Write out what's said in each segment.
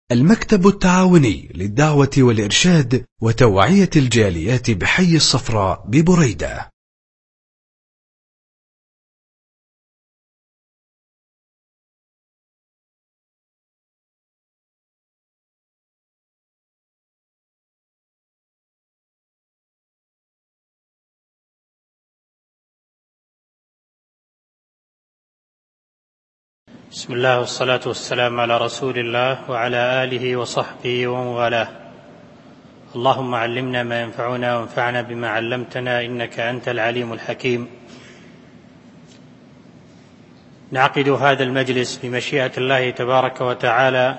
المكتب التعاوني للدعوة والإرشاد وتوعية الجاليات بحي الصفراء ببريدة. بسم الله والصلاة والسلام على رسول الله وعلى آله وصحبه ومن والاه. اللهم علمنا ما ينفعنا وانفعنا بما علمتنا إنك أنت العليم الحكيم. نعقد هذا المجلس بمشيئة الله تبارك وتعالى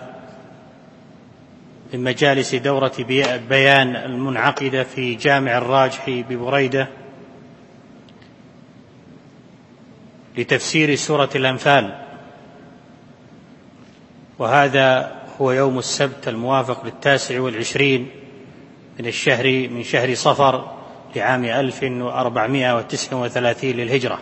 من مجالس دورة بيان المنعقدة في جامع الراجحي ببريدة لتفسير سورة الأنفال، وهذا هو يوم السبت الموافق 29 من شهر صفر لعام 1439 للهجرة.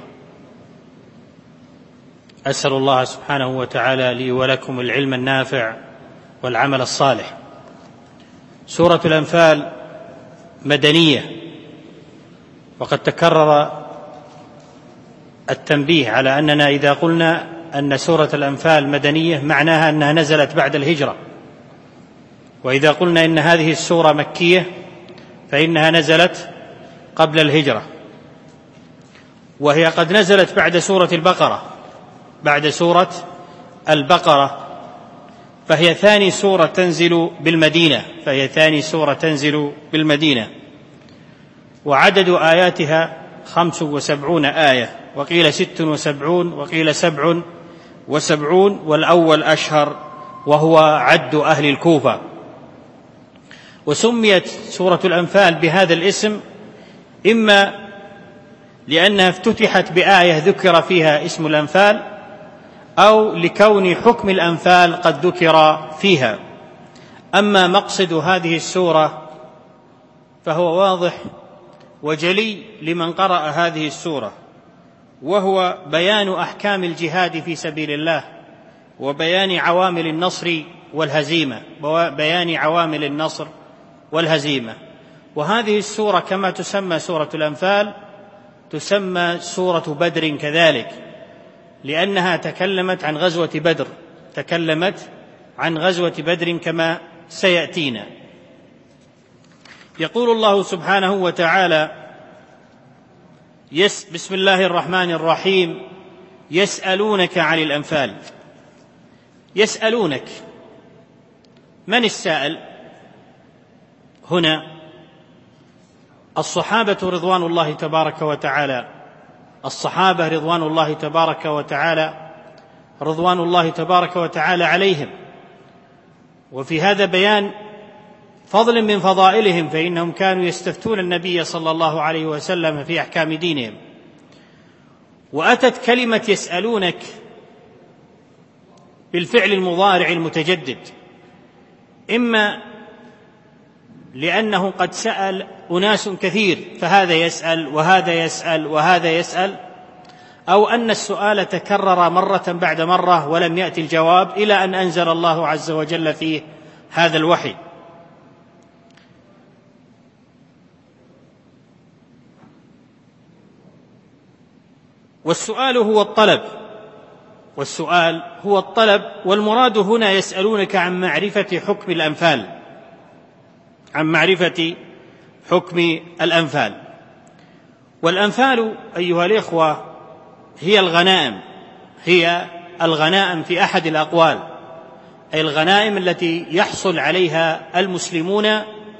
أسأل الله سبحانه وتعالى لي ولكم العلم النافع والعمل الصالح. سورة الأنفال مدنية، وقد تكرر التنبيه على أننا إذا قلنا أن سورة الأنفال مدنية معناها أنها نزلت بعد الهجرة، وإذا قلنا إن هذه السورة مكية فإنها نزلت قبل الهجرة، وهي قد نزلت بعد سورة البقرة، فهي ثاني سورة تنزل بالمدينة، وعدد آياتها 75 آية، وقيل 76 وقيل 77، والأول أشهر وهو عد أهل الكوفة. وسميت سورة الأنفال بهذا الاسم إما لأنها افتتحت بآية ذكر فيها اسم الأنفال، أو لكون حكم الأنفال قد ذكر فيها. أما مقصد هذه السورة فهو واضح وجلي لمن قرأ هذه السورة، وهو بيان أحكام الجهاد في سبيل الله، وبيان عوامل النصر والهزيمة. وهذه السورة كما تسمى سورة الأنفال تسمى سورة بدر كذلك، لأنها تكلمت عن غزوة بدر كما سيأتينا. يقول الله سبحانه وتعالى: بسم الله الرحمن الرحيم: يسألونك عن الأنفال. يسألونك، من السائل هنا؟ الصحابة رضوان الله تبارك وتعالى عليهم. وفي هذا بيان فضل من فضائلهم، فإنهم كانوا يستفتون النبي صلى الله عليه وسلم في أحكام دينهم. وأتت كلمة يسألونك بالفعل المضارع المتجدد، إما لأنه قد سأل أناس كثير فهذا يسأل وهذا يسأل وهذا يسأل، أو أن السؤال تكرر مرة بعد مرة ولم يأتي الجواب إلى أن أنزل الله عز وجل فيه هذا الوحي. والسؤال هو الطلب، والمراد هنا يسألونك عن معرفة حكم الأنفال. والأنفال أيها الإخوة هي الغنائم في أحد الأقوال، أي الغنائم التي يحصل عليها المسلمون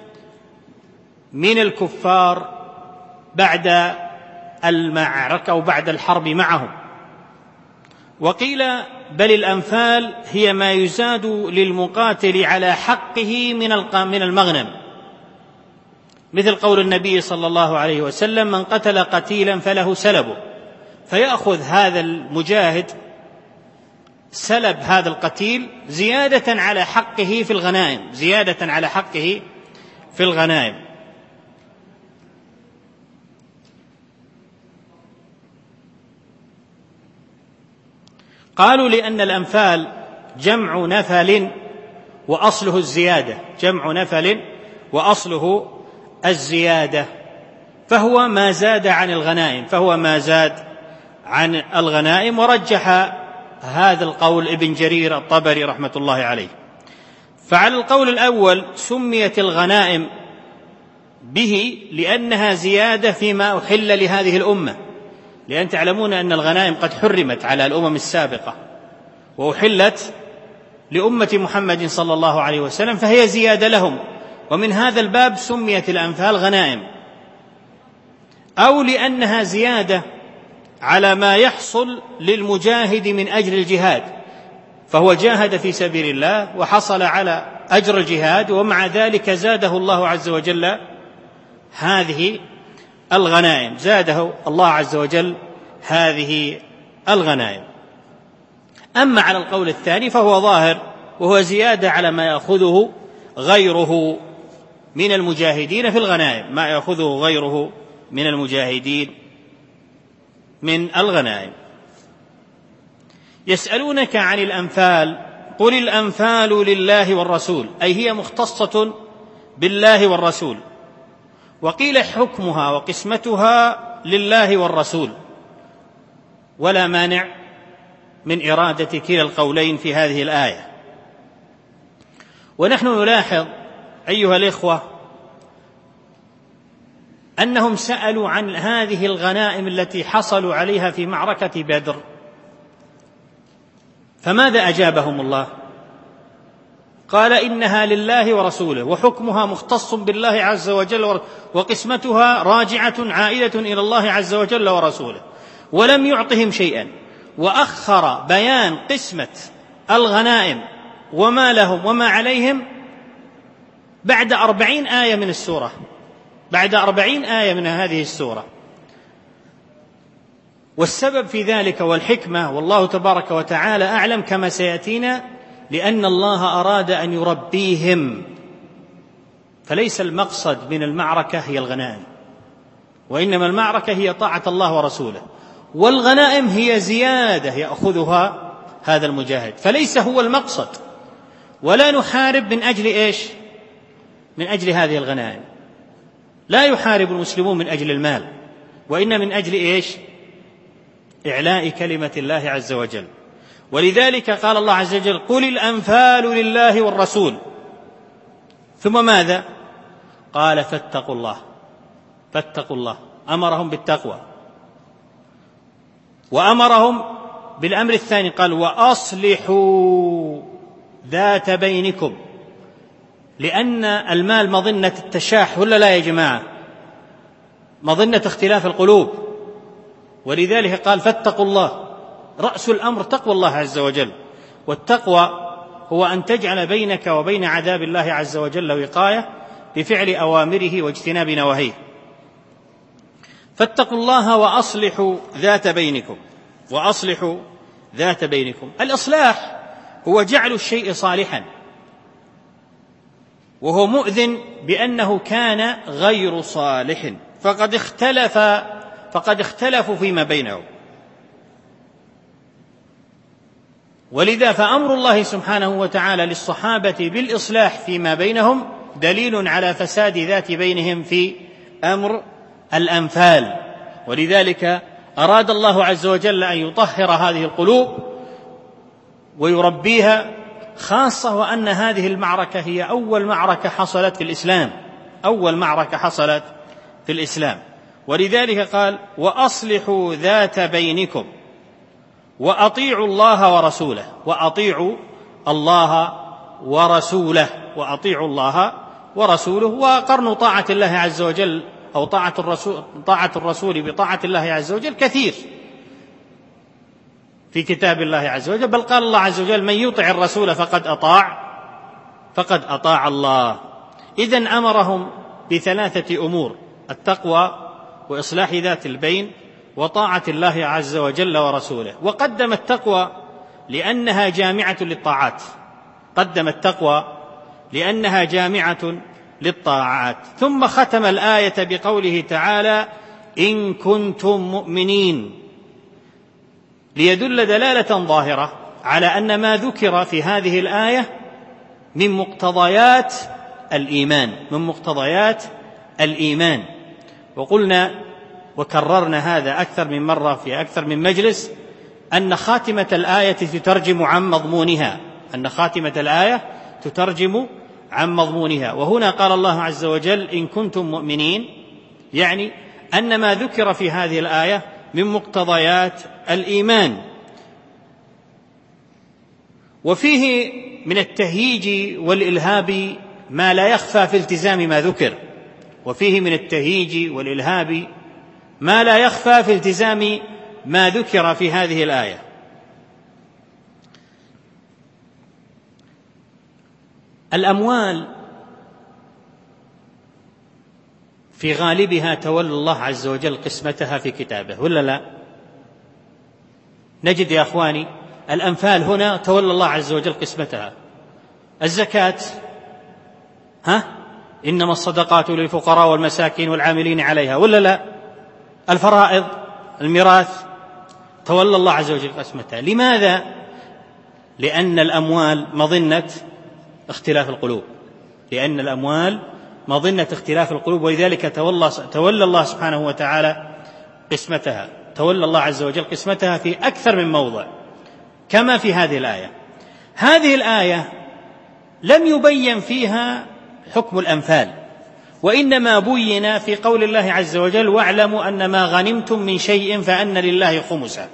من الكفار بعد المعركة أو بعد الحرب معهم. وقيل بل الأنفال هي ما يزاد للمقاتل على حقه من المغنم، مثل قول النبي صلى الله عليه وسلم: من قتل قتيلا فله سلبه، فيأخذ هذا المجاهد سلب هذا القتيل زيادة على حقه في الغنائم. قالوا لأن الأنفال جمع نفل، وأصله الزيادة، جمع نفل وأصله الزيادة، فهو ما زاد عن الغنائم، ورجح هذا القول ابن جرير الطبري رحمة الله عليه. فعلى القول الأول سميت الغنائم به لأنها زيادة فيما أحل لهذه الأمة، لأن تعلمون أن الغنائم قد حرمت على الأمم السابقة وأحلت لأمة محمد صلى الله عليه وسلم، فهي زيادة لهم، ومن هذا الباب سميت الأنفال غنائم. أو لأنها زيادة على ما يحصل للمجاهد من أجل الجهاد، فهو جاهد في سبيل الله وحصل على أجر الجهاد، ومع ذلك زاده الله عز وجل هذه الغنائم، زاده الله عز وجل هذه الغنائم. أما على القول الثاني فهو ظاهر، وهو زيادة على ما يأخذه غيره من المجاهدين في الغنائم، ما يأخذه غيره من المجاهدين من الغنائم. يسألونك عن الأنفال، قل الأنفال لله والرسول، أي هي مختصة بالله والرسول، وقيل حكمها وقسمتها لله والرسول، ولا مانع من إرادة كلا القولين في هذه الآية. ونحن نلاحظ أيها الإخوة أنهم سألوا عن هذه الغنائم التي حصلوا عليها في معركة بدر، فماذا أجابهم الله؟ قال إنها لله ورسوله، وحكمها مختص بالله عز وجل، وقسمتها راجعة عائدة إلى الله عز وجل ورسوله، ولم يعطهم شيئا، وأخر بيان قسمة الغنائم وما لهم وما عليهم بعد 40 آية من السورة، بعد 40 آية من هذه السورة. والسبب في ذلك والحكمة والله تبارك وتعالى أعلم كما سيأتينا، لأن الله أراد أن يربيهم، فليس المقصد من المعركة هي الغنائم، وإنما المعركة هي طاعة الله ورسوله، والغنائم هي زيادة يأخذها هذا المجاهد، فليس هو المقصد. ولا نحارب من أجل إيش؟ من أجل هذه الغنائم، لا يحارب المسلمون من أجل المال، وإن من أجل إيش؟ إعلاء كلمة الله عز وجل. ولذلك قال الله عز وجل قل الأنفال لله والرسول، ثم ماذا؟ قال فاتقوا الله، فاتقوا الله، أمرهم بالتقوى، وأمرهم بالأمر الثاني قال وأصلحوا ذات بينكم، لأن المال مظنة التشاح ولا لا يا جماعة؟ مظنة اختلاف القلوب، ولذلك قال فاتقوا الله، رأس الأمر تقوى الله عز وجل، والتقوى هو أن تجعل بينك وبين عذاب الله عز وجل وقاية بفعل أوامره واجتناب نواهيه. فاتقوا الله وأصلحوا ذات بينكم، وأصلحوا ذات بينكم. الإصلاح هو جعل الشيء صالحا، وهو مؤذن بأنه كان غير صالح، فقد اختلفوا فيما بينهم. ولذا فأمر الله سبحانه وتعالى للصحابة بالإصلاح فيما بينهم دليل على فساد ذات بينهم في أمر الأنفال. ولذلك أراد الله عز وجل أن يطهر هذه القلوب ويربيها، خاصة وأن هذه المعركة هي أول معركة حصلت في الإسلام، أول معركة حصلت في الإسلام. ولذلك قال وأصلحوا ذات بينكم وأطيعوا الله ورسوله، وأطيعوا الله ورسوله، وأطيعوا الله ورسوله. وقرن طاعة الله عز وجل أو طاعة الرسول بطاعة الله عز وجل كثير في كتاب الله عز وجل، بل قال الله عز وجل من يطع الرسول فقد أطاع الله. إذن أمرهم بثلاثة أمور: التقوى وإصلاح ذات البين وطاعة الله عز وجل ورسوله. وقدم التقوى لأنها جامعة للطاعات، قدم التقوى لأنها جامعة للطاعات. ثم ختم الآية بقوله تعالى إن كنتم مؤمنين، ليدل دلالة ظاهرة على أن ما ذكر في هذه الآية من مقتضيات الإيمان. وقلنا وكررنا هذا أكثر من مرة في أكثر من مجلس أن خاتمة الآية تترجم عن مضمونها. وهنا قال الله عز وجل إن كنتم مؤمنين، يعني أن ما ذكر في هذه الآية من مقتضيات الإيمان. وفيه من التهييج والإلهاب ما لا يخفى في التزام ما ذكر في هذه الآية. الأموال في غالبها تولى الله عز وجل قسمتها في كتابه، ولا لا؟ نجد يا أخواني الأنفال هنا تولى الله عز وجل قسمتها. الزكاة إنما الصدقات للفقراء والمساكين والعاملين عليها، ولا لا؟ الفرائض، الميراث، تولى الله عز وجل قسمتها. لماذا؟ لأن الأموال مظنة اختلاف القلوب، ولذلك تولى الله سبحانه وتعالى قسمتها، تولى الله عز وجل قسمتها في أكثر من موضع كما في هذه الآية. هذه الآية لم يبين فيها حكم الأنفال، وإنما بين في قول الله عز وجل واعلموا أن ما غنمتم من شيء فأن لله خمسه.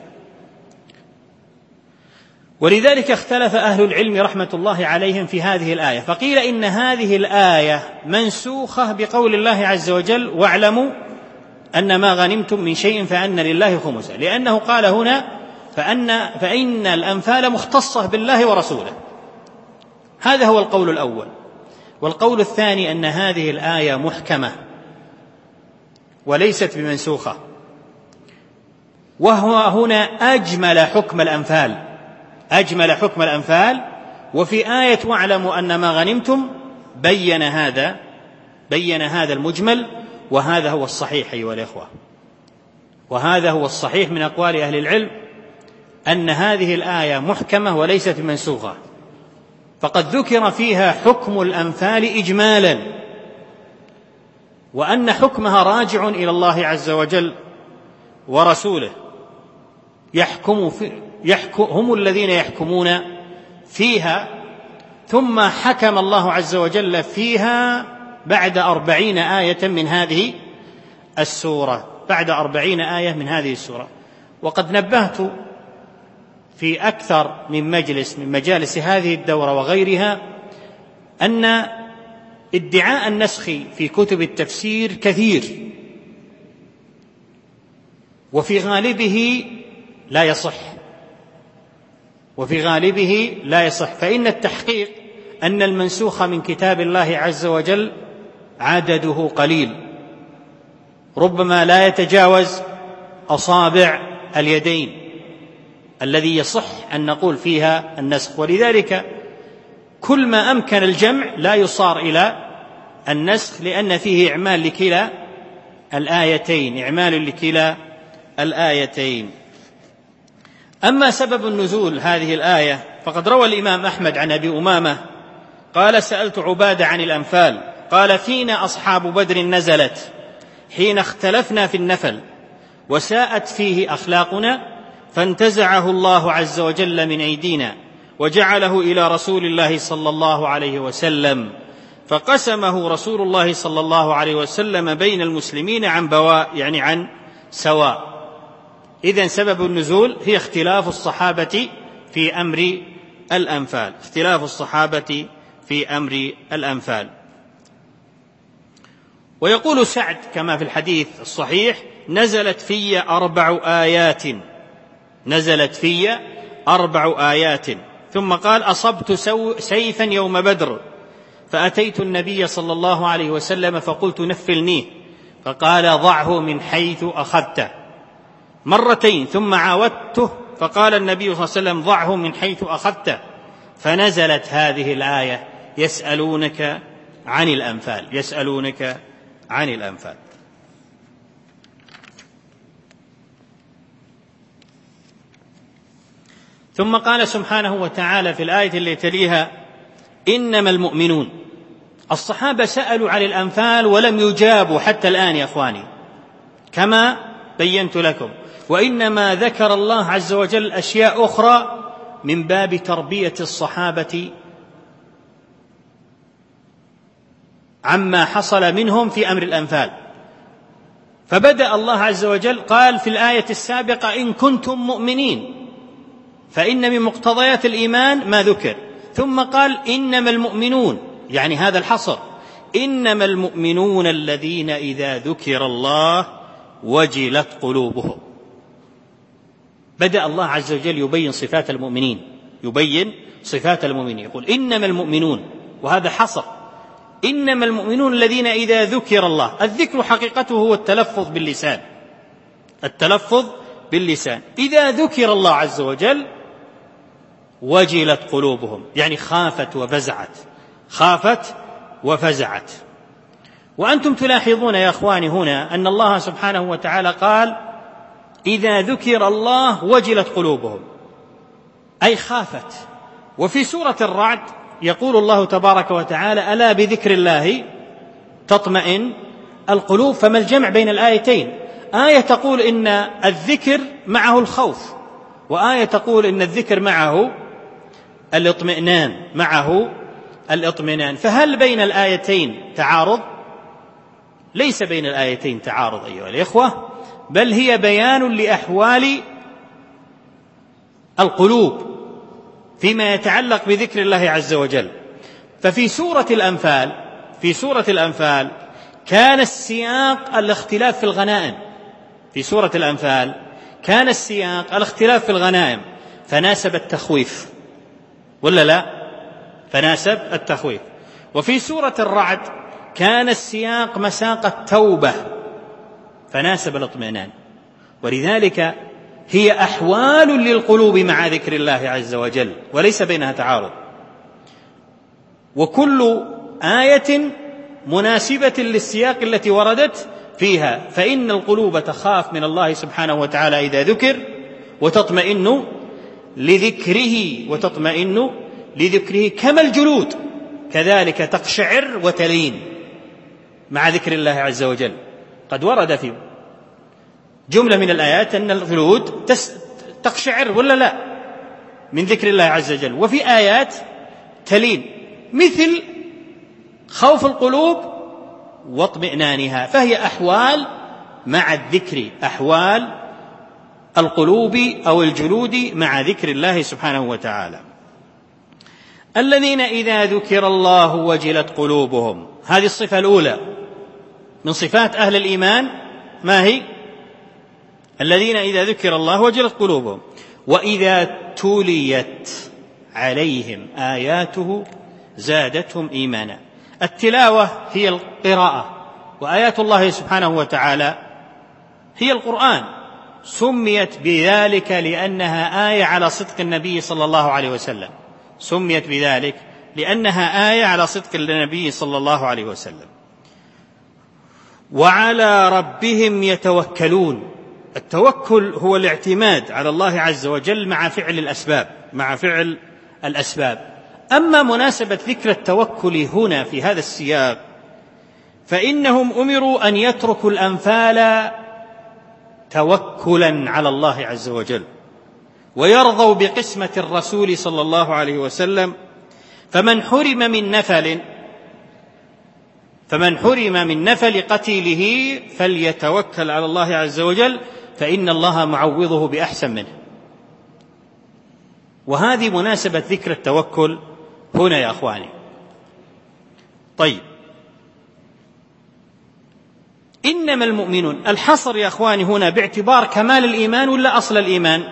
ولذلك اختلف أهل العلم رحمة الله عليهم في هذه الآية، فقيل إن هذه الآية منسوخة بقول الله عز وجل واعلموا أن ما غنمتم من شيء فأن لله خمسه، لأنه قال هنا فإن الأنفال مختصة بالله ورسوله. هذا هو القول الأول. والقول الثاني أن هذه الآية محكمة وليست بمنسوخة، وهو هنا أجمل حكم الأنفال. وفي آية واعلموا أن ما غنمتم بين هذا المجمل، وهذا هو الصحيح أيها الإخوة، وهذا هو الصحيح من أقوال أهل العلم، أن هذه الآية محكمة وليست منسوخة، فقد ذكر فيها حكم الأنفال إجمالا، وأن حكمها راجع إلى الله عز وجل ورسوله، هم الذين يحكمون فيها. ثم حكم الله عز وجل فيها بعد 40 آية من هذه السورة. وقد نبهت في أكثر من مجلس من مجالس هذه الدورة وغيرها أن ادعاء النسخ في كتب التفسير كثير، وفي غالبه لا يصح، فإن التحقيق أن المنسوخ من كتاب الله عز وجل عدده قليل، ربما لا يتجاوز أصابع اليدين الذي يصح أن نقول فيها النسخ. ولذلك كل ما أمكن الجمع لا يصار إلى النسخ، لأن فيه إعمال لكلا الآيتين. أما سبب النزول هذه الآية فقد روى الإمام أحمد عن أبي أمامة قال سألت عبادة عن الأنفال قال فينا أصحاب بدر نزلت حين اختلفنا في النفل وساءت فيه أخلاقنا فانتزعه الله عز وجل من أيدينا وجعله إلى رسول الله صلى الله عليه وسلم، فقسمه رسول الله صلى الله عليه وسلم بين المسلمين عن سواء. إذن سبب النزول هي اختلاف الصحابة في أمر الأنفال. ويقول سعد كما في الحديث الصحيح نزلت في 4 آيات ثم قال أصبت سيفا يوم بدر فأتيت النبي صلى الله عليه وسلم فقلت نفلنيه فقال ضعه من حيث أخذته مرتين ثم عاودته فقال النبي صلى الله عليه وسلم ضعه من حيث أخذته، فنزلت هذه الآية يسألونك عن الأنفال. ثم قال سبحانه وتعالى في الآية التي تليها إنما المؤمنون. الصحابة سألوا عن الأنفال ولم يجابوا حتى الآن يا أخواني كما بينت لكم، وإنما ذكر الله عز وجل أشياء أخرى من باب تربية الصحابة عما حصل منهم في أمر الأنفال. فبدأ الله عز وجل قال في الآية السابقة إن كنتم مؤمنين، فإن من مقتضيات الإيمان ما ذكر، ثم قال إنما المؤمنون، يعني هذا الحصر، إنما المؤمنون الذين إذا ذكر الله وجلت قلوبهم. بدأ الله عز وجل يبين صفات المؤمنين، يبين صفات المؤمنين، يقول إنما المؤمنون، وهذا حصر، إنما المؤمنون الذين إذا ذكر الله. الذكر حقيقته هو التلفظ باللسان، التلفظ باللسان. إذا ذكر الله عز وجل وجلت قلوبهم، يعني خافت وفزعت، خافت وفزعت. وأنتم تلاحظون يا أخواني هنا أن الله سبحانه وتعالى قال إذا ذكر الله وجلت قلوبهم، أي خافت. وفي سورة الرعد يقول الله تبارك وتعالى ألا بذكر الله تطمئن القلوب. فما الجمع بين الآيتين؟ آية تقول إن الذكر معه الخوف، وآية تقول إن الذكر معه الاطمئنان، معه الاطمئنان. فهل بين الآيتين تعارض؟ ليس بين الآيتين تعارض أيها الإخوة، بل هي بيان لأحوال القلوب فيما يتعلق بذكر الله عز وجل. ففي سورة الأنفال كان السياق الاختلاف في الغنائم، في سورة الأنفال كان السياق الاختلاف في الغنائم، فناسب التخويف ولا لا؟ فناسب التخويف. وفي سورة الرعد كان السياق مساق التوبة، فناسب الاطمئنان. ولذلك هي أحوال للقلوب مع ذكر الله عز وجل، وليس بينها تعارض. وكل آية مناسبة للسياق التي وردت فيها، فإن القلوب تخاف من الله سبحانه وتعالى إذا ذكر وتطمئن لذكره كما الجلود كذلك تقشعر وتلين مع ذكر الله عز وجل. قد ورد في جملة من الآيات أن الجلود تقشعر ولا لا من ذكر الله عز وجل، وفي آيات تلين، مثل خوف القلوب واطمئنانها. فهي أحوال مع الذكر، أحوال القلوب أو الجلود مع ذكر الله سبحانه وتعالى. الذين إذا ذكر الله وجلت قلوبهم، هذه الصفة الأولى من صفات أهل الإيمان. ما هي؟ الذين إذا ذكر الله وجلت قلوبهم. وإذا تليت عليهم آياته زادتهم إيمانا. التلاوة هي القراءة، وآيات الله سبحانه وتعالى هي القرآن. سميت بذلك لأنها آية على صدق النبي صلى الله عليه وسلم، سميت بذلك لأنها آية على صدق النبي صلى الله عليه وسلم. وعلى ربهم يتوكلون. التوكل هو الاعتماد على الله عز وجل مع فعل الأسباب. أما مناسبة ذكر التوكل هنا في هذا السياق فإنهم أمروا أن يتركوا الأنفال توكلا على الله عز وجل، ويرضوا بقسمة الرسول صلى الله عليه وسلم. فمن حرم من نفل قتيله فليتوكل على الله عز وجل، فإن الله معوضه بأحسن منه. وهذه مناسبة ذكر التوكل هنا يا أخواني. طيب، إنما المؤمنون، الحصر يا أخواني هنا باعتبار كمال الإيمان ولا أصل الإيمان؟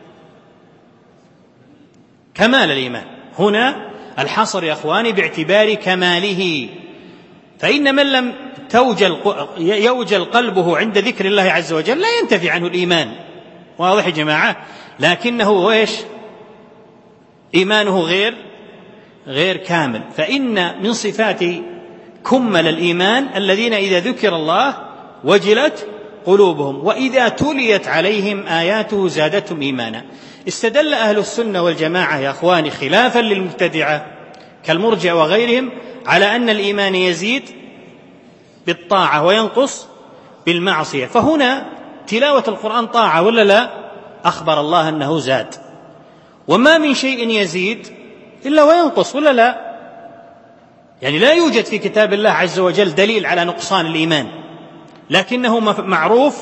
كمال الإيمان. هنا الحصر يا أخواني باعتبار كماله. فإن من لم يوجل قلبه عند ذكر الله عز وجل لا ينتفي عنه الإيمان. واضح يا جماعة؟ لكنه إيش؟ إيمانه غير كامل. فإن من صفات كمل الإيمان الذين إذا ذكر الله وجلت قلوبهم وإذا تليت عليهم آياته زادتهم إيمانا. استدل أهل السنة والجماعة يا أخواني خلافا للمبتدعة كالمرجئة وغيرهم على أن الإيمان يزيد بالطاعة وينقص بالمعصية. فهنا تلاوة القرآن طاعة ولا لا؟ أخبر الله أنه زاد، وما من شيء يزيد إلا وينقص ولا لا؟ يعني لا يوجد في كتاب الله عز وجل دليل على نقصان الإيمان، لكنه معروف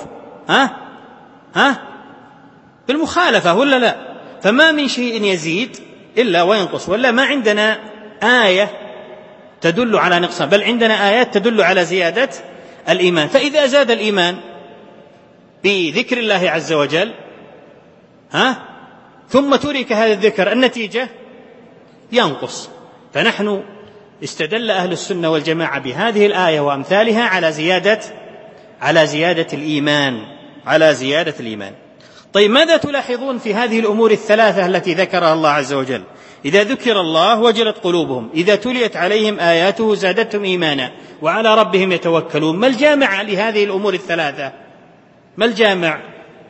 بالمخالفة ولا لا؟ فما من شيء يزيد إلا وينقص، ولا ما عندنا آية تدل على نقصان، بل عندنا آيات تدل على زيادة الإيمان. فإذا زاد الإيمان بذكر الله عز وجل ثم ترك هذا الذكر، النتيجة ينقص. فنحن استدل أهل السنة والجماعة بهذه الآية وأمثالها على زيادة الإيمان. طيب، ماذا تلاحظون في هذه الأمور الثلاثة التي ذكرها الله عز وجل؟ إذا ذكر الله وجلت قلوبهم، إذا تليت عليهم آياته زادتهم إيمانا، وعلى ربهم يتوكلون. ما الجامع لهذه الأمور الثلاثة؟ ما الجامع؟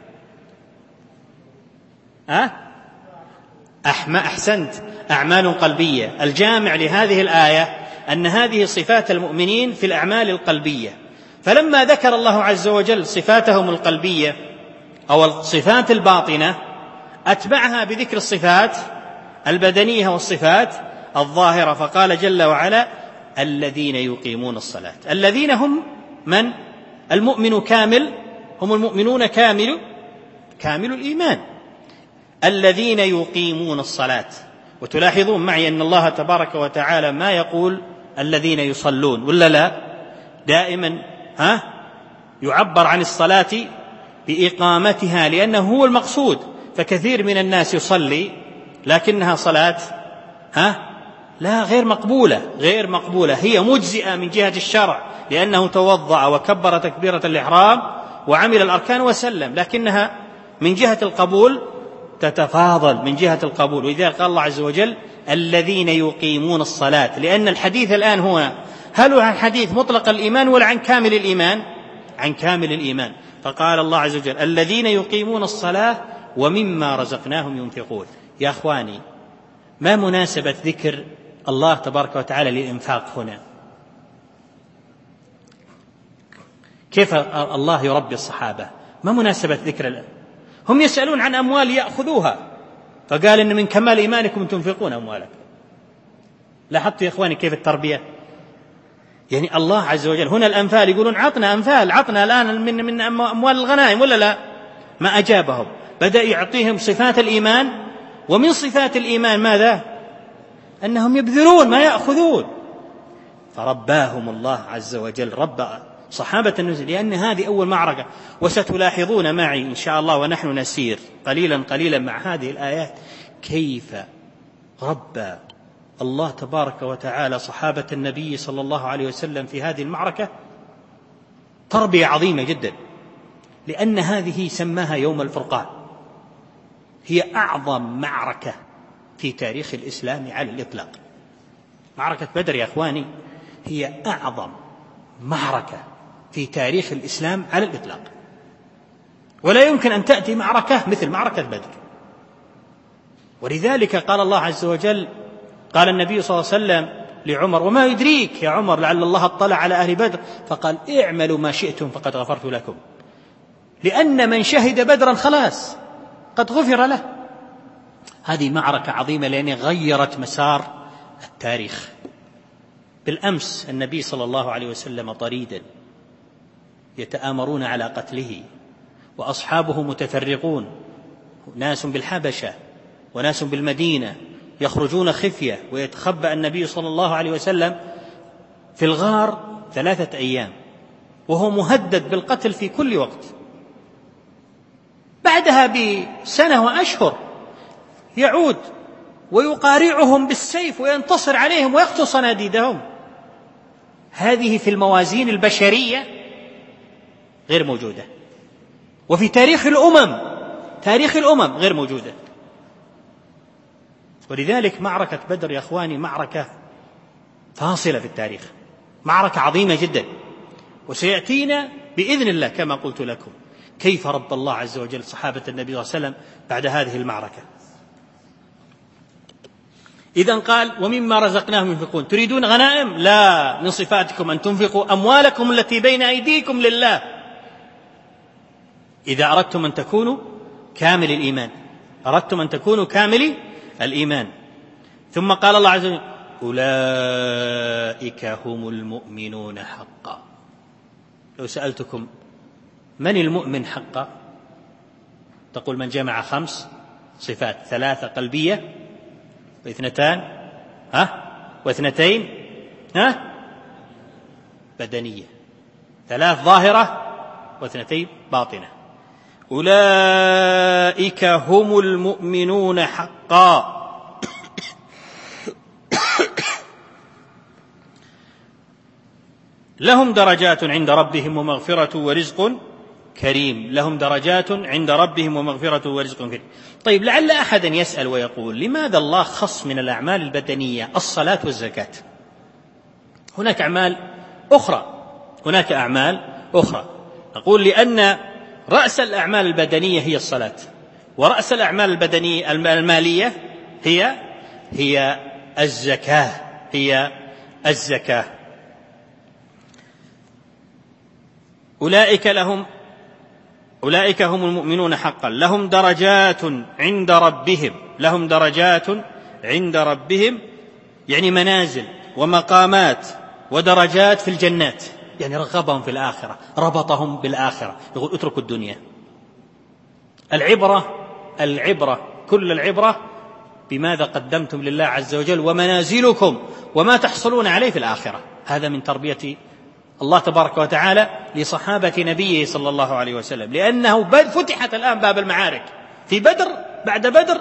أحسنت، أعمال قلبية. الجامع لهذه الآية أن هذه صفات المؤمنين في الأعمال القلبية، فلما ذكر الله عز وجل صفاتهم القلبية أو الصفات الباطنة أتبعها بذكر الصفات البدنية والصفات الظاهرة، فقال جل وعلا: الذين يقيمون الصلاة. الذين هم من؟ المؤمن كامل، هم المؤمنون كامل الإيمان، الذين يقيمون الصلاة. وتلاحظون معي أن الله تبارك وتعالى ما يقول الذين يصلون ولا لا؟ دائما يعبر عن الصلاة بإقامتها، لأنه هو المقصود. فكثير من الناس يصلي لكنها صلاة لا غير مقبولة. هي مجزئة من جهة الشرع لأنه توضأ وكبر تكبيرة الإحرام وعمل الأركان وسلم، لكنها من جهة القبول تتفاضل من جهة القبول. ولذلك قال الله عز وجل: الذين يقيمون الصلاة، لأن الحديث الآن هنا هل هو عن حديث مطلق الإيمان ولا عن كامل الإيمان؟ عن كامل الإيمان. فقال الله عز وجل: الذين يقيمون الصلاة ومما رزقناهم ينفقون. يا أخواني، ما مناسبة ذكر الله تبارك وتعالى للإنفاق هنا؟ كيف الله يربي الصحابة؟ ما مناسبة ذكر هم يسألون عن أموال يأخذوها، فقال إن من كمال إيمانكم تنفقون أموالكم. لاحظتوا يا إخواني كيف التربية؟ يعني الله عز وجل هنا الأنفال يقولون عطنا الآن من أموال الغنائم ولا لا؟ ما أجابهم، بدأ يعطيهم صفات الإيمان، ومن صفات الإيمان ماذا؟ أنهم يبذلون ما يأخذون. فرباهم الله عز وجل، رب صحابة النبي، لأن هذه أول معركة. وستلاحظون معي إن شاء الله ونحن نسير قليلا مع هذه الآيات كيف ربى الله تبارك وتعالى صحابة النبي صلى الله عليه وسلم في هذه المعركة تربية عظيمة جدا، لأن هذه سماها يوم الفرقان، هي أعظم معركة في تاريخ الإسلام على الإطلاق. معركة بدر يا أخواني هي أعظم معركة في تاريخ الإسلام على الإطلاق، ولا يمكن أن تأتي معركة مثل معركة بدر. ولذلك قال الله عز وجل، قال النبي صلى الله عليه وسلم لعمر: وما يدريك يا عمر لعل الله اطلع على أهل بدر، فقال: اعملوا ما شئتم فقد غفرت لكم. لأن من شهد بدرا خلاص قد غفر له. هذه معركة عظيمة لأنها غيرت مسار التاريخ. بالأمس النبي صلى الله عليه وسلم طريدا يتآمرون على قتله، وأصحابه متفرقون، ناس بالحبشة وناس بالمدينة، يخرجون خفية، ويتخبأ النبي صلى الله عليه وسلم في الغار 3 أيام وهو مهدد بالقتل في كل وقت. بعدها بسنة وأشهر يعود ويقارعهم بالسيف وينتصر عليهم ويقتل صناديدهم. هذه في الموازين البشرية غير موجودة، وفي تاريخ الأمم غير موجودة. ولذلك معركة بدر يا أخواني معركة فاصلة في التاريخ، معركة عظيمة جدا. وسيأتينا بإذن الله كما قلت لكم كيف رب الله عز وجل صحابة النبي صلى الله عليه وسلم بعد هذه المعركة. إذن قال ومما رزقناهم ينفقون. تريدون غنائم؟ لا، من صفاتكم أن تنفقوا أموالكم التي بين أيديكم لله إذا أردتم أن تكونوا كامل الإيمان، أردتم أن تكونوا كامل الإيمان. ثم قال الله عز وجل أولئك هم المؤمنون حقا. لو سألتكم من المؤمن حقا تقول من جمع 5 صفات، 3 قلبية و2 بدنية، 3 ظاهرة و2 باطنة. أولئك هم المؤمنون حقا لهم درجات عند ربهم ومغفرة ورزق كريم. لهم درجات عند ربهم ومغفرة ورزق كريم. طيب، لعل أحدا يسأل ويقول لماذا الله خص من الأعمال البدنية الصلاة والزكاة؟ هناك أعمال أخرى. نقول لأن رأس الأعمال البدنية هي الصلاة، ورأس الأعمال البدنية المالية هي الزكاة. أولئك هم المؤمنون حقا لهم درجات عند ربهم، يعني منازل ومقامات ودرجات في الجنات، يعني رغبهم في الآخرة، ربطهم بالآخرة. يقول اتركوا الدنيا. كل العبرة بماذا قدمتم لله عز وجل ومنازلكم وما تحصلون عليه في الآخرة. هذا من تربية الله تبارك وتعالى لصحابة نبيه صلى الله عليه وسلم، لأنه فتحت الآن باب المعارك في بدر. بعد بدر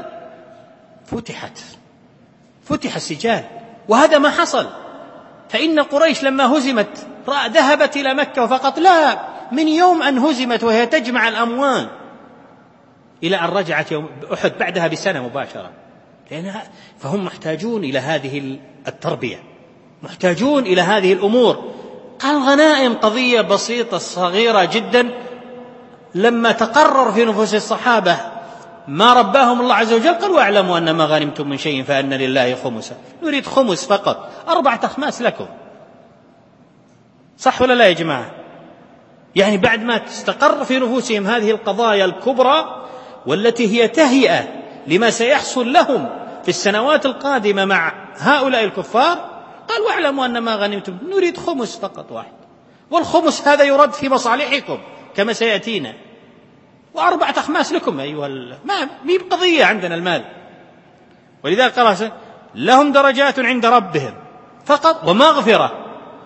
فتح السجال، وهذا ما حصل. فإن قريش لما هزمت ذهبت إلى مكة فقط، لا، من يوم أن هزمت وهي تجمع الأموال إلى أن رجعت يوم أحد بعدها بسنة مباشرة. فهم محتاجون إلى هذه التربية، محتاجون إلى هذه الأمور. قال غنائم قضية بسيطة صغيرة جدا، لما تقرر في نفوس الصحابة ما رباهم الله عز وجل قال واعلموا أن ما غنمتم من شيء فأن لله خمسه. نريد خمس فقط، 4 أخماس لكم. صح ولا لا يا جماعة؟ يعني بعد ما تستقر في نفوسهم هذه القضايا الكبرى والتي هي تهيئة لما سيحصل لهم في السنوات القادمة مع هؤلاء الكفار، قال واعلموا أن ما غنمتم، نريد خمس فقط واحد، والخمس هذا يرد في مصالحكم كما سيأتينا، و4 أخماس لكم أيها ما هي قضية عندنا المال. ولذا قال لهم درجات عند ربهم فقط ومغفرة،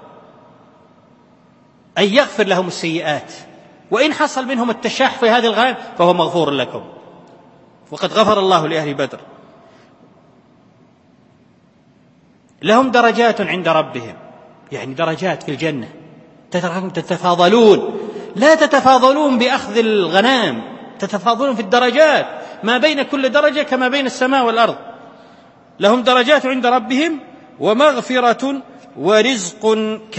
أي يغفر لهم السيئات، وإن حصل منهم التشاح في هذه الغنائم فهو مغفور لكم، وقد غفر الله لأهل بدر. لهم درجات عند ربهم، يعني درجات في الجنة، تتفاضلون، لا تتفاضلون بأخذ الغنائم، تتفاضلون في الدرجات، ما بين كل درجة كما بين السماء والأرض. لهم درجات عند ربهم ومغفرة ورزق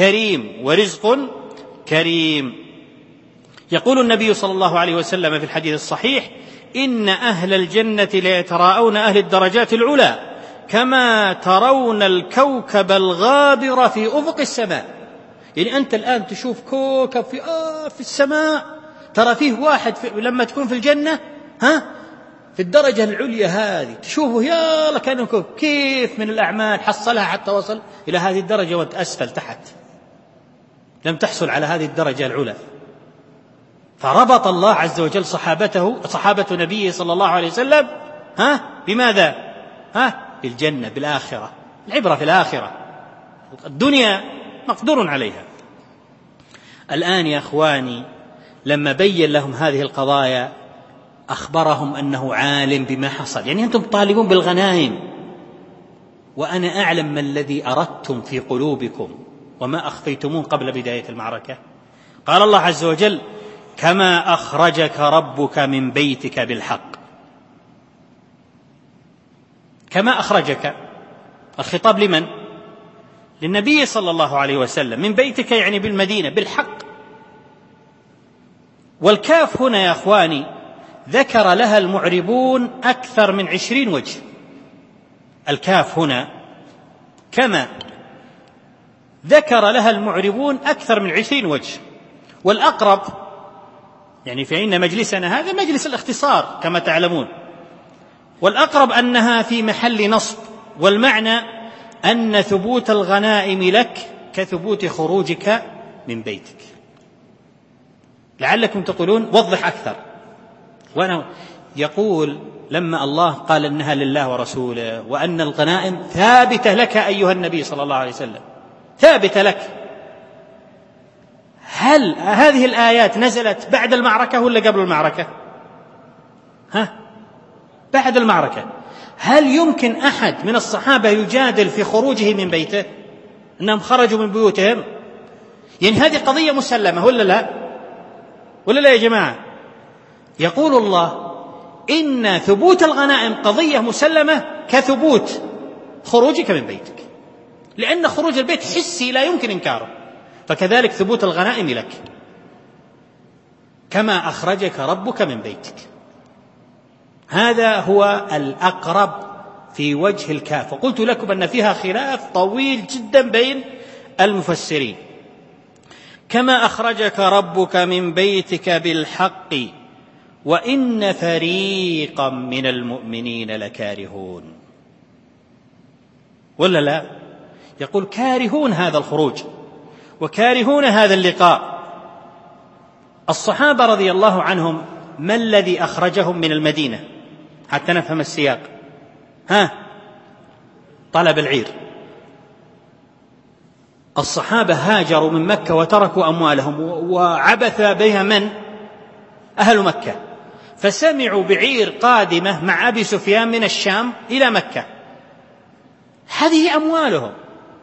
كريم. يقول النبي صلى الله عليه وسلم في الحديث الصحيح: إن أهل الجنة ليتراءون أهل الدرجات العلى كما ترون الكوكب الغابر في أفق السماء. يعني أنت الآن تشوف كوكب في السماء، ترى فيه واحد لما تكون في الجنة في الدرجة العليا هذه تشوفه يا كأنه كوكب. كيف من الأعمال حصلها حتى وصل إلى هذه الدرجة وأنت أسفل تحت، لم تحصل على هذه الدرجة العلى. فربط الله عز وجل صحابة نبيه صلى الله عليه وسلم بماذا؟ بالجنة، بالآخرة. العبرة في الآخرة، الدنيا مقدور عليها. الآن يا أخواني لما بين لهم هذه القضايا أخبرهم أنه عالم بما حصل. يعني أنتم طالبون بالغنائم وأنا أعلم ما الذي أردتم في قلوبكم وما أخفيتمون قبل بداية المعركة. قال الله عز وجل: كما أخرجك ربك من بيتك بالحق. كما أخرجك، الخطاب لمن؟ للنبي صلى الله عليه وسلم. من بيتك يعني بالمدينة، بالحق. والكاف هنا يا أخواني ذكر لها المعربون أكثر من 20 وجه. الكاف هنا كما ذكر لها المعربون أكثر من 20 وجه، والأقرب يعني فإن مجلسنا هذا مجلس الاختصار كما تعلمون، والأقرب أنها في محل نصب، والمعنى أن ثبوت الغنائم لك كثبوت خروجك من بيتك. لعلكم تقولون وضح أكثر. وأنا يقول لما الله قال إنها لله ورسوله وأن الغنائم ثابتة لك أيها النبي صلى الله عليه وسلم، ثابتة لك، هل هذه الآيات نزلت بعد المعركة ولا قبل المعركة؟ بعد المعركة. هل يمكن أحد من الصحابة يجادل في خروجه من بيته أنهم خرجوا من بيوتهم؟ يعني هذه قضية مسلمة ولا لا؟ ولا لا يا جماعة؟ يقول الله إن ثبوت الغنائم قضية مسلمة كثبوت خروجك من بيتك، لأن خروج البيت حسي لا يمكن إنكاره، فكذلك ثبوت الغنائم لك كما أخرجك ربك من بيتك. هذا هو الأقرب في وجه الكاف، وقلت لكم أن فيها خلاف طويل جدا بين المفسرين. كما أخرجك ربك من بيتك بالحق وإن فريقا من المؤمنين لكارهون، ولا لا؟ يقول كارهون هذا الخروج وكارهون هذا اللقاء. الصحابة رضي الله عنهم ما الذي أخرجهم من المدينة حتى نفهم السياق؟ طلب العير. الصحابة هاجروا من مكة وتركوا أموالهم وعبث بها من؟ أهل مكة، فسمعوا بعير قادمة مع أبي سفيان من الشام إلى مكة، هذه أموالهم،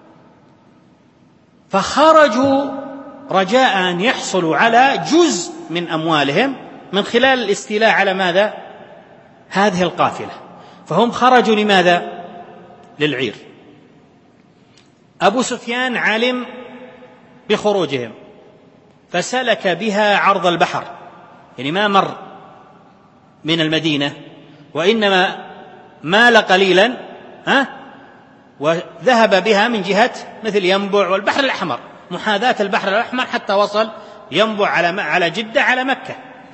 فخرجوا رجاء أن يحصلوا على جزء من أموالهم من خلال الاستيلاء على ماذا؟ هذه القافلة. فهم خرجوا لماذا؟ للعير. أبو سفيان علم بخروجهم فسلك بها عرض البحر، يعني ما مر من المدينة وإنما مال قليلا وذهب بها من جهة مثل ينبع والبحر الأحمر، محاذاة البحر الأحمر، حتى وصل ينبع على جدة على مكة،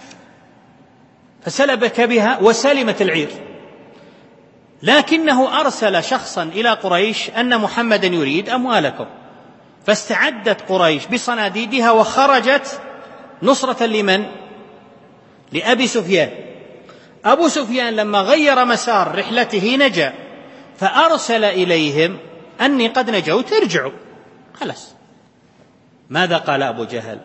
فسلبك بها وسلمت العير. لكنه أرسل شخصا إلى قريش أن محمدا يريد أموالكم، فاستعدت قريش بصناديدها وخرجت نصرة لمن؟ لأبي سفيان. أبو سفيان لما غير مسار رحلته نجا، فأرسل إليهم أني قد نجوت ارجعوا، خلاص. ماذا قال أبو جهل؟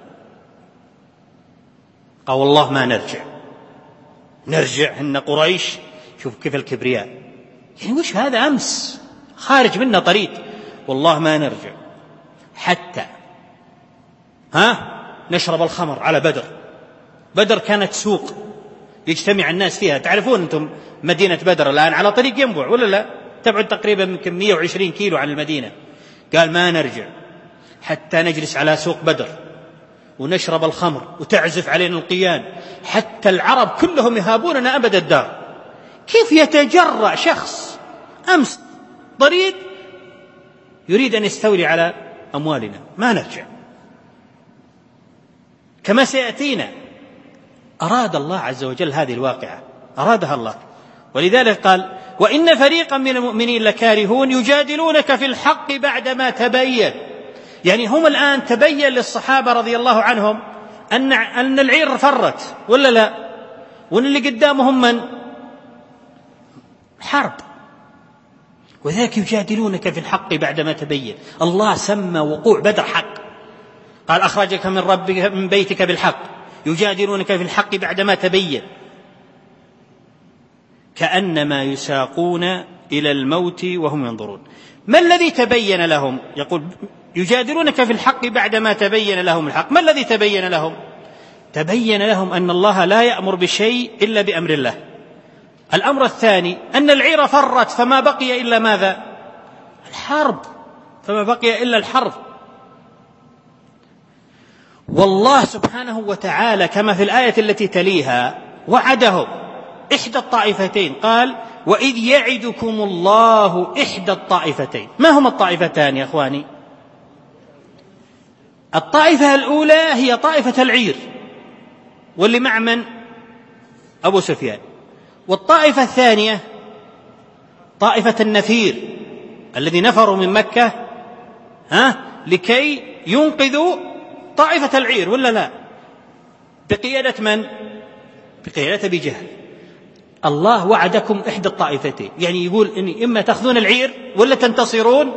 قال والله ما نرجع إن قريش، شوف كيف الكبرياء، يعني وش هذا؟ أمس خارج منا طريق، والله ما نرجع حتى نشرب الخمر على بدر كانت سوق يجتمع الناس فيها، تعرفون أنتم مدينة بدر الآن على طريق ينبع ولا لا؟ تبعد تقريبا يمكن 120 كيلو عن المدينة. قال ما نرجع حتى نجلس على سوق بدر ونشرب الخمر وتعزف علينا القيان، حتى العرب كلهم يهابوننا أبد الدار. كيف يتجرأ شخص أمس ضرير يريد أن يستولي على أموالنا؟ ما نرجع كما سيأتينا. أراد الله عز وجل هذه الواقعة، أرادها الله، ولذلك قال وإن فريقا من المؤمنين لكارهون يجادلونك في الحق بعدما تبين. يعني هم الآن تبين للصحابة رضي الله عنهم أن العير فرت ولا لا، وأن اللي قدامهم من؟ حرب، وذاك يجادلونك في الحق بعدما تبين. الله سمى وقوع بدر حق، قال أخرجك من ربك من بيتك بالحق، يجادلونك في الحق بعدما تبين، كأنما يساقون إلى الموت وهم ينظرون. ما الذي تبين لهم؟ يقول يجادلونك في الحق بعدما تبين لهم الحق. ما الذي تبين لهم؟ تبين لهم أن الله لا يأمر بشيء إلا بأمر الله. الأمر الثاني أن العير فرت فما بقي إلا ماذا؟ الحرب، فما بقي إلا الحرب. والله سبحانه وتعالى كما في الآية التي تليها وعدهم إحدى الطائفتين، قال وإذ يعدكم الله إحدى الطائفتين. ما هما الطائفتان يا أخواني؟ الطائفة الأولى هي طائفة العير، واللي مع من؟ أبو سفيان. والطائفة الثانية طائفة النفير الذي نفروا من مكة لكي ينقذوا طائفة العير، ولا لا؟ بقيادة من؟ بقيادة أبي جهل. الله وعدكم إحدى الطائفتين، يعني يقول إني إما تأخذون العير ولا تنتصرون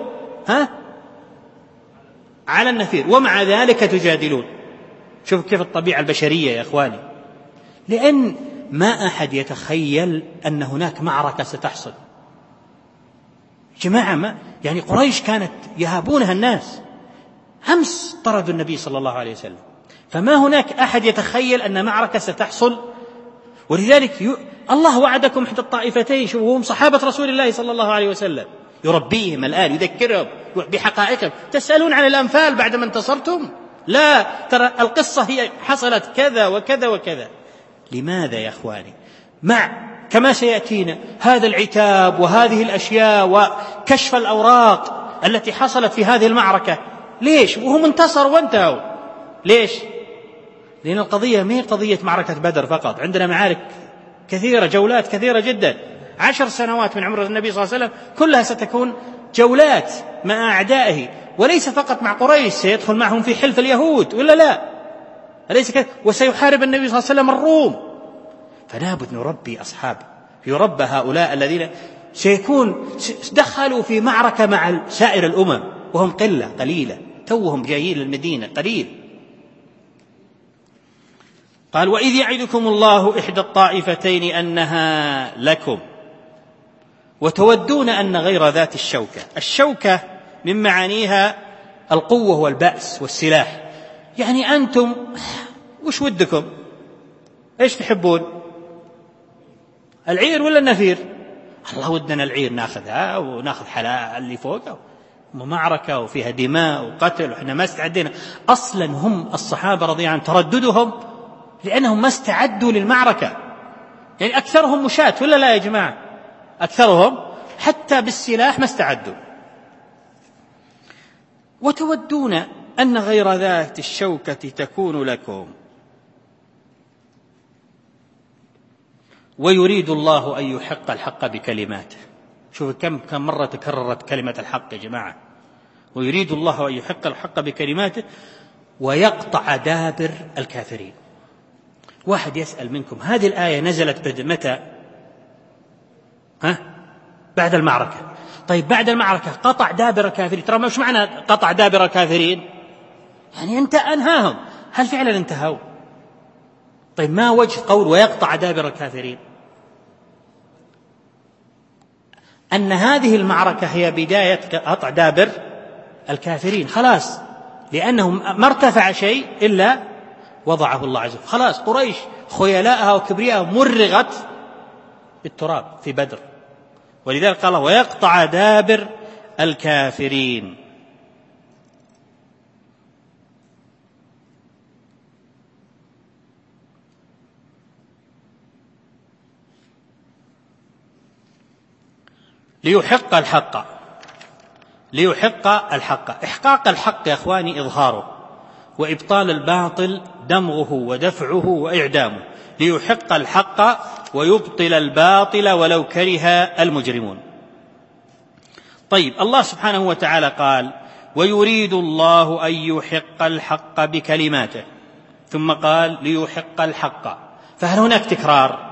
على النفير، ومع ذلك تجادلون. شوف كيف الطبيعة البشرية يا أخواني، لأن ما أحد يتخيل أن هناك معركة ستحصل. جماعة ما يعني قريش كانت يهابونها الناس، أمس طردوا النبي صلى الله عليه وسلم، فما هناك أحد يتخيل أن معركة ستحصل. ولذلك الله وعدكم إحدى الطائفتين، شوفوا هم صحابة رسول الله صلى الله عليه وسلم، يربيهم الآن، يذكرهم بحقائقهم. تسألون عن الأنفال بعد ما انتصرتم؟ لا، ترى القصة هي حصلت كذا وكذا وكذا. لماذا يا أخواني؟ كما سيأتينا هذا العتاب وهذه الأشياء وكشف الأوراق التي حصلت في هذه المعركة، ليش؟ وهم انتصروا وانتهوا. ليش؟ لأن القضية ما هي قضية معركة بدر فقط، عندنا معارك كثيرة، جولات كثيرة جدا. 10 سنوات من عمر النبي صلى الله عليه وسلم كلها ستكون جولات مع أعدائه، وليس فقط مع قريش، سيدخل معهم في حلف اليهود، ولا لا؟ أليس كذا؟ وسيحارب النبي صلى الله عليه وسلم الروم. فلا بد نربي أصحابه، يربى هؤلاء الذين سيكون دخلوا في معركة مع سائر الأمم وهم قليلة، توهم جايين للمدينة قليل. قال وإذ يعدكم الله إحدى الطائفتين أنها لكم وتودون أن غير ذات الشوكة من معانيها القوة والبأس والسلاح. يعني أنتم وش ودكم؟ إيش تحبون؟ العير ولا النفير؟ الله ودنا العير ناخذها وناخذ حلال اللي فوقها، ومعركة وفيها دماء وقتل وإحنا ما استعدينا. أصلا هم الصحابة رضي الله عنهم ترددهم لأنهم ما استعدوا للمعركة. يعني أكثرهم مشاة ولا لا يا جماعة؟ أكثرهم حتى بالسلاح ما استعدوا. وتودون أن غير ذات الشوكة تكون لكم ويريد الله أن يحق الحق بكلماته. شوف كم مرة تكررت كلمة الحق يا جماعة. ويريد الله أن يحق الحق بكلماته ويقطع دابر الكافرين. واحد يسأل منكم هذه الآية نزلت متى؟ بعد المعركة. طيب بعد المعركة قطع دابر الكافرين، ترى مش معنى قطع دابر الكافرين يعني أنت أنهاهم. هل فعلا انتهوا؟ طيب ما وجه قول ويقطع دابر الكافرين؟ أن هذه المعركة هي بداية قطع دابر الكافرين، خلاص، لأنهم ما ارتفع شيء إلا وضعه الله عز وجل. خلاص قريش خيلاءها وكبرياءها مرغت بالتراب في بدر، ولذلك قال ويقطع دابر الكافرين. ليحق الحق. إحقاق الحق يا أخواني إظهاره، وإبطال الباطل دمغه ودفعه وإعدامه. ليحق الحق ويبطل الباطل ولو كره المجرمون. طيب الله سبحانه وتعالى قال ويريد الله أن يحق الحق بكلماته، ثم قال ليحق الحق. فهل هناك تكرار؟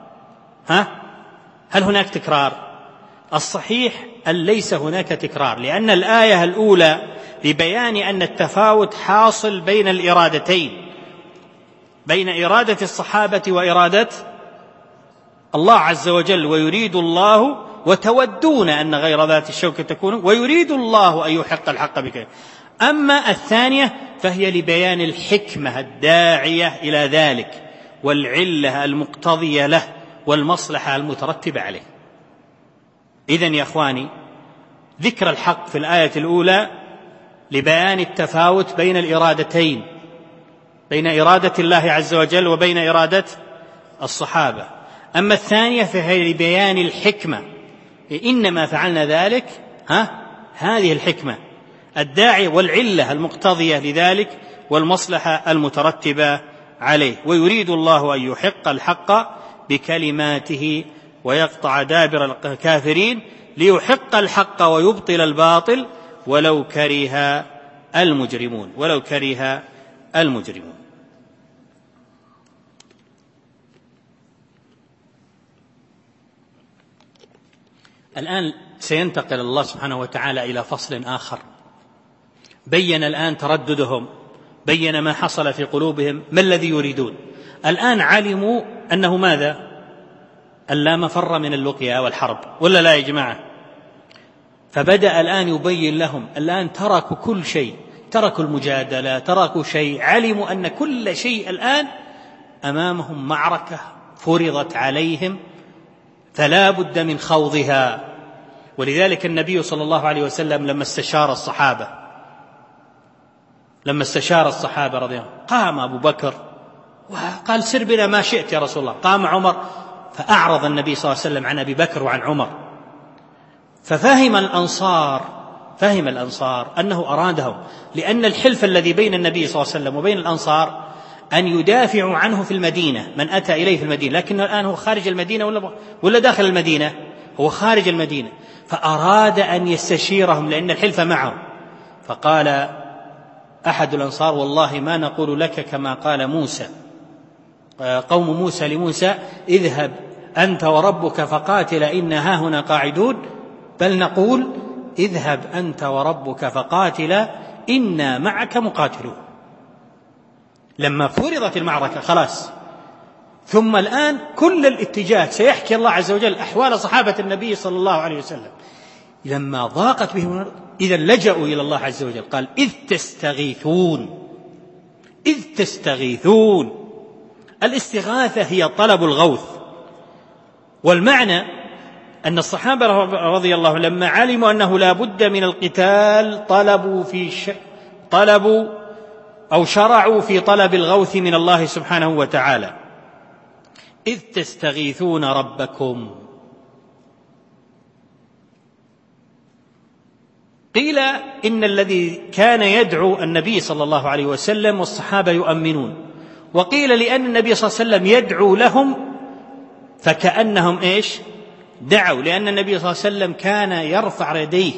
هل هناك تكرار؟ الصحيح أن ليس هناك تكرار، لأن الآية الأولى لبيان أن التفاوت حاصل بين الإرادتين، بين إرادة الصحابة وإرادة الله عز وجل. ويريد الله وتودون أن غير ذات الشوكة تكون ويريد الله أن يحق الحق بك. أما الثانية فهي لبيان الحكمة الداعية إلى ذلك والعلة المقتضية له والمصلحة المترتبة عليه. إذن يا أخواني ذكر الحق في الآية الأولى لبيان التفاوت بين الإرادتين، بين إرادة الله عز وجل وبين إرادة الصحابة. أما الثانية فهي لبيان الحكمة، إنما فعلنا ذلك هذه الحكمة الداعية والعلة المقتضية لذلك والمصلحة المترتبة عليه. ويريد الله أن يحق الحق بكلماته ويقطع دابر الكافرين ليحق الحق ويبطل الباطل ولو كره المجرمون. الآن سينتقل الله سبحانه وتعالى إلى فصل آخر. بين الآن ترددهم، بين ما حصل في قلوبهم، ما الذي يريدون. الآن علموا أنه ماذا؟ ألا مفر من اللقيا والحرب، ولا لا يا جماعة؟ فبدأ الآن يبين لهم. الآن تركوا كل شيء، تركوا المجادلة، تركوا شيء، علموا أن كل شيء الآن أمامهم معركة فرضت عليهم فلا بد من خوضها. ولذلك النبي صلى الله عليه وسلم لما استشار الصحابة رضي الله عنهم، قام أبو بكر وقال سر بنا ما شئت يا رسول الله. قام عمر فأعرض النبي صلى الله عليه وسلم عن أبي بكر وعن عمر. ففهم الأنصار أنه أرادهم، لأن الحلف الذي بين النبي صلى الله عليه وسلم وبين الأنصار أن يدافعوا عنه في المدينة، من أتى إليه في المدينة، لكنه الآن هو خارج المدينة ولا داخل المدينة؟ هو خارج المدينة. فأراد أن يستشيرهم لأن الحلف معهم. فقال أحد الأنصار: والله ما نقول لك كما قال موسى، قوم موسى لموسى: اذهب أنت وربك فقاتل إنا هاهنا قاعدون، بل نقول اذهب أنت وربك فقاتل إنا معك مقاتلون. لما فرضت المعركة خلاص. ثم الآن كل الاتجاه سيحكي الله عز وجل أحوال صحابة النبي صلى الله عليه وسلم لما ضاقت بهم، إذا لجأوا إلى الله عز وجل. قال: إذ تستغيثون. الاستغاثة هي طلب الغوث. والمعنى أن الصحابة رضي الله لما علموا أنه لا بد من القتال طلبوا أو شرعوا في طلب الغوث من الله سبحانه وتعالى. إذ تستغيثون ربكم. قيل إن الذي كان يدعو النبي صلى الله عليه وسلم والصحابة يؤمنون، وقيل لأن النبي صلى الله عليه وسلم يدعو لهم فكأنهم دعوا، لأن النبي صلى الله عليه وسلم كان يرفع يديه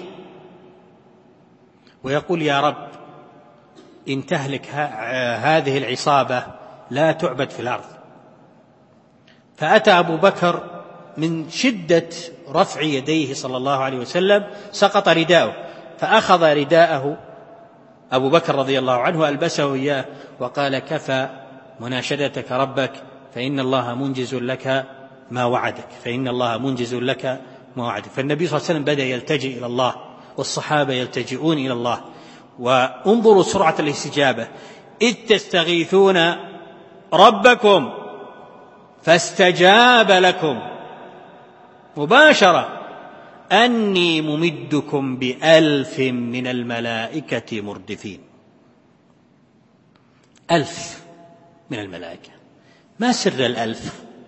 ويقول: يا رب إن تهلك هذه العصابة لا تعبد في الأرض. فأتى أبو بكر من شدة رفع يديه صلى الله عليه وسلم سقط رداءه، فأخذ رداءه أبو بكر رضي الله عنه وألبسه إياه وقال: كفى مناشدتك ربك فإن الله منجز لك ما وعدك. فالنبي صلى الله عليه وسلم بدأ يلتجئ إلى الله، والصحابة يلتجئون إلى الله. وانظروا سرعة الاستجابة: إذ تستغيثون ربكم فاستجاب لكم مباشرة أني ممدكم ب1000 من الملائكة مردفين. 1000 من الملائكة. ما سر 1000؟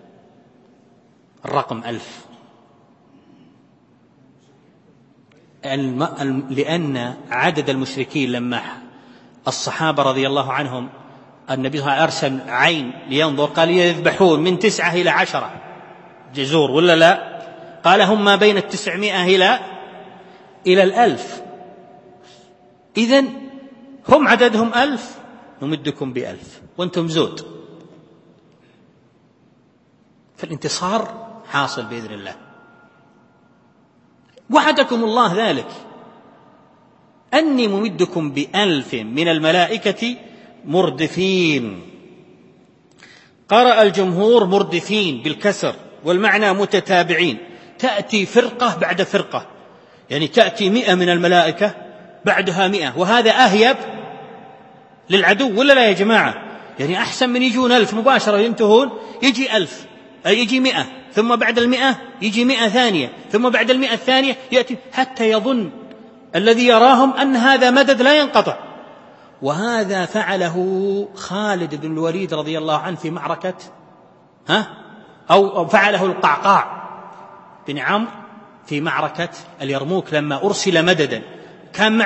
الرقم 1000 لأن عدد المشركين لما الصحابة رضي الله عنهم النبي صلى الله عليه وسلم أرسل عين لينظر، قال يذبحون من 9 إلى 10 جزور ولا لا؟ قال هم ما بين 900 إلى 1000. إذن هم عددهم 1000، نمدكم ب1000 وأنتم زود. فالانتصار حاصل بإذن الله. وعدكم الله ذلك، أني ممدكم ب1000 من الملائكة مردفين. قرأ الجمهور مردفين بالكسر، والمعنى متتابعين، تأتي فرقة بعد فرقة، يعني تأتي 100 من الملائكة بعدها 100، وهذا أهيب للعدو ولا لا يا جماعة؟ يعني أحسن من يجون 1000 مباشرة ينتهون، يجي 1000، يجي 100، ثم بعد 100 يجي 100 ثانية، ثم بعد 100 الثانية يأتي، حتى يظن الذي يراهم أن هذا مدد لا ينقطع. وهذا فعله خالد بن الوليد رضي الله عنه في معركة أو فعله القعقاع بن عمرو في معركة اليرموك لما أرسل مددا، كان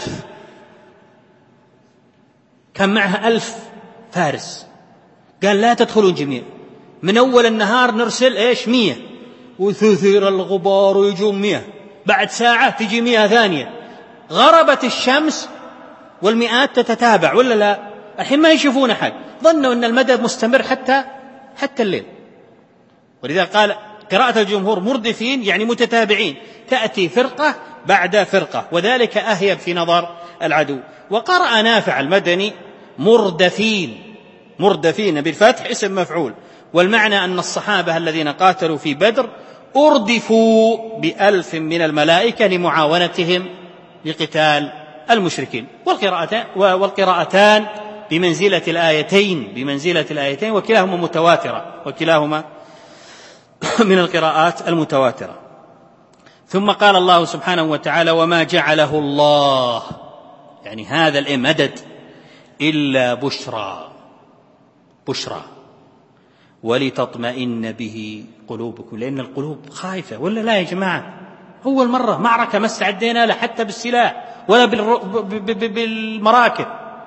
معها 1000 فارس، قال لا تدخلون جميع، من أول النهار نرسل 100 وتثير الغبار ويجون 100، بعد ساعة تجي 100 ثانية، غربت الشمس والمئات تتتابع ولا لا؟ الحين ما يشوفون أحد، ظنوا أن المدد مستمر حتى الليل. ولذا قال قراءة الجمهور مردفين يعني متتابعين، تأتي فرقة بعد فرقة، وذلك أهيب في نظر العدو. وقرأ نافع المدني مردفين بالفتح اسم مفعول، والمعنى أن الصحابة الذين قاتلوا في بدر أردفوا ب1000 من الملائكة لمعاونتهم لقتال المشركين. والقراءتان بمنزلة الآيتين وكلاهما متواترة، وكلاهما من القراءات المتواترة. ثم قال الله سبحانه وتعالى: وما جعله الله، يعني هذا المدد، إلا بشرى ولتطمئن به قلوبكم، لأن القلوب خايفة ولا لا يا جماعة؟ أول مرة معركة ما استعدينا لا حتى بالسلاح ولا بالمراكب.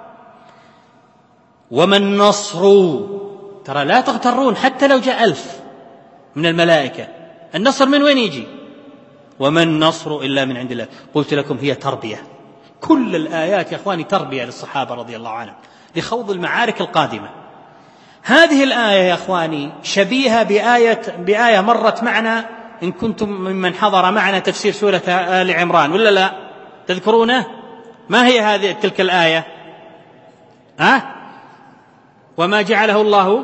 وما النصر، ترى لا تغترون حتى لو جاء 1000 من الملائكة، النصر من وين يجي؟ وما النصر إلا من عند الله. قلت لكم هي تربية، كل الآيات يا أخواني تربية للصحابة رضي الله عنهم لخوض المعارك القادمة. هذه الآية يا أخواني شبيهة بآية مرت معنا، إن كنتم ممن حضر معنا تفسير سورة آل عمران ولا لا تذكرونه؟ ما هي هذه تلك الآية؟ وما جعله الله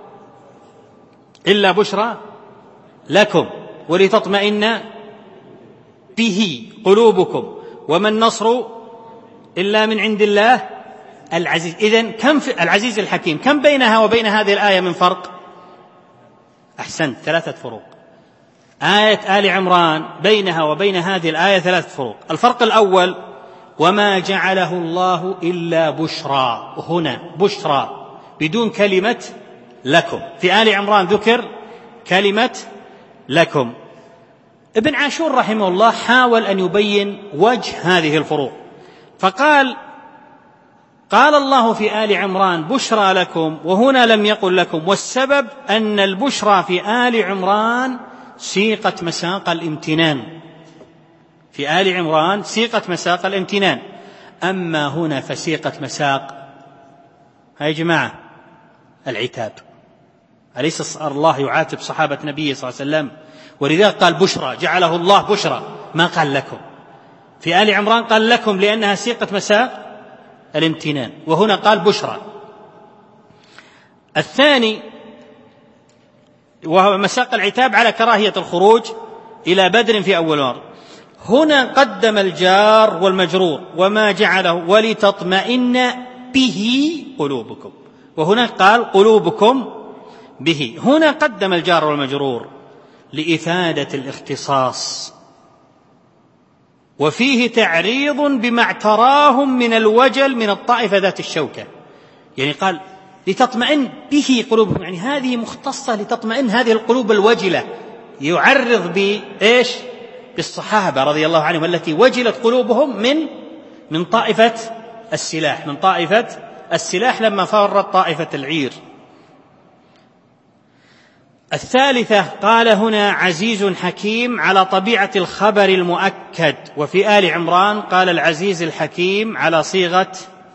إلا بشرى لكم ولتطمئن به قلوبكم وما النصر إلا من عند الله العزيز. إذن كم في العزيز الحكيم، كم بينها وبين هذه الآية من فرق؟ أحسنت، 3 فروق. آية آل عمران بينها وبين هذه الآية 3 فروق. الفرق الأول: وما جعله الله إلا بشرى، هنا بشرى بدون كلمة لكم. في آل عمران ذكر كلمة لكم. ابن عاشور رحمه الله حاول أن يبين وجه هذه الفروق، فقال: قال الله في آل عمران بشرى لكم وهنا لم يقل لكم، والسبب أن البشرى في آل عمران سيقت مساق الامتنان، في آل عمران سيقت مساق الامتنان، أما هنا فسيقت مساق يا جماعة العتاب. أليس الله يعاتب صحابة نبيه صلى الله عليه وسلم؟ ولذلك قال بشرى، جعله الله بشرى، ما قال لكم. في آل عمران قال لكم لأنها سيقت مساق الامتنان، وهنا قال بشرى. الثاني وهو مساق العتاب على كراهية الخروج إلى بدر في أول مرة. هنا قدم الجار والمجرور وما جعله ولتطمئن به قلوبكم، وهنا قال قلوبكم به. هنا قدم الجار والمجرور لإفادة الاختصاص، وفيه تعريض بما اعتراهم من الوجل من الطائفة ذات الشوكة، يعني قال لتطمئن به قلوبكم، يعني هذه مختصة لتطمئن هذه القلوب الوجلة، يعرض بإيش؟ بالصحابة رضي الله عنهم التي وجلت قلوبهم من طائفة السلاح، من طائفة السلاح لما فرت طائفة العير. الثالثة قال هنا عزيز حكيم على طبيعة الخبر المؤكد، وفي آل عمران قال العزيز الحكيم على صيغة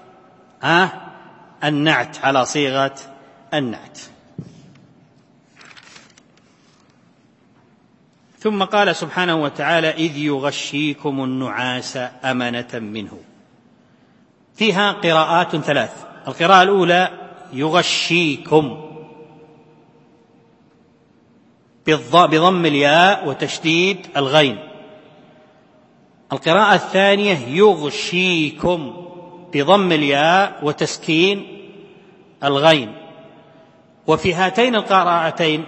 النعت، على صيغة النعت. ثم قال سبحانه وتعالى إذ يغشيكم النعاس أمنة منه. فيها قراءات 3. القراءة الأولى يغشيكم بضم الياء وتشديد الغين. القراءة الثانية يغشيكم بضم الياء وتسكين الغين. وفي هاتين القراءتين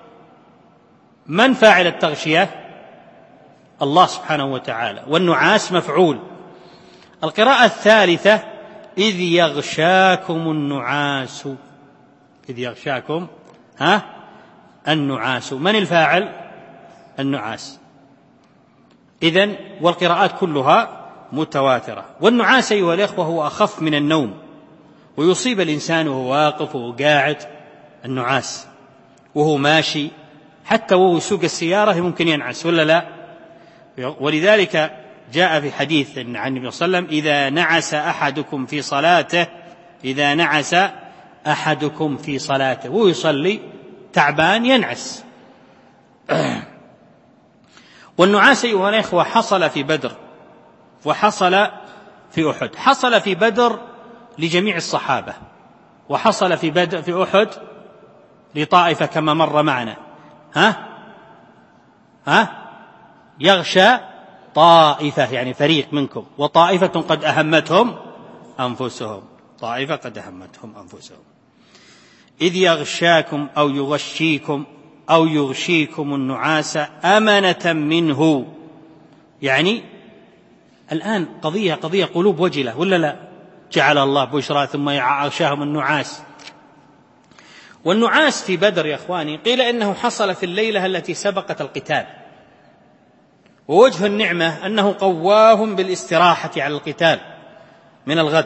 من فاعل التغشية؟ الله سبحانه وتعالى، والنعاس مفعول. القراءة الثالثة إذ يغشاكم النعاس، إذ يغشاكم النعاس. من الفاعل؟ النعاس. إذن والقراءات كلها متواترة. والنعاس أيها الإخوة هو أخف من النوم، ويصيب الإنسان وهو واقف وهو قاعد النعاس، وهو ماشي، حتى وهو يسوق السيارة ممكن ينعس ولا لا؟ ولذلك جاء في حديث عن النبي صلى الله عليه وسلم: إذا نعس أحدكم في صلاته، إذا نعس أحدكم في صلاته، ويصلي تعبان ينعس. والنعاس أيها الأخوة حصل في بدر وحصل في أحد. حصل في بدر لجميع الصحابة، وحصل في أحد لطائفة كما مر معنا. يغشى طائفة يعني فريق منكم، وطائفة قد أهمتهم أنفسهم، طائفة قد أهمتهم أنفسهم. إذ يغشاكم أو يغشيكم أو يغشيكم النعاس أمنة منه، يعني الآن قضية قلوب وجلة ولا لا؟ جعل الله بشرى ثم يغشاهم النعاس. والنعاس في بدر يا أخواني قيل إنه حصل في الليلة التي سبقت القتال، ووجه النعمة أنه قواهم بالاستراحة على القتال من الغد.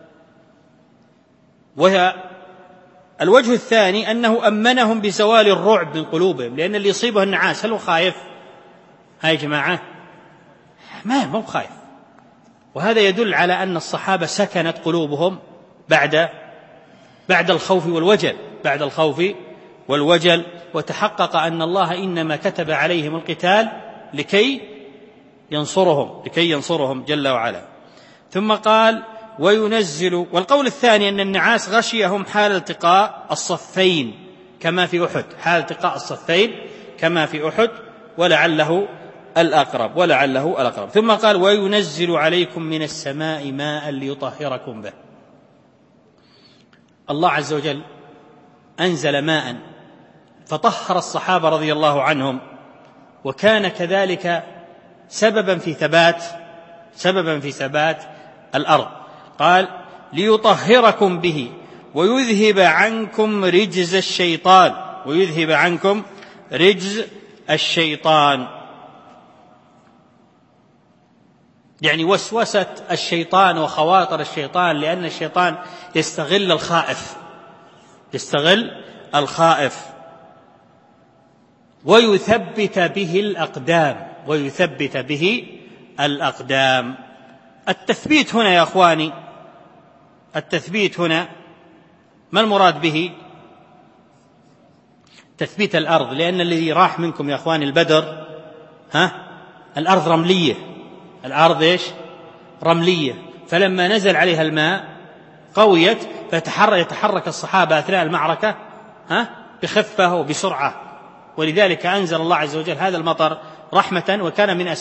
وهي الوجه الثاني أنه أمنهم بزوال الرعب من قلوبهم، لأن اللي يصيبه النعاس هل هو خايف؟ هاي جماعة ما هو خايف. وهذا يدل على أن الصحابة سكنت قلوبهم بعد الخوف والوجل، بعد الخوف والوجل، وتحقق أن الله إنما كتب عليهم القتال لكي ينصرهم جل وعلا. ثم قال: وينزل. والقول الثاني أن النعاس غشيهم حال التقاء الصفين كما في أحد، حال التقاء الصفين كما في أحد، ولعله الأقرب. ثم قال: وينزل عليكم من السماء ماء ليطهركم به. الله عز وجل أنزل ماء فطهر الصحابة رضي الله عنهم، وكان كذلك سببا في ثبات الأرض. قال: ليطهركم به ويذهب عنكم رجز الشيطان، يعني وسوسة الشيطان وخواطر الشيطان، لأن الشيطان يستغل الخائف ويثبت به الأقدام. التثبيت هنا يا أخواني، التثبيت هنا ما المراد به؟ تثبيت الأرض، لأن الذي راح منكم يا أخواني البدر الأرض رملية، الأرض رملية، فلما نزل عليها الماء قويت، فيتحرك الصحابة أثناء المعركة بخفة وبسرعة. ولذلك أنزل الله عز وجل هذا المطر رحمة، وكان من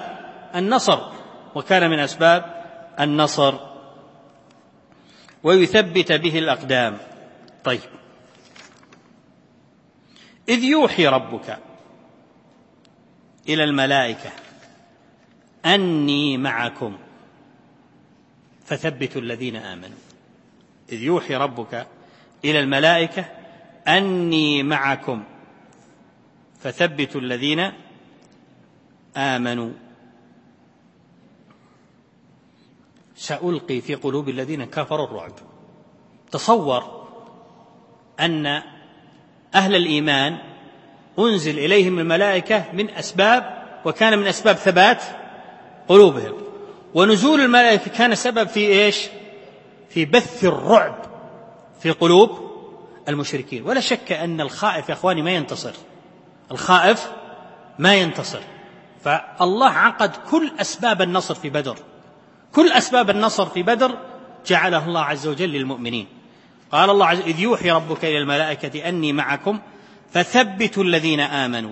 أسباب النصر. ويثبت به الأقدام. طيب، إذ يوحي ربك إلى الملائكة أني معكم فثبتوا الذين آمنوا. إذ يوحي ربك إلى الملائكة أني معكم فثبتوا الذين آمنوا. سألقي في قلوب الذين كفروا الرعب. تصور أن أهل الإيمان أنزل إليهم الملائكة من أسباب، وكان من أسباب ثبات قلوبهم، ونزول الملائكة كان سبب في في بث الرعب في قلوب المشركين. ولا شك أن الخائف يا أخواني ما ينتصر، فالله عقد كل أسباب النصر في بدر، كل أسباب النصر في بدر جعله الله عز وجل للمؤمنين. قال الله عز وجل: إذ يوحي ربك إلى الملائكة أني معكم فثبتوا الذين آمنوا.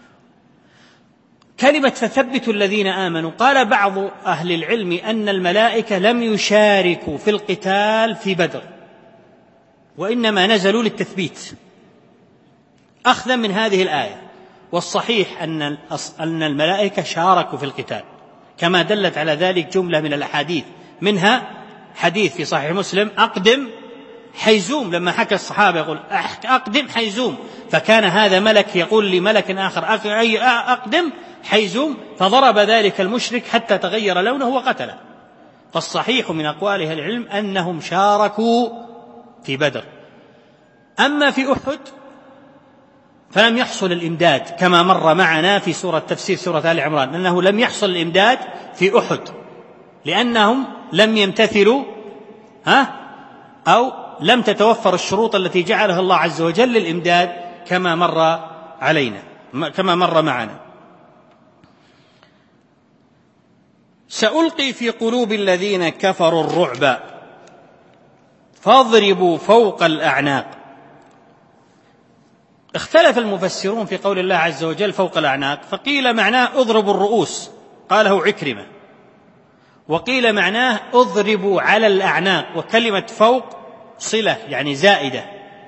كلمة فثبتوا الذين آمنوا، قال بعض أهل العلم أن الملائكة لم يشاركوا في القتال في بدر، وإنما نزلوا للتثبيت أخذا من هذه الآية. والصحيح أن الملائكة شاركوا في القتال، كما دلت على ذلك جملة من الأحاديث، منها حديث في صحيح مسلم: أقدم حيزوم، لما حكى الصحابة يقول أقدم حيزوم، فكان هذا ملك يقول لملك آخر أقدم حيزوم، فضرب ذلك المشرك حتى تغير لونه وقتله. فالصحيح من أقوال أهل العلم أنهم شاركوا في بدر. أما في أحد فلم يحصل الإمداد كما مر معنا في تفسير سورة آل عمران، أنه لم يحصل الإمداد في أحد لأنهم لم يمتثلوا أو لم تتوفر الشروط التي جعلها الله عز وجل للإمداد كما مر معنا. سألقي في قلوب الذين كفروا الرعب فاضربوا فوق الأعناق. اختلف المفسرون في قول الله عز وجل فوق الأعناق، فقيل معناه اضربوا الرؤوس، قاله عكرمة، وقيل معناه اضربوا على الأعناق، وكلمة فوق صلة يعني زائدة.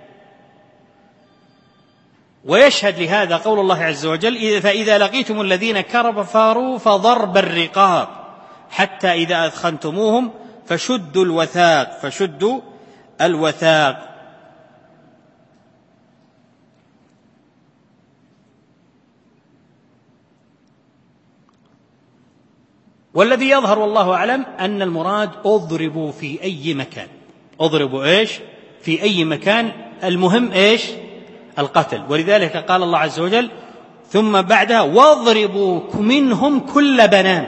ويشهد لهذا قول الله عز وجل فإذا لقيتم الذين كفروا فضرب الرقاب حتى إذا أثخنتموهم فشدوا الوثاق. والذي يظهر والله أعلم أن المراد أضربوا في أي مكان. أضربوا في أي مكان، المهم القتل. ولذلك قال الله عز وجل ثم بعدها واضربوا منهم كل بنان.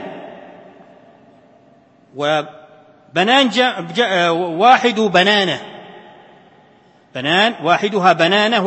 وبنان واحد بنانة، بنان واحدها بنانة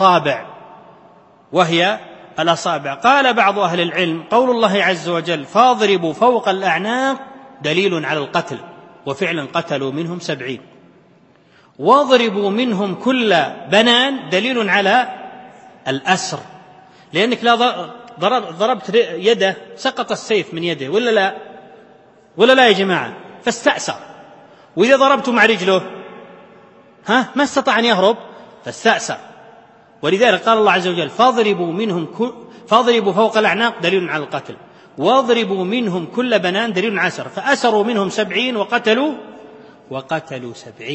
وهي الأصابع. قال بعض أهل العلم قول الله عز وجل فاضربوا فوق الأعناق دليل على القتل، وفعلا قتلوا منهم 70. واضربوا منهم كل بنان دليل على الأسر، لأنك لا ضربت يده سقط السيف من يده ولا لا يا جماعة، فاستأسر. وإذا ضربت مع رجله ما استطاع أن يهرب فاستأسر. ولذلك قال الله عز وجل فاضربوا فوق الأعناق دليل على القتل، واضربوا منهم كل بنان دليل على الأسر، فأسروا منهم 70 وقتلوا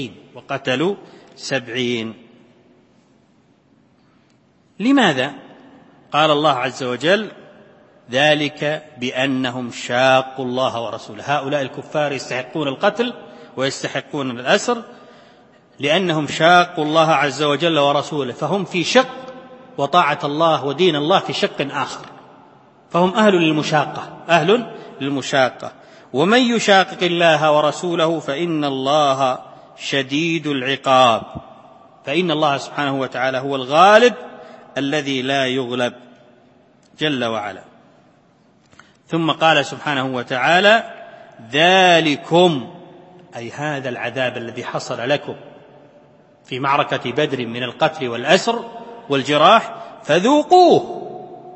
70. لماذا؟ قال الله عز وجل ذلك بأنهم شاقوا الله ورسوله. هؤلاء الكفار يستحقون القتل ويستحقون الأسر لأنهم شاقوا الله عز وجل ورسوله، فهم في شق، وطاعة الله ودين الله في شق آخر، فهم أهل للمشاقة. ومن يشاقق الله ورسوله فإن الله شديد العقاب، فإن الله سبحانه وتعالى هو الغالب الذي لا يغلب جل وعلا. ثم قال سبحانه وتعالى ذلكم، أي هذا العذاب الذي حصل لكم في معركة بدر من القتل والأسر والجراح، فذوقوا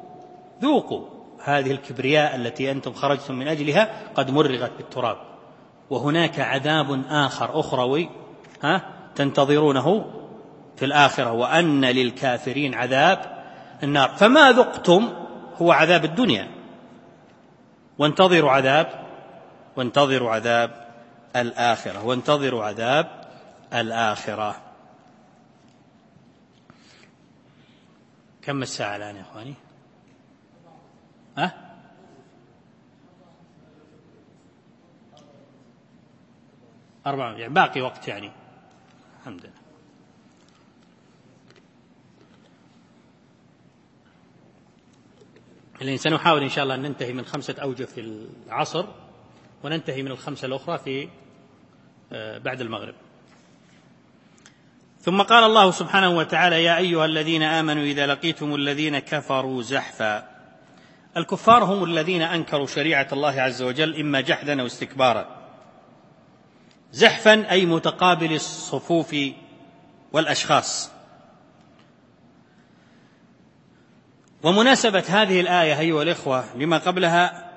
هذه الكبرياء التي أنتم خرجتم من أجلها قد مرغت بالتراب، وهناك عذاب آخر أخروي تنتظرونه في الآخرة، وأن للكافرين عذاب النار. فما ذقتم هو عذاب الدنيا، وانتظروا عذاب الآخرة. كم الساعة الآن يا أخواني؟ 4 يعني باقي وقت، يعني الحمد لله. الآن سنحاول إن شاء الله أن ننتهي من 5 أوجه في العصر، وننتهي من 5 الأخرى في بعد المغرب. ثم قال الله سبحانه وتعالى يا أيها الذين آمنوا إذا لقيتم الذين كفروا زحفا. الكفار هم الذين أنكروا شريعة الله عز وجل إما جحدا أو استكبارا. زحفا أي متقابل الصفوف والأشخاص. ومناسبة هذه الآية أيها الإخوة لما قبلها،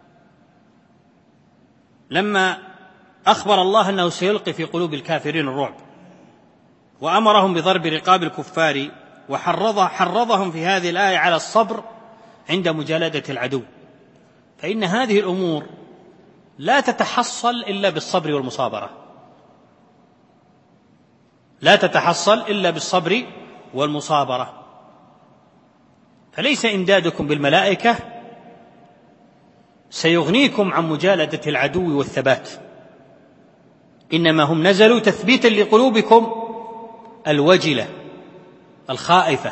لما أخبر الله أنه سيلقي في قلوب الكافرين الرعب، وأمرهم بضرب رقاب الكفار، وحرضهم في هذه الآية على الصبر عند مجالدة العدو، فإن هذه الأمور لا تتحصل إلا بالصبر والمصابرة. لا تتحصل إلا بالصبر والمصابرة. فليس إمدادكم بالملائكة سيغنيكم عن مجالدة العدو والثبات، إنما هم نزلوا تثبيتا لقلوبكم الوجلة الخائفة.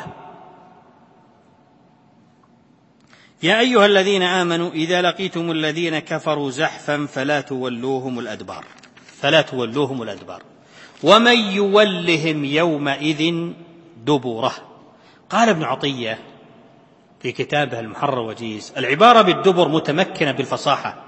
يا أيها الذين آمنوا إذا لقيتم الذين كفروا زحفا فلا تولوهم الأدبار ومن يولهم يومئذ دبره. قال ابن عطية في كتابه المحرر وجيز: العبارة بالدبر متمكنة بالفصاحة،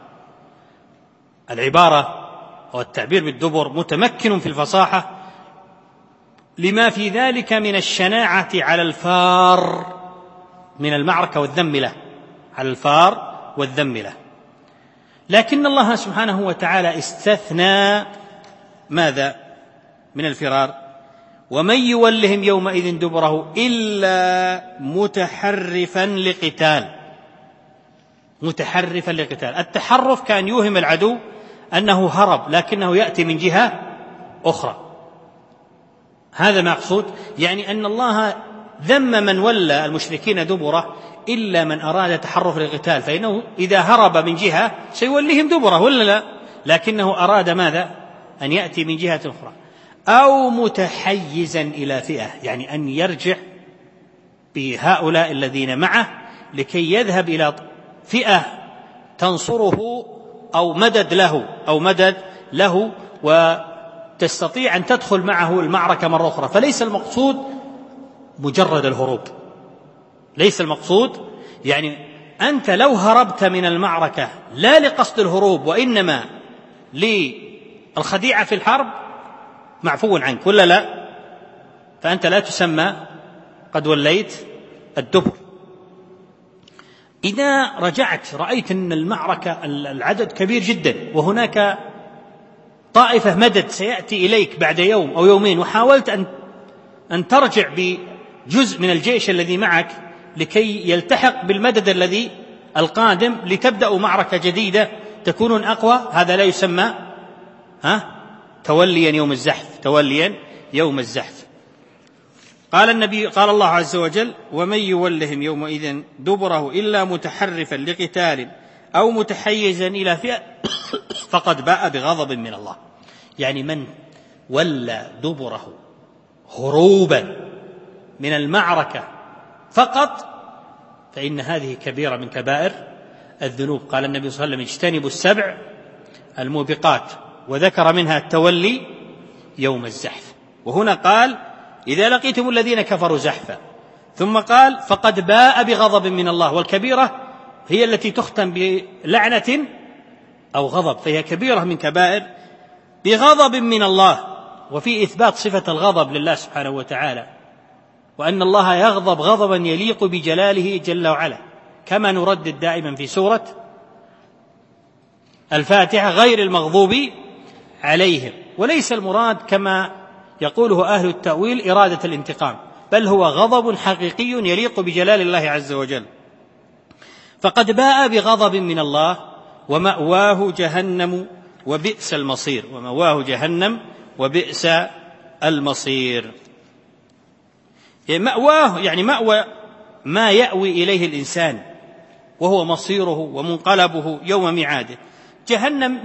العبارة والتعبير بالدبر متمكن في الفصاحة لما في ذلك من الشناعة على الفار من المعركة والذم له، على الفار والذم له. لكن الله سبحانه وتعالى استثنى ماذا من الفرار؟ ومن يولهم يومئذ دبره إلا متحرفا لقتال. التحرف كان يوهم العدو أنه هرب لكنه يأتي من جهة أخرى، هذا مقصود، يعني أن الله ذم من ولى المشركين دبره إلا من أراد تحرف للقتال، فإنه إذا هرب من جهة سيوليهم دبره ولا لا، لكنه أراد ماذا؟ أن يأتي من جهة أخرى. أو متحيزا إلى فئة، يعني أن يرجع بهؤلاء الذين معه لكي يذهب إلى فئة تنصره أو مدد له وتستطيع أن تدخل معه المعركة مرة أخرى. فليس المقصود مجرد الهروب، ليس المقصود، يعني أنت لو هربت من المعركة لا لقصد الهروب وإنما للخديعة في الحرب معفو عنك ولا لا، فأنت لا تسمى قد وليت الدبر. إذا رجعت رأيت أن المعركة العدد كبير جدا وهناك طائفة مدد سيأتي إليك بعد يوم أو يومين، وحاولت أن ترجع بجزء من الجيش الذي معك لكي يلتحق بالمدد الذي القادم لتبدأوا معركة جديدة تكونون أقوى، هذا لا يسمى توليا يوم الزحف. قال الله عز وجل: ومن يولهم يومئذ دبره إلا متحرفا لقتال أو متحيزا إلى فئة فقد باء بغضب من الله. يعني من ولى دبره هروبا من المعركة فقط فإن هذه كبيرة من كبائر الذنوب. قال النبي صلى الله عليه وسلم: اجتنبوا السبع الموبقات، وذكر منها التولي يوم الزحف. وهنا قال: إذا لقيتم الذين كفروا زحفا، ثم قال: فقد باء بغضب من الله. والكبيرة هي التي تختم بلعنة أو غضب، فهي كبيرة من كبائر بغضب من الله. وفي إثبات صفة الغضب لله سبحانه وتعالى، وأن الله يغضب غضبا يليق بجلاله جل وعلا، كما نردد دائما في سورة الفاتحة: غير المغضوب عليهم. وليس المراد كما يقوله أهل التأويل إرادة الانتقام، بل هو غضب حقيقي يليق بجلال الله عز وجل. فقد باء بغضب من الله ومأواه جهنم وبئس المصير. مأواه يعني مأوى ما يأوي إليه الإنسان، وهو مصيره ومنقلبه يوم ميعاده. جهنم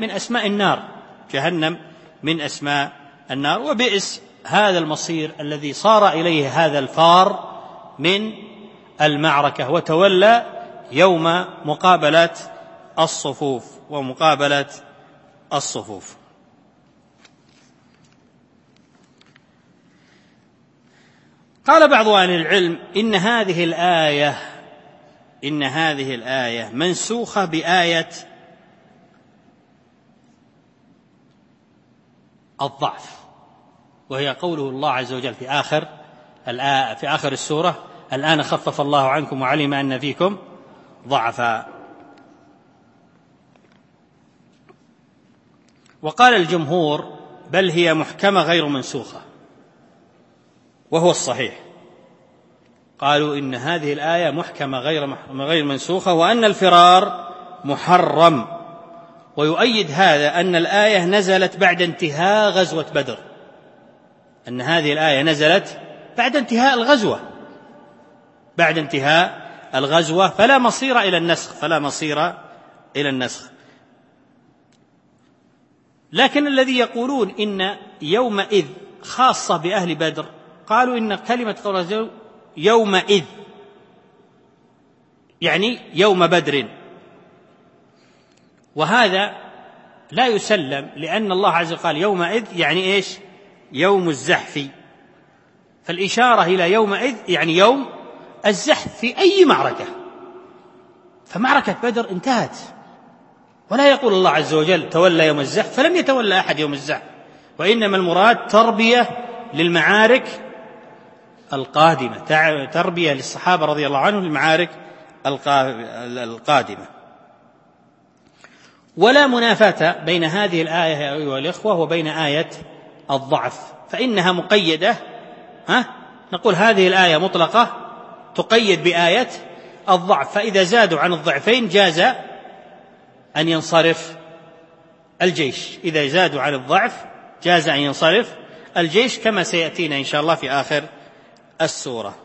من أسماء النار، وبئس هذا المصير الذي صار إليه هذا الفار من المعركة وتولى يوم مقابلة الصفوف. قال بعض أهل العلم: إن هذه الآية منسوخة بآية الضعف، وهي قوله الله عز وجل في آخر السورة: الآن خفف الله عنكم وعلم أن فيكم ضعفا. وقال الجمهور: بل هي محكمة غير منسوخة، وهو الصحيح. قالوا إن هذه الآية محكمة غير منسوخة، وأن الفرار محرم. ويؤيد هذا أن الآية نزلت بعد انتهاء غزوة بدر، أن هذه الآية نزلت بعد انتهاء الغزوة، بعد انتهاء الغزوة، فلا مصير إلى النسخ. لكن الذي يقولون إن يومئذ خاصة بأهل بدر، قالوا إن كلمة قول يومئذ يعني يوم بدر، وهذا لا يسلم، لأن الله عز وجل قال يومئذ يعني إيش؟ يوم الزحف، فالإشارة إلى يومئذ يعني يوم الزحف في أي معركة، فمعركة بدر انتهت، ولا يقول الله عز وجل تولى يوم الزحف، فلم يتولى أحد يوم الزحف، وإنما المراد تربية للمعارك القادمة، تربية للصحابة رضي الله عنهم للمعارك القادمة. ولا منافاة بين هذه الآية يا أيها الإخوة وبين آية الضعف، فإنها مقيدة، نقول هذه الآية مطلقة تقيد بآية الضعف، فإذا زادوا عن الضعفين جاز أن ينصرف الجيش، إذا زادوا عن الضعف جاز أن ينصرف الجيش، كما سيأتينا إن شاء الله في آخر السورة.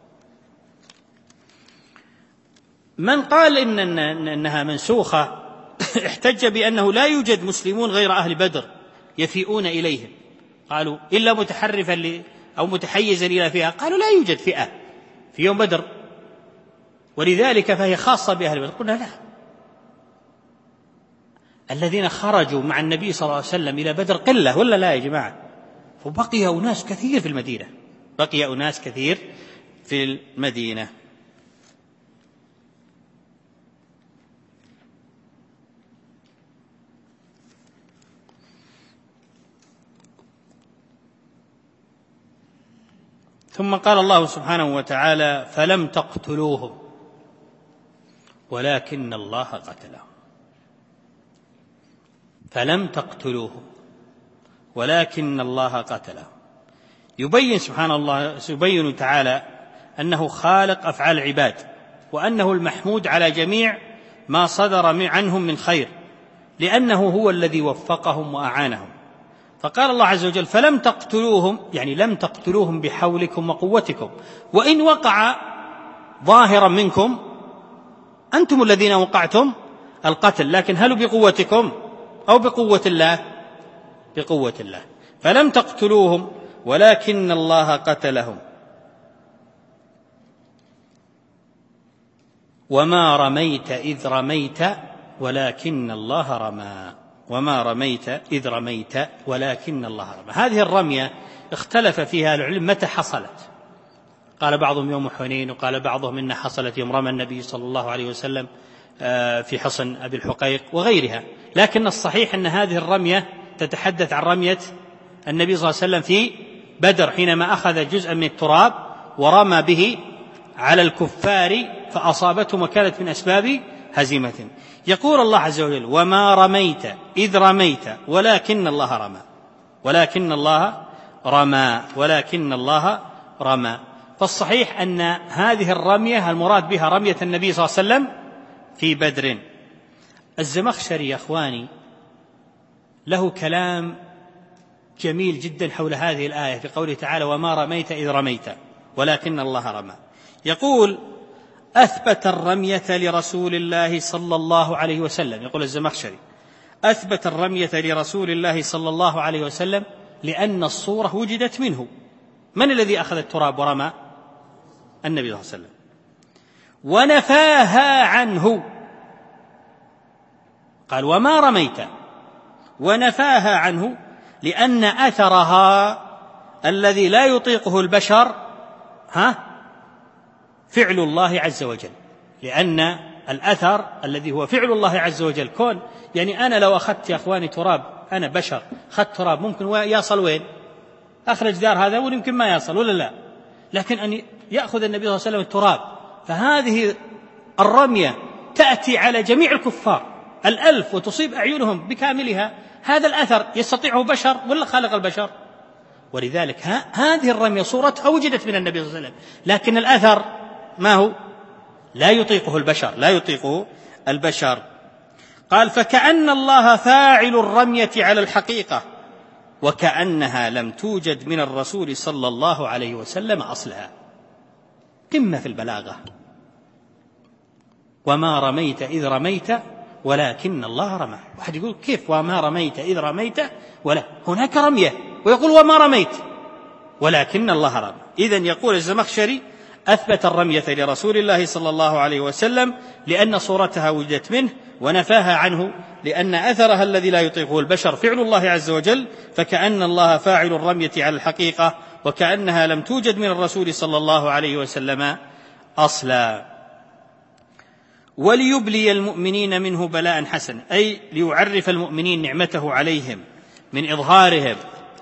من قال إنها منسوخة احتج بأنه لا يوجد مسلمون غير أهل بدر يفيئون إليهم، قالوا إلا متحرفا أو متحيزا إلى فئة، قالوا لا يوجد فئة في يوم بدر، ولذلك فهي خاصة بأهل بدر. قلنا لا، الذين خرجوا مع النبي صلى الله عليه وسلم إلى بدر قلة ولا لا يا جماعة؟ فبقي أناس كثير في المدينة، بقي أناس كثير في المدينة. ثم قال الله سبحانه وتعالى فلم تقتلوهم ولكن الله قتلهم، فلم تقتلوهم ولكن الله قتلهم. يبين سبحان الله، يبين تعالى أنه خالق أفعال العباد، وأنه المحمود على جميع ما صدر عنهم من خير، لأنه هو الذي وفقهم وأعانهم. فقال الله عز وجل فلم تقتلوهم، يعني لم تقتلوهم بحولكم وقوتكم، وإن وقع ظاهرا منكم أنتم الذين وقعتم القتل، لكن هل بقوتكم أو بقوة الله؟ بقوة الله. فلم تقتلوهم ولكن الله قتلهم وما رميت إذ رميت ولكن الله رمى، وما رميت إذ رميت ولكن الله رمى. هذه الرمية اختلف فيها العلم متى حصلت، قال بعضهم يوم حنين، وقال بعضهم إنها حصلت يوم رمى النبي صلى الله عليه وسلم في حصن أبي الحقيق وغيرها، لكن الصحيح أن هذه الرمية تتحدث عن رمية النبي صلى الله عليه وسلم في بدر، حينما أخذ جزءا من التراب ورمى به على الكفار فأصابتهم وكانت من أسباب هزيمة. يقول الله عز وجل وما رميت إذ رميت ولكن الله رمى، ولكن الله رمى، ولكن الله رمى. فالصحيح أن هذه الرمية المراد بها رمية النبي صلى الله عليه وسلم في بدر. الزمخشري يا أخواني له كلام جميل جدا حول هذه الآية في قوله تعالى وما رميت إذ رميت ولكن الله رمى. يقول أثبت الرمية لرسول الله صلى الله عليه وسلم، يقول الزمخشري أثبت الرمية لرسول الله صلى الله عليه وسلم لأن الصورة وجدت منه. من الذي أخذ التراب ورمى؟ النبي صلى الله عليه وسلم. ونفاها عنه، قال وما رميت ونفاها عنه لأن أثرها الذي لا يطيقه البشر فعل الله عز وجل، لأن الأثر الذي هو فعل الله عز وجل كون، يعني أنا لو أخذت يا أخواني تراب، أنا بشر أخذت تراب ممكن يصل وين؟ أخرج دار هذا ويمكن ما يصل ولا لا، لكن أن يأخذ النبي صلى الله عليه وسلم التراب، فهذه الرمية تأتي على جميع الكفار 1000 وتصيب أعينهم بكاملها، هذا الأثر يستطيعه بشر ولا خالق البشر؟ ولذلك هذه الرمية صورتها وجدت من النبي صلى الله عليه وسلم، لكن الأثر ما هو؟ لا يطيقه البشر، لا يطيقه البشر. قال فكأن الله فاعل الرمية على الحقيقة وكأنها لم توجد من الرسول صلى الله عليه وسلم أصلها. قمة في البلاغة. وما رميت إذ رميت ولكن الله رمى. واحد يقول كيف وما رميت إذ رميت؟ ولا هناك رمية، ويقول وما رميت ولكن الله رمى. إذن يقول الزمخشري أثبت الرمية لرسول الله صلى الله عليه وسلم لأن صورتها وجدت منه، ونفاها عنه لأن أثرها الذي لا يطيقه البشر فعل الله عز وجل، فكأن الله فاعل الرمية على الحقيقة، وكأنها لم توجد من الرسول صلى الله عليه وسلم أصلا. وليبلي المؤمنين منه بلاء حسن، أي ليعرف المؤمنين نعمته عليهم من إظهارهم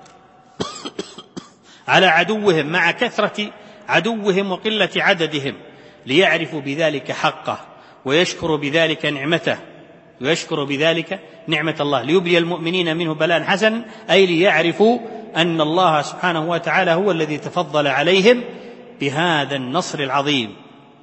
على عدوهم مع كثرة عدوهم وقلة عددهم، ليعرفوا بذلك حقه ويشكروا بذلك نعمته، ويشكروا بذلك نعمة الله. ليبلي المؤمنين منه بلاء حسن، أي ليعرفوا أن الله سبحانه وتعالى هو الذي تفضل عليهم بهذا النصر العظيم.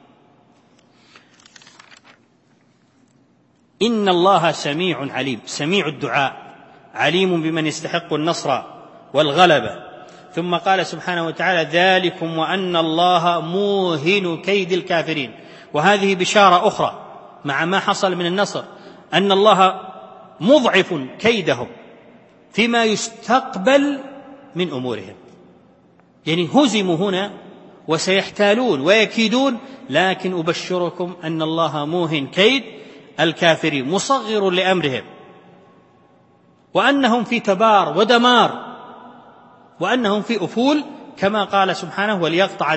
إن الله سميع عليم، سميع الدعاء، عليم بمن يستحق النصر والغلبة. ثم قال سبحانه وتعالى ذلكم وأن الله موهن كيد الكافرين. وهذه بشارة أخرى مع ما حصل من النصر، أن الله مضعف كيدهم فيما يستقبل من أمورهم. يعني هزموا هنا وسيحتالون ويكيدون، لكن أبشركم أن الله موهن كيد الكافرين، مصغر لأمرهم، وأنهم في تبار ودمار، وأنهم في أفول، كما قال سبحانه وليقطع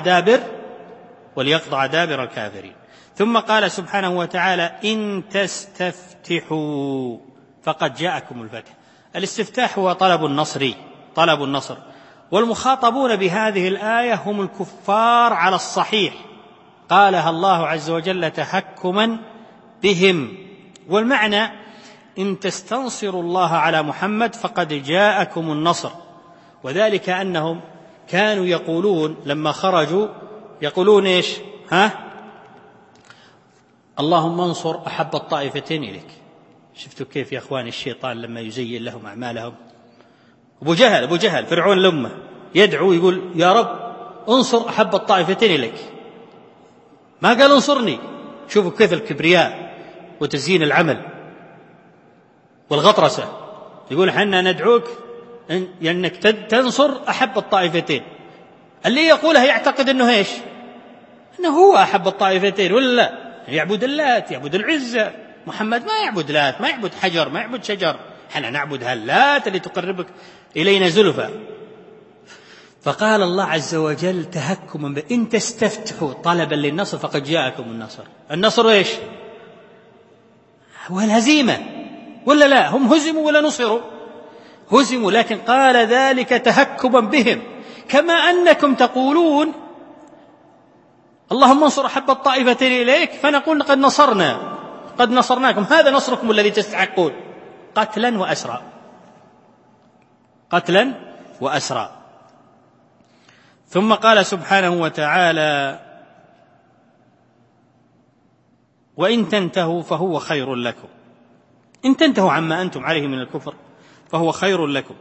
دابر الكافرين. ثم قال سبحانه وتعالى إن تستفتحوا فقد جاءكم الفتح. الاستفتاح هو طلب النصر، والمخاطبون بهذه الآية هم الكفار على الصحيح، قالها الله عز وجل تحكما بهم. والمعنى إن تستنصروا الله على محمد فقد جاءكم النصر. وذلك أنهم كانوا يقولون لما خرجوا يقولون إيش؟ اللهم انصر أحب الطائفتين إليك. شفتوا كيف يا أخواني الشيطان لما يزين لهم أعمالهم؟ أبو جهل فرعون الأمة يدعو يقول يا رب انصر أحب الطائفتين إليك، ما قال انصرني. شوفوا كيف الكبرياء وتزيين العمل والغطرسة. يقول حنا ندعوك أنك تنصر أحب الطائفتين. اللي يقولها يعتقد أنه إيش؟ أنه هو أحب الطائفتين، ولا لا؟ يعبد اللات، يعبد العزة. محمد ما يعبد لات، ما يعبد حجر، ما يعبد شجر، حنا نعبد هاللات اللي تقربك إلينا زلفى. فقال الله عز وجل تهكما إن تستفتحوا طلبا للنصر فقد جاءكم النصر. النصر إيش؟ هو الهزيمة، ولا لا؟ هم هزموا ولا نصروا؟ هزموا، لكن قال ذلك تهكما بهم، كما أنكم تقولون اللهم انصر أحب الطائفتين إليك، فنقول قد نصرناكم، هذا نصركم الذي تستحقون، قتلا وأسرى. ثم قال سبحانه وتعالى وإن تنتهوا فهو خير لكم. إن تنتهوا عما أنتم عليه من الكفر فهو خير لكم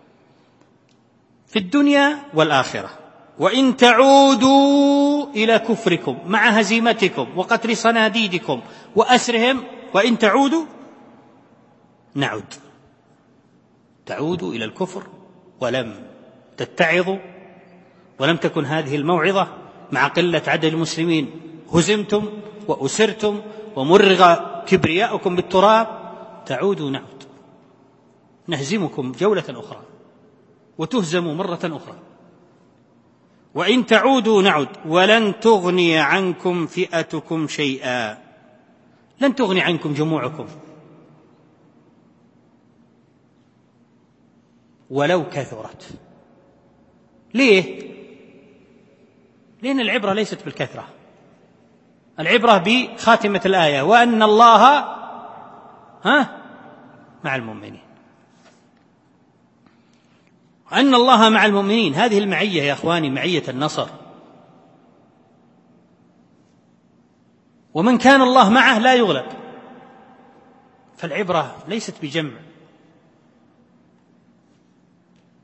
في الدنيا والآخرة، وإن تعودوا إلى كفركم مع هزيمتكم وقتل صناديدكم وأسرهم، وإن تعودوا تعودوا إلى الكفر ولم تتعظوا، ولم تكن هذه الموعظة مع قلة عدد المسلمين، هزمتم وأسرتم ومرغ كبرياؤكم بالتراب، تعودوا نهزمكم جولة أخرى وتهزموا مرة أخرى. وإن تعودوا نعد ولن تغني عنكم فئتكم شيئا، لن تغني عنكم جموعكم ولو كثرت. ليه؟ لأن العبرة ليست بالكثرة، العبرة بخاتمة الآية وأن الله مع المؤمنين. أن الله مع المؤمنين، هذه المعية يا أخواني معية النصر، ومن كان الله معه لا يغلب. فالعبرة ليست بجمع،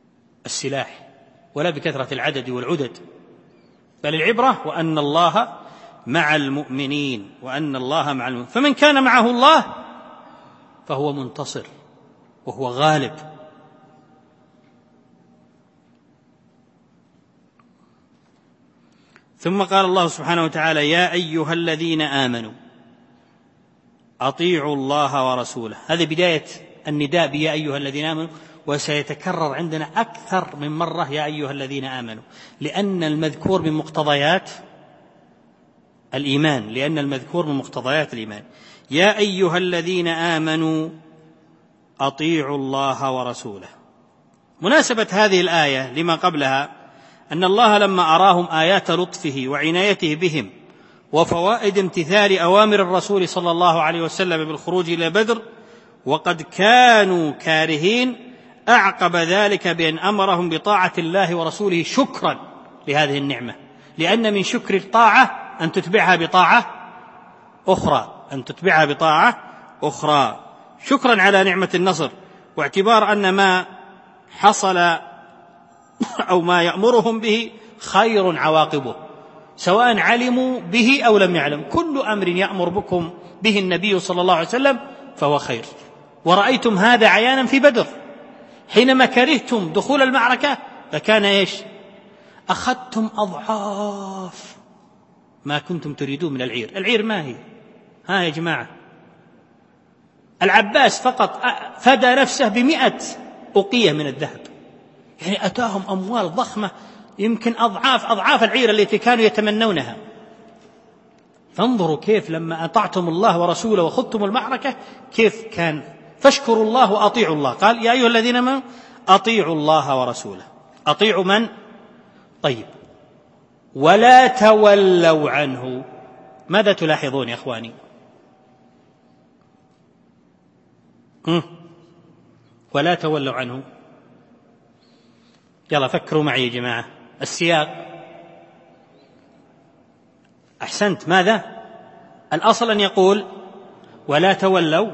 السلاح ولا بكثرة العدد والعدد، بل العبرة وأن الله مع المؤمنين، وأن الله مع المؤمنين، فمن كان معه الله فهو منتصر وهو غالب. ثم قال الله سبحانه وتعالى: يا أيها الذين آمنوا أطيعوا الله ورسوله. هذه بداية النداء بيا أيها الذين آمنوا، وسيتكرر عندنا أكثر من مرة يا أيها الذين آمنوا، لأن المذكور من مقتضيات الإيمان، يا أيها الذين آمنوا أطيعوا الله ورسوله. مناسبة هذه الآية لما قبلها أن الله لما أراهم آيات لطفه وعنايته بهم وفوائد امتثال أوامر الرسول صلى الله عليه وسلم بالخروج إلى بدر وقد كانوا كارهين، أعقب ذلك بأن أمرهم بطاعة الله ورسوله شكرا لهذه النعمة، لأن من شكر الطاعة أن تتبعها بطاعة أخرى، شكرا على نعمة النصر، واعتبار أن ما حصل أو ما يأمرهم به خير عواقبه، سواء علموا به أو لم يعلم. كل أمر يأمر بكم به النبي صلى الله عليه وسلم فهو خير، ورأيتم هذا عيانا في بدر حينما كرهتم دخول المعركة، فكان إيش؟ أخذتم أضعاف ما كنتم تريدون من العير. العير ما هي؟ ها يا جماعة، العباس فقط فدى نفسه ب100 أوقية من الذهب، يعني أتاهم أموال ضخمة يمكن أضعاف العير التي كانوا يتمنونها. فانظروا كيف لما أطعتم الله ورسوله وخضتم المعركة كيف كان. فاشكروا الله وأطيعوا الله. قال: يا أيها الذين آمنوا أطيعوا الله ورسوله. أطيعوا من؟ طيب، ولا تولوا عنه. ماذا تلاحظون يا أخواني؟ ولا تولوا عنه. يلا فكروا معي يا جماعة. السياق أحسنت. ماذا؟ الأصل أن يقول ولا تولوا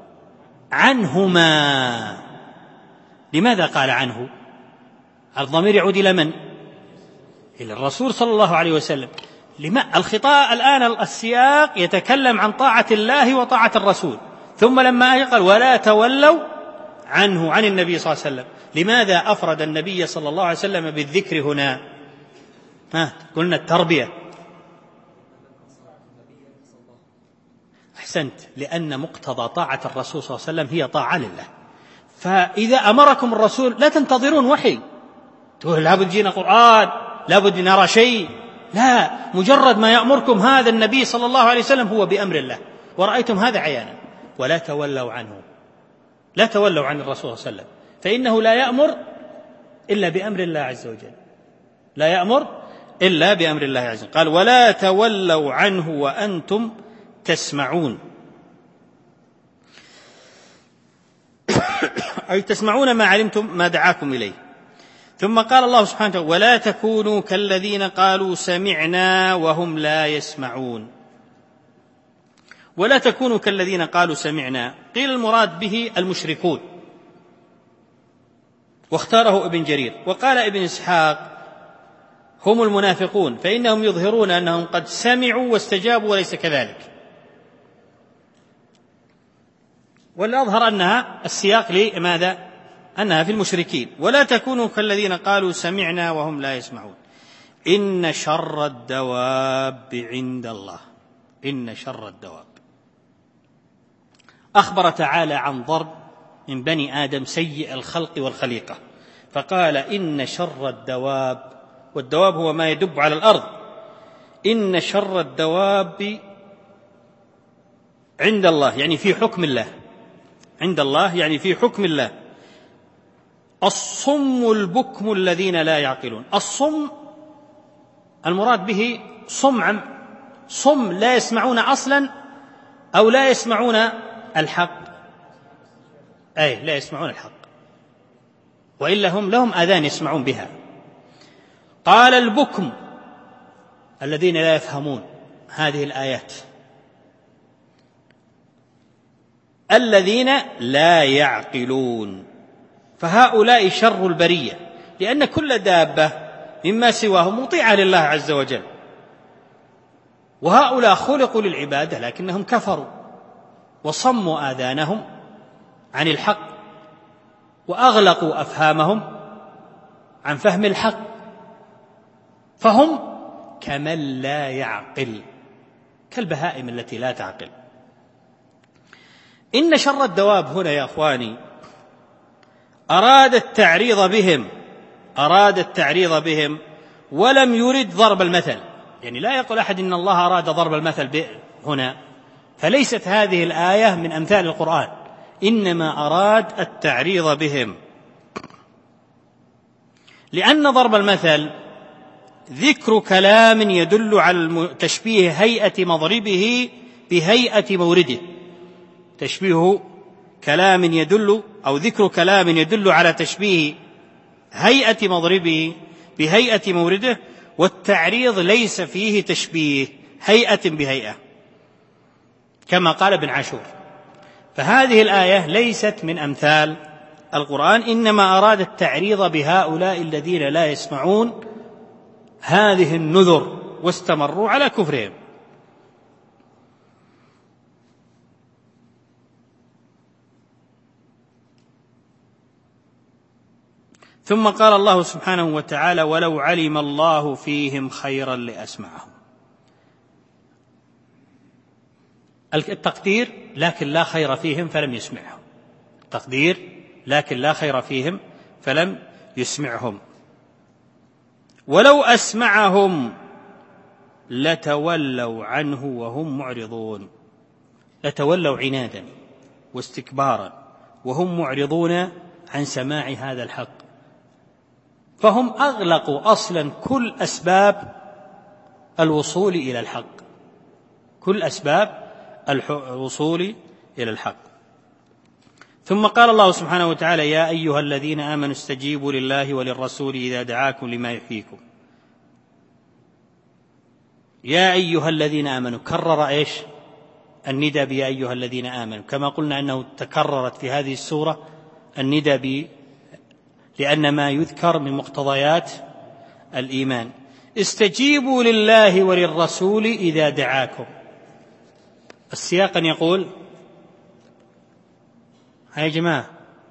عنهما. لماذا قال عنه؟ الضمير يعود إلى من؟ إلى الرسول صلى الله عليه وسلم. الخطاب الآن السياق يتكلم عن طاعة الله وطاعة الرسول، ثم لما قال ولا تولوا عنه، عن النبي صلى الله عليه وسلم، لماذا أفرد النبي صلى الله عليه وسلم بالذكر هنا؟ قلنا التربية. أحسنت، لأن مقتضى طاعة الرسول صلى الله عليه وسلم هي طاعة لله. فإذا أمركم الرسول لا تنتظرون وحي تقول لابد يجينا قرآن، لابد نرى شيء، لا، مجرد ما يأمركم هذا النبي صلى الله عليه وسلم هو بأمر الله، ورأيتم هذا عيانا. ولا تولوا عنه، لا تولوا عن الرسول صلى الله عليه وسلم، فإنه لا يأمر إلا بأمر الله عز وجل، لا يأمر إلا بأمر الله عز وجل. قال ولا تولوا عنه وأنتم تسمعون، أي تسمعون ما علمتم ما دعاكم إليه. ثم قال الله سبحانه وتعالى ولا تكونوا كالذين قالوا سمعنا وهم لا يسمعون. ولا تكونوا كالذين قالوا سمعنا، قيل المراد به المشركون، واختاره ابن جرير. وقال ابن إسحاق هم المنافقون، فإنهم يظهرون أنهم قد سمعوا واستجابوا وليس كذلك. والأظهر أنها السياق لماذا؟ أنها في المشركين. ولا تكونوا كالذين قالوا سمعنا وهم لا يسمعون. إن شر الدواب عند الله، إن شر الدواب. أخبر تعالى عن ضرب من بني آدم سيء الخلق والخليقة، فقال إن شر الدواب، والدواب هو ما يدب على الأرض، إن شر الدواب عند الله يعني في حكم الله، عند الله يعني في حكم الله الصم البكم الذين لا يعقلون. الصم المراد به صم لا يسمعون أصلا أو لا يسمعون الحق، أي لا يسمعون الحق، وإلا هم لهم آذان يسمعون بها. قال البكم الذين لا يفهمون هذه الآيات، الذين لا يعقلون، فهؤلاء شر البرية، لأن كل دابة مما سواه مطيعة لله عز وجل، وهؤلاء خلقوا للعبادة لكنهم كفروا وصموا آذانهم عن الحق وأغلقوا أفهامهم عن فهم الحق، فهم كمن لا يعقل، كالبهائم التي لا تعقل. إن شر الدواب هنا يا أخواني أراد التعريض بهم ولم يرد ضرب المثل، يعني لا يقول أحد إن الله أراد ضرب المثل هنا، فليست هذه الآية من أمثال القرآن، إنما أراد التعريض بهم، لأن ضرب المثل ذكر كلام يدل على تشبيه هيئة مضربه بهيئة مورده، تشبيه كلام يدل أو ذكر كلام يدل على تشبيه هيئة مضربه بهيئة مورده، والتعريض ليس فيه تشبيه هيئة بهيئة كما قال ابن عاشور. فهذه الآية ليست من أمثال القرآن، إنما أراد التعريض بهؤلاء الذين لا يسمعون هذه النذر واستمروا على كفرهم. ثم قال الله سبحانه وتعالى: ولو علم الله فيهم خيرا لأسمعهم. التقدير لكن لا خير فيهم فلم يسمعهم، تقدير لكن لا خير فيهم فلم يسمعهم. ولو أسمعهم لتولوا عنه وهم معرضون، لتولوا عنادا واستكبارا وهم معرضون عن سماع هذا الحق، فهم أغلقوا أصلا كل أسباب الوصول إلى الحق، كل أسباب الوصول إلى الحق. ثم قال الله سبحانه وتعالى: يا أيها الذين آمنوا استجيبوا لله وللرسول إذا دعاكم لما يحييكم. يا أيها الذين آمنوا، كرر إيش؟ الندى بيا أيها الذين آمنوا، كما قلنا أنه تكررت في هذه السورة الندى لأن ما يذكر من مقتضيات الإيمان. استجيبوا لله وللرسول إذا دعاكم، السياق يقول يا جماعة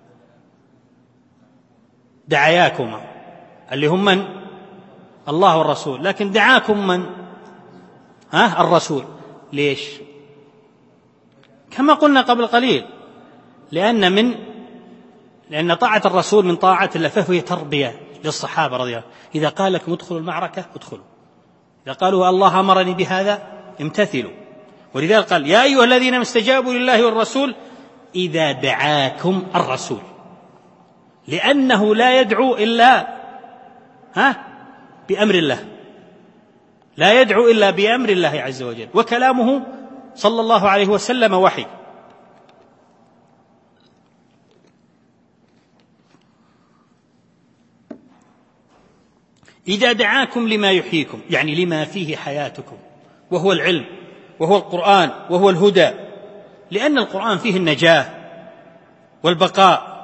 دعاياكم اللي هم من؟ الله والرسول، لكن دعاكم من؟ الرسول. ليش؟ كما قلنا قبل قليل، لأن طاعة الرسول من طاعة الله، فهي تربية للصحابة رضي الله عنهم. إذا قال لكم ادخلوا المعركة ادخلوا، إذا قالوا الله أمرني بهذا امتثلوا. ولذلك قال: يا أيها الذين استجابوا لله والرسول إذا دعاكم الرسول، لأنه لا يدعو إلا بأمر الله، لا يدعو إلا بأمر الله عز وجل، وكلامه صلى الله عليه وسلم وحي. إذا دعاكم لما يحييكم، يعني لما فيه حياتكم، وهو العلم وهو القرآن وهو الهدى، لأن القرآن فيه النجاة والبقاء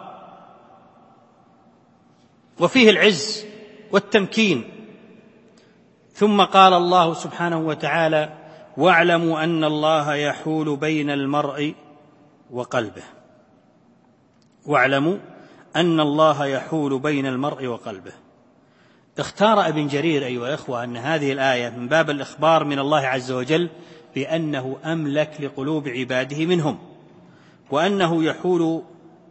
وفيه العز والتمكين. ثم قال الله سبحانه وتعالى: واعلموا أن الله يحول بين المرء وقلبه. واعلموا أن الله يحول بين المرء وقلبه. اختار ابن جرير أيها الأخوة أن هذه الآية من باب الإخبار من الله عز وجل بأنه أملك لقلوب عباده منهم، وأنه يحول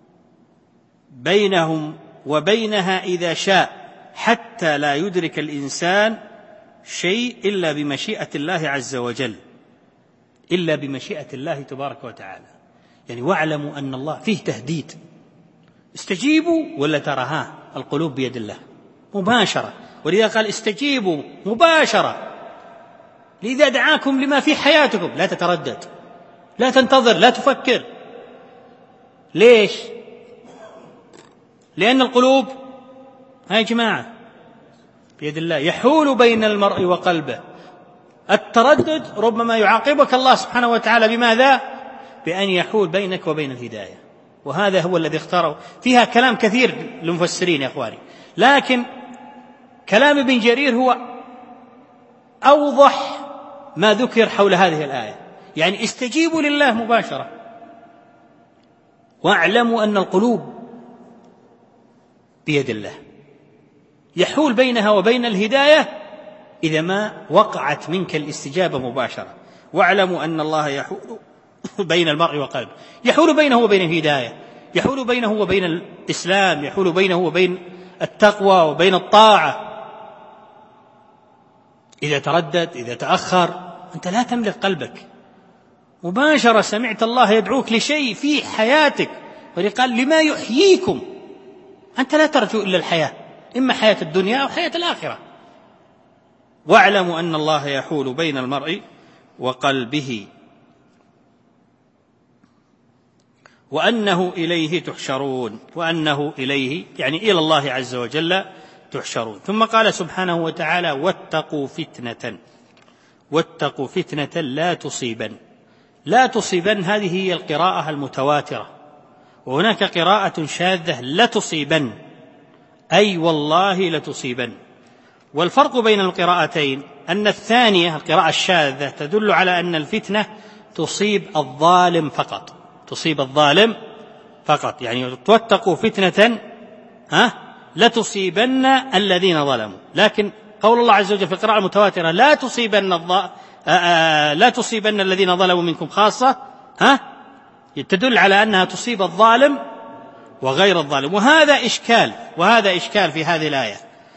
بينهم وبينها إذا شاء، حتى لا يدرك الإنسان شيء إلا بمشيئة الله عز وجل، إلا بمشيئة الله تبارك وتعالى. يعني واعلموا أن الله فيه تهديد، استجيبوا ولا ترى القلوب بيد الله مباشرة، ولذا قال استجيبوا مباشرة لذا دعاكم لما في حياتكم، لا تتردد، لا تنتظر، لا تفكر. ليش؟ لأن القلوب يا جماعة بيد الله، يحول بين المرء وقلبه. التردد ربما يعاقبك الله سبحانه وتعالى بماذا؟ بأن يحول بينك وبين الهداية، وهذا هو الذي اختاره. فيها كلام كثير للمفسرين يا أخواني، لكن كلام ابن جرير هو أوضح ما ذكر حول هذه الآية، يعني استجيبوا لله مباشرة، واعلموا أن القلوب بيد الله، يحول بينها وبين الهداية إذا ما وقعت منك الاستجابة مباشرة. واعلموا أن الله يحول بين المرء وقلبه، يحول بينه وبين الهداية، يحول بينه وبين الإسلام، يحول بينه وبين التقوى وبين الطاعة. إذا تردد، إذا تأخر، أنت لا تملك قلبك، مباشرة سمعت الله يدعوك لشيء في حياتك، ولقال لما يحييكم، أنت لا ترجو إلا الحياة، إما حياة الدنيا أو حياة الآخرة. واعلموا أن الله يحول بين المرء وقلبه وأنه إليه تحشرون، وأنه إليه يعني إلى الله عز وجل تحشرون. ثم قال سبحانه وتعالى واتقوا فتنة لا تصيبن، هذه هي القراءة المتواترة، وهناك قراءة شاذة لتصيبن، أي والله لتصيبن. والفرق بين القراءتين أن الثانية القراءة الشاذة تدل على أن الفتنة تصيب الظالم فقط، يعني واتقوا فتنة لتصيبن الذين ظلموا. لكن قول الله عز وجل في القراءة المتواترة لا تصيبن الذين ظلموا منكم خاصة، تدل على أنها تصيب الظالم وغير الظالم، وهذا إشكال في هذه الآية.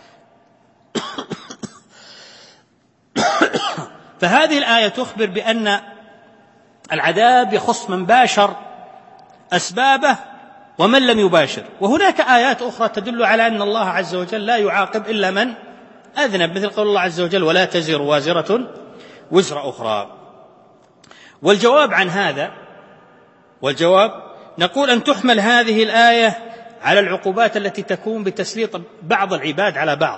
فهذه الآية تخبر بأن العذاب يخص من باشر أسبابه ومن لم يباشر، وهناك آيات أخرى تدل على أن الله عز وجل لا يعاقب إلا من أذنب، مثل قول الله عز وجل ولا تزر وازرة وزر أخرى. والجواب نقول أن تحمل هذه الآية على العقوبات التي تكون بتسليط بعض العباد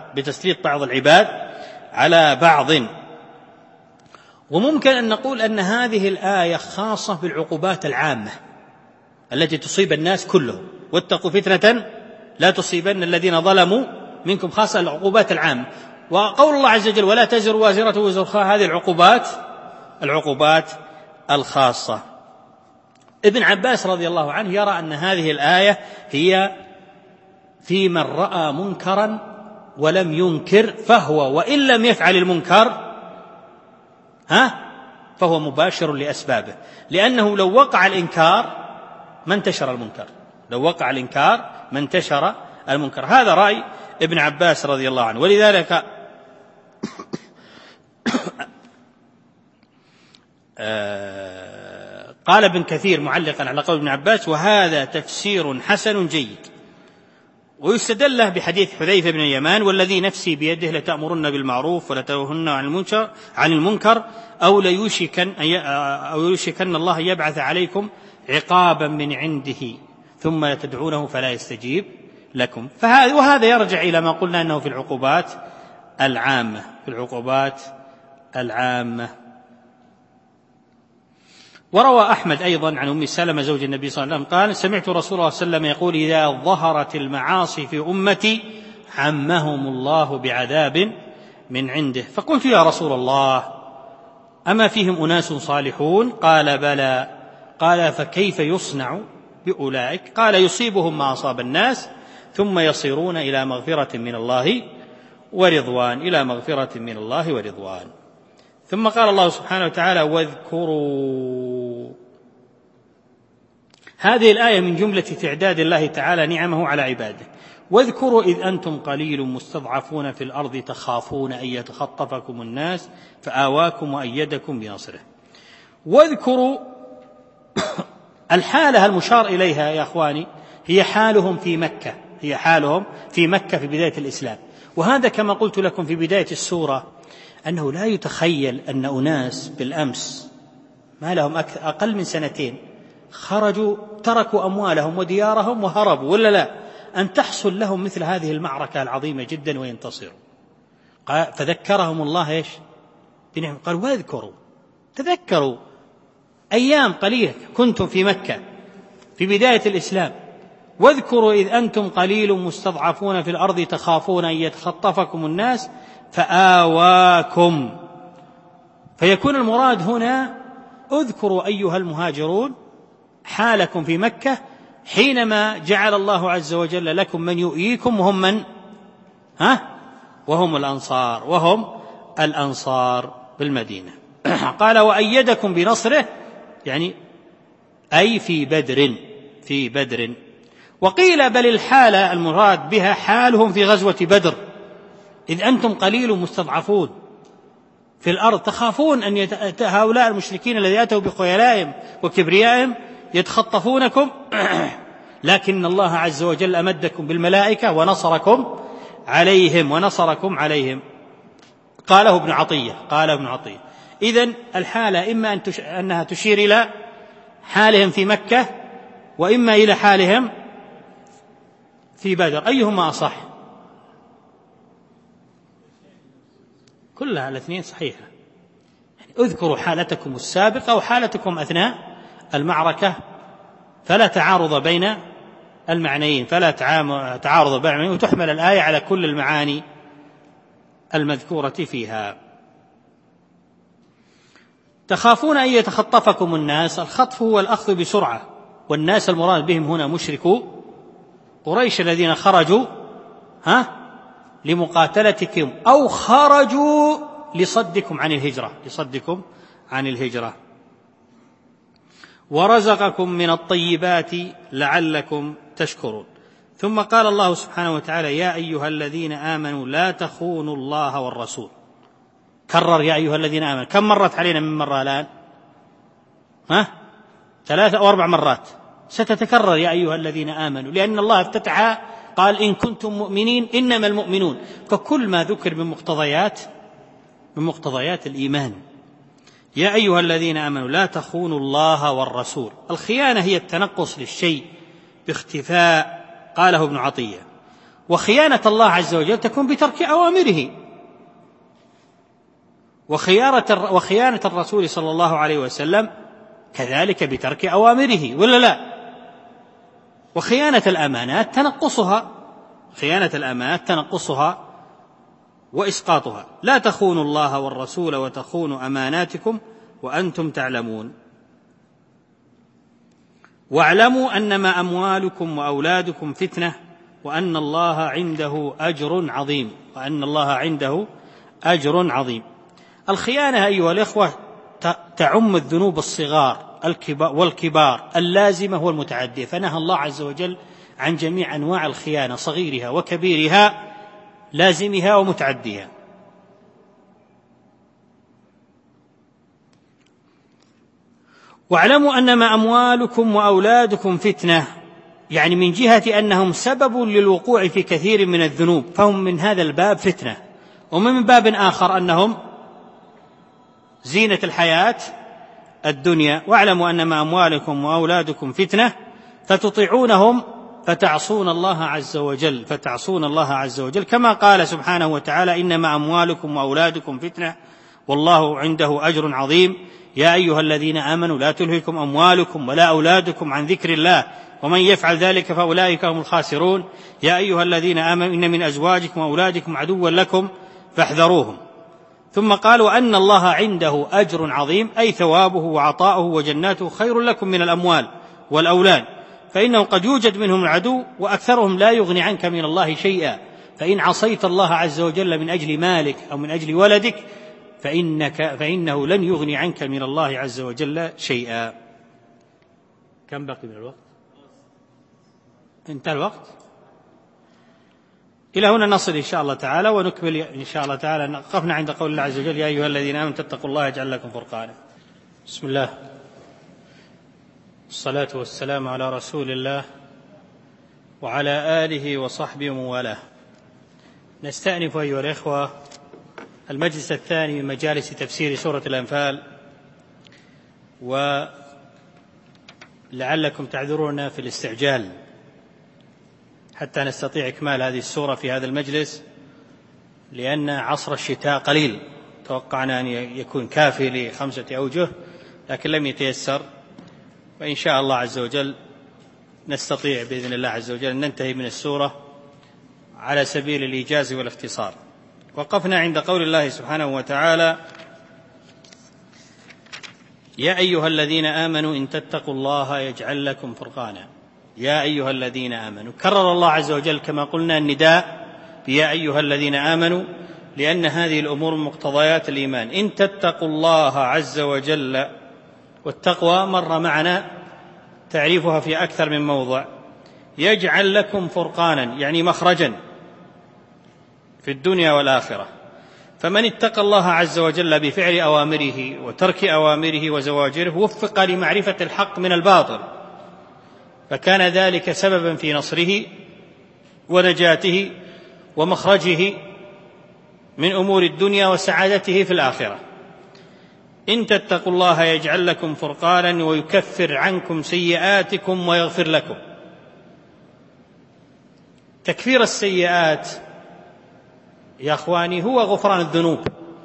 على بعض، وممكن أن نقول أن هذه الآية خاصة بالعقوبات العامة التي تصيب الناس كلهم. واتقوا فتنة لا تصيبن الذين ظلموا منكم خاصة، العقوبات العامة. وقول الله عز وجل ولا تزر وازرة وزر أخرى، هذه العقوبات الخاصة. ابن عباس رضي الله عنه يرى أن هذه الآية هي في من رأى منكرا ولم ينكر، فهو وإن لم يفعل المنكر فهو مباشر لأسبابه، لأنه لو وقع الإنكار ما انتشر المنكر. هذا رأي ابن عباس رضي الله عنه. ولذلك قال ابن كثير معلقا على قول ابن عباس وهذا تفسير حسن جيد. ويستدل له بحديث حذيفة بن اليمان والذي نفسي بيده لتأمرن بالمعروف ولتنهون عن المنكر أو يوشكن الله يبعث عليكم عقابا من عنده ثم تدعونه فلا يستجيب لكم. وهذا يرجع إلى ما قلنا أنه في العقوبات العامة. وروى أحمد أيضا عن أم سلمة زوج النبي صلى الله عليه وسلم قال سمعت رسول الله صلى الله عليه وسلم يقول إذا ظهرت المعاصي في أمتي عمهم الله بعذاب من عنده. فقلت يا رسول الله أما فيهم أناس صالحون؟ قال بلى. قال فكيف يصنع بأولئك؟ قال يصيبهم ما أصاب الناس ثم يصيرون إلى مغفرة من الله ورضوان. ثم قال الله سبحانه وتعالى واذكروا. هذه الآية من جملة تعداد الله تعالى نعمه على عباده. واذكروا إذ أنتم قليل مستضعفون في الأرض تخافون أن يتخطفكم الناس فآواكم وأيدكم بنصره. واذكروا الحالة المشار إليها يا أخواني هي حالهم في مكة في بداية الإسلام. وهذا كما قلت لكم في بداية السورة أنه لا يتخيل أن أناس بالأمس ما لهم أقل من 2 خرجوا تركوا أموالهم وديارهم وهربوا، ولا لا، أن تحصل لهم مثل هذه المعركة العظيمة جدا وينتصروا. فذكرهم الله إيش؟ بنعم. قال واذكروا، تذكروا أيام قليلة كنتم في مكة في بداية الإسلام واذكروا إذ أنتم قليل مستضعفون في الأرض تخافون أن يتخطفكم الناس فآواكم. فيكون المراد هنا اذكروا أيها المهاجرون حالكم في مكة حينما جعل الله عز وجل لكم من يؤييكم وهم من؟ وهم الأنصار بالمدينة. قال وأيدكم بنصره، يعني أي في بدر. وقيل بل الحالة المراد بها حالهم في غزوة بدر، إذ أنتم قليل مستضعفون في الأرض تخافون أن هؤلاء المشركين الذين أتوا بخيلائهم وكبريائهم يتخطفونكم، لكن الله عز وجل أمدكم بالملائكة ونصركم عليهم. قاله ابن عطية. إذن الحالة إما أنها تشير إلى حالهم في مكة، وإما إلى حالهم في بدر. أيهما أصح؟ كلها الاثنين صحيحة. يعني اذكروا حالتكم السابقة وحالتكم أثناء المعركة، فلا تعارض بين المعنيين، وتحمل الآية على كل المعاني المذكورة فيها. تخافون أن يتخطفكم الناس، الخطف هو الأخذ بسرعة، والناس المراد بهم هنا مشركو قريش الذين خرجوا لمقاتلتكم أو خرجوا لصدكم عن الهجرة. ورزقكم من الطيبات لعلكم تشكرون. ثم قال الله سبحانه وتعالى يا أيها الذين آمنوا لا تخونوا الله والرسول. كرر يا أيها الذين آمنوا، كم مرت علينا من مرة الآن؟ 3 أو 4 مرات ستتكرر يا أيها الذين آمنوا، لأن الله افتتح قال إن كنتم مؤمنين إنما المؤمنون، ككل ما ذكر من مقتضيات الإيمان. يا أيها الذين آمنوا لا تخونوا الله والرسول. الخيانة هي التنقص للشيء باختفاء، قاله ابن عطية. وخيانة الله عز وجل تكون بترك أوامره، وخيانة الرسول صلى الله عليه وسلم كذلك بترك أوامره، ولا لا؟ وخيانة الأمانات تنقصها وإسقاطها. لا تخونوا الله والرسول وتخونوا أماناتكم وأنتم تعلمون. واعلموا أنما أموالكم وأولادكم فتنة وأن الله عنده أجر عظيم. الخيانة أيها الإخوة تعم الذنوب الصغار والكبار اللازمة والمتعدية، فنهى الله عز وجل عن جميع أنواع الخيانة صغيرها وكبيرها، لازمها ومتعديها. واعلموا أنما أموالكم وأولادكم فتنة، يعني من جهة أنهم سبب للوقوع في كثير من الذنوب، فهم من هذا الباب فتنة. ومن باب آخر أنهم زينة الحياة الدنيا. واعلموا أنما أموالكم وأولادكم فتنة فتطيعونهم فتعصون الله عز وجل، كما قال سبحانه وتعالى إنما أموالكم وأولادكم فتنة والله عنده أجر عظيم. يا أيها الذين آمنوا لا تلهكم أموالكم ولا أولادكم عن ذكر الله ومن يفعل ذلك فأولئك هم الخاسرون. يا أيها الذين آمنوا إن من أزواجكم وأولادكم عدوا لكم فاحذروهم. ثم قال وأن الله عنده أجر عظيم، أي ثوابه وعطاؤه وجناته خير لكم من الأموال والأولاد، فإنه قد يوجد منهم العدو وأكثرهم لا يغني عنك من الله شيئا، فإن عصيت الله عز وجل من أجل مالك أو من أجل ولدك فإنه لن يغني عنك من الله عز وجل شيئا. كم بقي من الوقت؟ انتهى الوقت. إلى هنا نصل إن شاء الله تعالى، ونكمل إن شاء الله تعالى. وقفنا عند قول الله عز وجل يا أيها الذين آمنوا اتقوا الله يجعل لكم فرقانا. بسم الله، الصلاة والسلام على رسول الله وعلى آله وصحبه ومن والاه. نستأنف أيها الإخوة المجلس الثاني من مجالس تفسير سورة الأنفال، ولعلكم تعذرون في الاستعجال حتى نستطيع إكمال هذه السورة في هذا المجلس، لأن عصر الشتاء قليل، توقعنا أن يكون كافي ل5 أوجه لكن لم يتيسر، وإن شاء الله عز وجل نستطيع بإذن الله عز وجل أن ننتهي من السورة على سبيل الإيجاز والاختصار. وقفنا عند قول الله سبحانه وتعالى: يا أيها الذين آمنوا إن تتقوا الله يجعل لكم فرقانا. يا أيها الذين آمنوا، كرر الله عز وجل كما قلنا النداء يا أيها الذين آمنوا، لأن هذه الأمور من مقتضيات الإيمان. إن تتقوا الله عز وجل، والتقوى مر معنا تعريفها في أكثر من موضع. يجعل لكم فرقانا يعني مخرجا في الدنيا والآخرة. فمن اتقى الله عز وجل بفعل أوامره وترك أوامره وزواجره وفق لمعرفة الحق من الباطل، فكان ذلك سببا في نصره ونجاته ومخرجه من أمور الدنيا وسعادته في الآخرة. إن تتقوا الله يجعل لكم فرقانا ويكفر عنكم سيئاتكم ويغفر لكم. تكفير السيئات يا أخواني هو غفران الذنوب،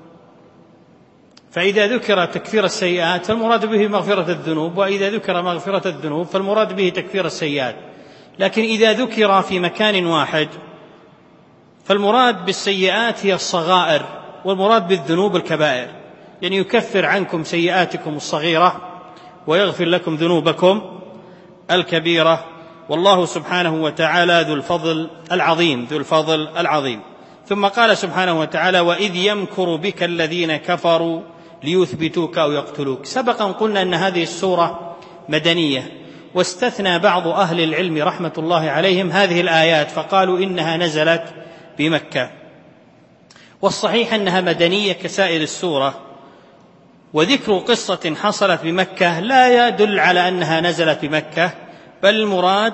فإذا ذكر تكفير السيئات فالمراد به مغفرة الذنوب، وإذا ذكر مغفرة الذنوب فالمراد به تكفير السيئات. لكن إذا ذكر في مكان واحد فالمراد بالسيئات هي الصغائر، والمراد بالذنوب الكبائر، يعني يكفر عنكم سيئاتكم الصغيرة ويغفر لكم ذنوبكم الكبيرة. والله سبحانه وتعالى ذو الفضل العظيم. ثم قال سبحانه وتعالى: وإذ يمكر بك الذين كفروا ليثبتوك أو يقتلوك. سبقا قلنا أن هذه السورة مدنية، واستثنى بعض أهل العلم رحمة الله عليهم هذه الآيات فقالوا إنها نزلت بمكة، والصحيح أنها مدنية كسائر السورة. وذكر قصة حصلت بمكة لا يدل على أنها نزلت بمكة، بل المراد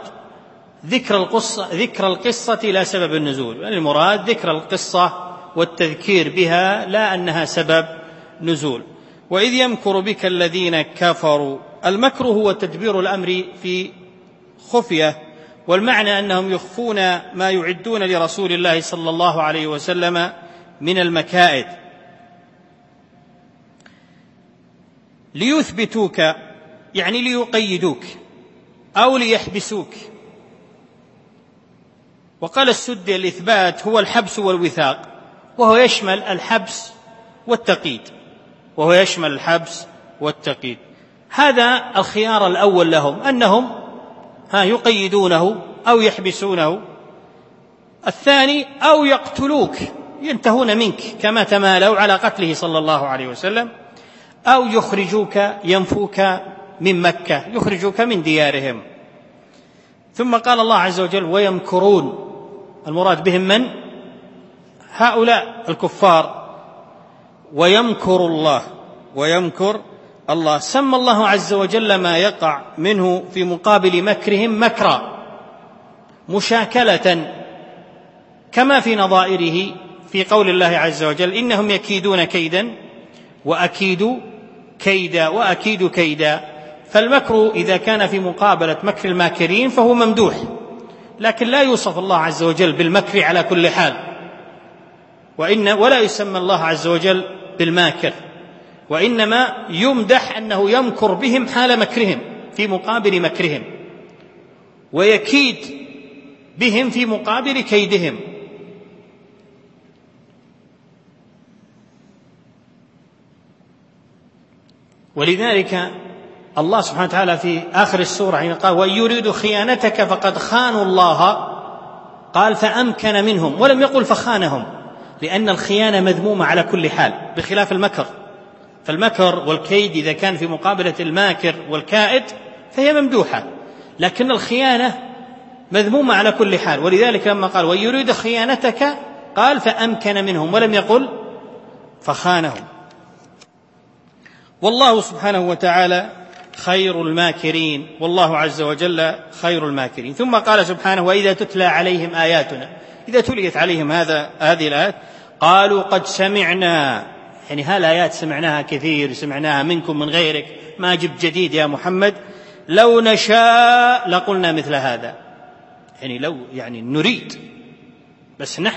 ذكر القصة لا سبب النزول، المراد ذكر القصة والتذكير بها لا أنها سبب نزول. وإذ يمكر بك الذين كفروا، المكر هو تدبير الأمر في خفية، والمعنى أنهم يخفون ما يعدون لرسول الله صلى الله عليه وسلم من المكائد. ليثبتوك يعني ليقيدوك أو ليحبسوك. وقال السدي: الإثبات هو الحبس والوثاق، وهو يشمل الحبس والتقييد. هذا الخيار الأول لهم، أنهم يقيدونه أو يحبسونه. الثاني أو يقتلوك، ينتهون منك كما تمالوا على قتله صلى الله عليه وسلم، أو يخرجوك ينفوك من مكة، يخرجوك من ديارهم. ثم قال الله عز وجل: ويمكرون، المراد بهم من؟ هؤلاء الكفار. ويمكر الله. سمى الله عز وجل ما يقع منه في مقابل مكرهم مكرا مشاكلة، كما في نظائره في قول الله عز وجل: إنهم يكيدون كيدا وأكيد كيدا. فالمكر إذا كان في مقابلة مكر الماكرين فهو ممدوح، لكن لا يوصف الله عز وجل بالمكر على كل حال، ولا يسمى الله عز وجل بالماكر، وإنما يمدح أنه يمكر بهم حال مكرهم في مقابل مكرهم، ويكيد بهم في مقابل كيدهم. ولذلك الله سبحانه وتعالى في آخر السورة حين قال: وإن يريدوا خيانتك فقد خانوا الله، قال فأمكن منهم، ولم يقل فخانهم، لأن الخيانة مذمومة على كل حال بخلاف المكر. فالمكر والكيد إذا كان في مقابلة الماكر والكائد فهي ممدوحة، لكن الخيانة مذمومة على كل حال. ولذلك لما قال وإن يريدوا خيانتك قال فأمكن منهم، ولم يقل فخانهم. والله سبحانه وتعالى خير الماكرين، والله عز وجل خير الماكرين. ثم قال سبحانه: وإذا تتلى عليهم آياتنا، إذا تليت عليهم هذه الآيات قالوا قد سمعنا، يعني هالآيات سمعناها كثير، سمعناها منكم من غيرك، ما جبت جديد يا محمد، لو نشاء لقلنا مثل هذا، يعني نريد، بس نحن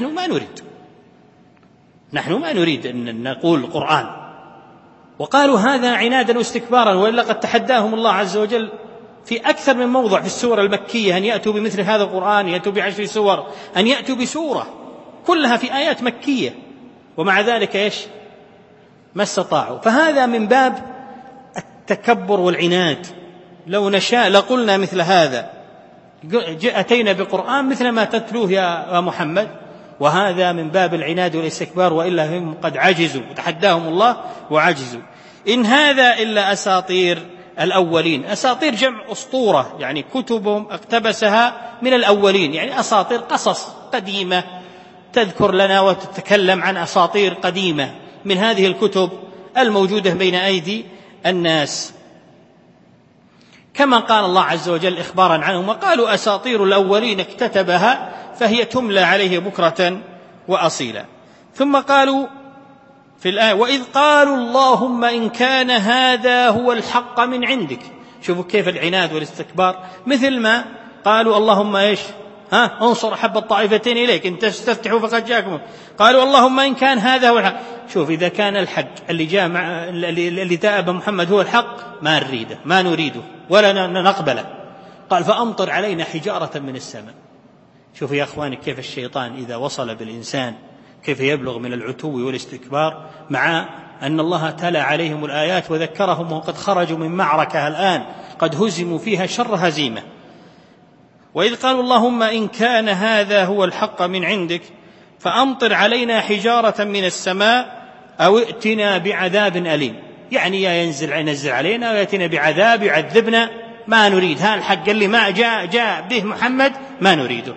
ما نريد أن نقول القرآن. وقالوا هذا عنادا واستكبارا، وإلا قد تحداهم الله عز وجل في أكثر من موضع في السور المكية أن يأتوا بمثل هذا القرآن، يأتوا ب10 سور، أن يأتوا بسورة كلها في آيات مكية، ومع ذلك إيش؟ ما استطاعوا. فهذا من باب التكبر والعناد. لو نشاء لقلنا مثل هذا، أتينا بقرآن مثل ما تتلوه يا محمد، وهذا من باب العناد والاستكبار، وإلا هم قد عجزوا، تحداهم الله وعجزوا. إن هذا إلا أساطير الأولين. أساطير جمع أسطورة، يعني كتبهم اقتبسها من الأولين، يعني أساطير قصص قديمة تذكر لنا وتتكلم عن أساطير قديمة من هذه الكتب الموجودة بين أيدي الناس، كما قال الله عز وجل إخبارا عنهم: وقالوا أساطير الأولين اكتتبها فهي تملى عليه بكرة وأصيلا. ثم قالوا في الآية: وإذ قالوا اللهم إن كان هذا هو الحق من عندك. شوفوا كيف العناد والاستكبار، مثل ما قالوا اللهم إيش؟ انصر أحب الطائفتين إليك إن تستفتحوا فقد جاءكم. قالوا اللهم إن كان هذا هو الحق. شوف، إذا كان الحق اللي جاء بمحمد هو الحق ما نريده، ما نريده ولا نقبله. قال: فأمطر علينا حجارة من السماء. شوفوا يا أخواني كيف الشيطان إذا وصل بالإنسان كيف يبلغ من العتو والاستكبار، مع أن الله تلا عليهم الآيات وذكرهم وقد خرجوا من معركة الآن قد هزموا فيها شر هزيمة. وإذ قالوا اللهم إن كان هذا هو الحق من عندك فأمطر علينا حجارة من السماء أو ائتنا بعذاب أليم. يعني يا ينزل علينا ويأتينا بعذاب يعذبنا، ما نريد هذا الحق اللي ما جاء به محمد ما نريده.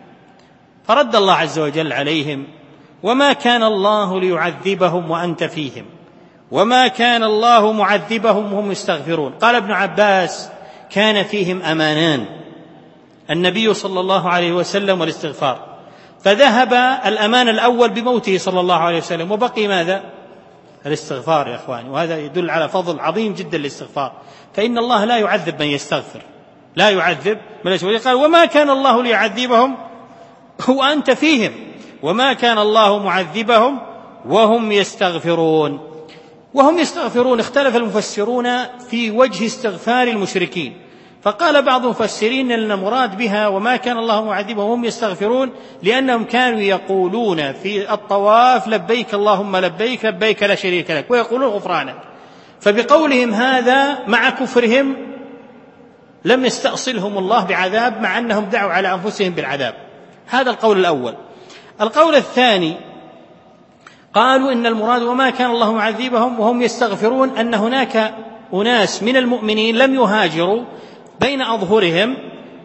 فرد الله عز وجل عليهم: وما كان الله ليعذبهم وأنت فيهم وما كان الله معذبهم وهم يستغفرون. قال ابن عباس: كان فيهم أمانان، النبي صلى الله عليه وسلم والاستغفار، فذهب الأمان الأول بموته صلى الله عليه وسلم، وبقي ماذا؟ الاستغفار يا أخواني. وهذا يدل على فضل عظيم جدا للاستغفار، فإن الله لا يعذب من يستغفر، لا يعذب من يستغفر. قال: وما كان الله ليعذبهم وأنت فيهم وما كان الله معذبهم وهم يستغفرون. وهم يستغفرون اختلف المفسرون في وجه استغفار المشركين، فقال بعض المفسرين أن المراد بها وما كان الله معذبهم وهم يستغفرون لأنهم كانوا يقولون في الطواف: لبيك اللهم لبيك لبيك لا شريك لك، ويقولون غفرانك. فبقولهم هذا مع كفرهم لم يستأصلهم الله بعذاب، مع أنهم دعوا على أنفسهم بالعذاب. هذا القول الأول. القول الثاني قالوا إن المراد وما كان الله معذبهم وهم يستغفرون أن هناك أناس من المؤمنين لم يهاجروا بين أظهرهم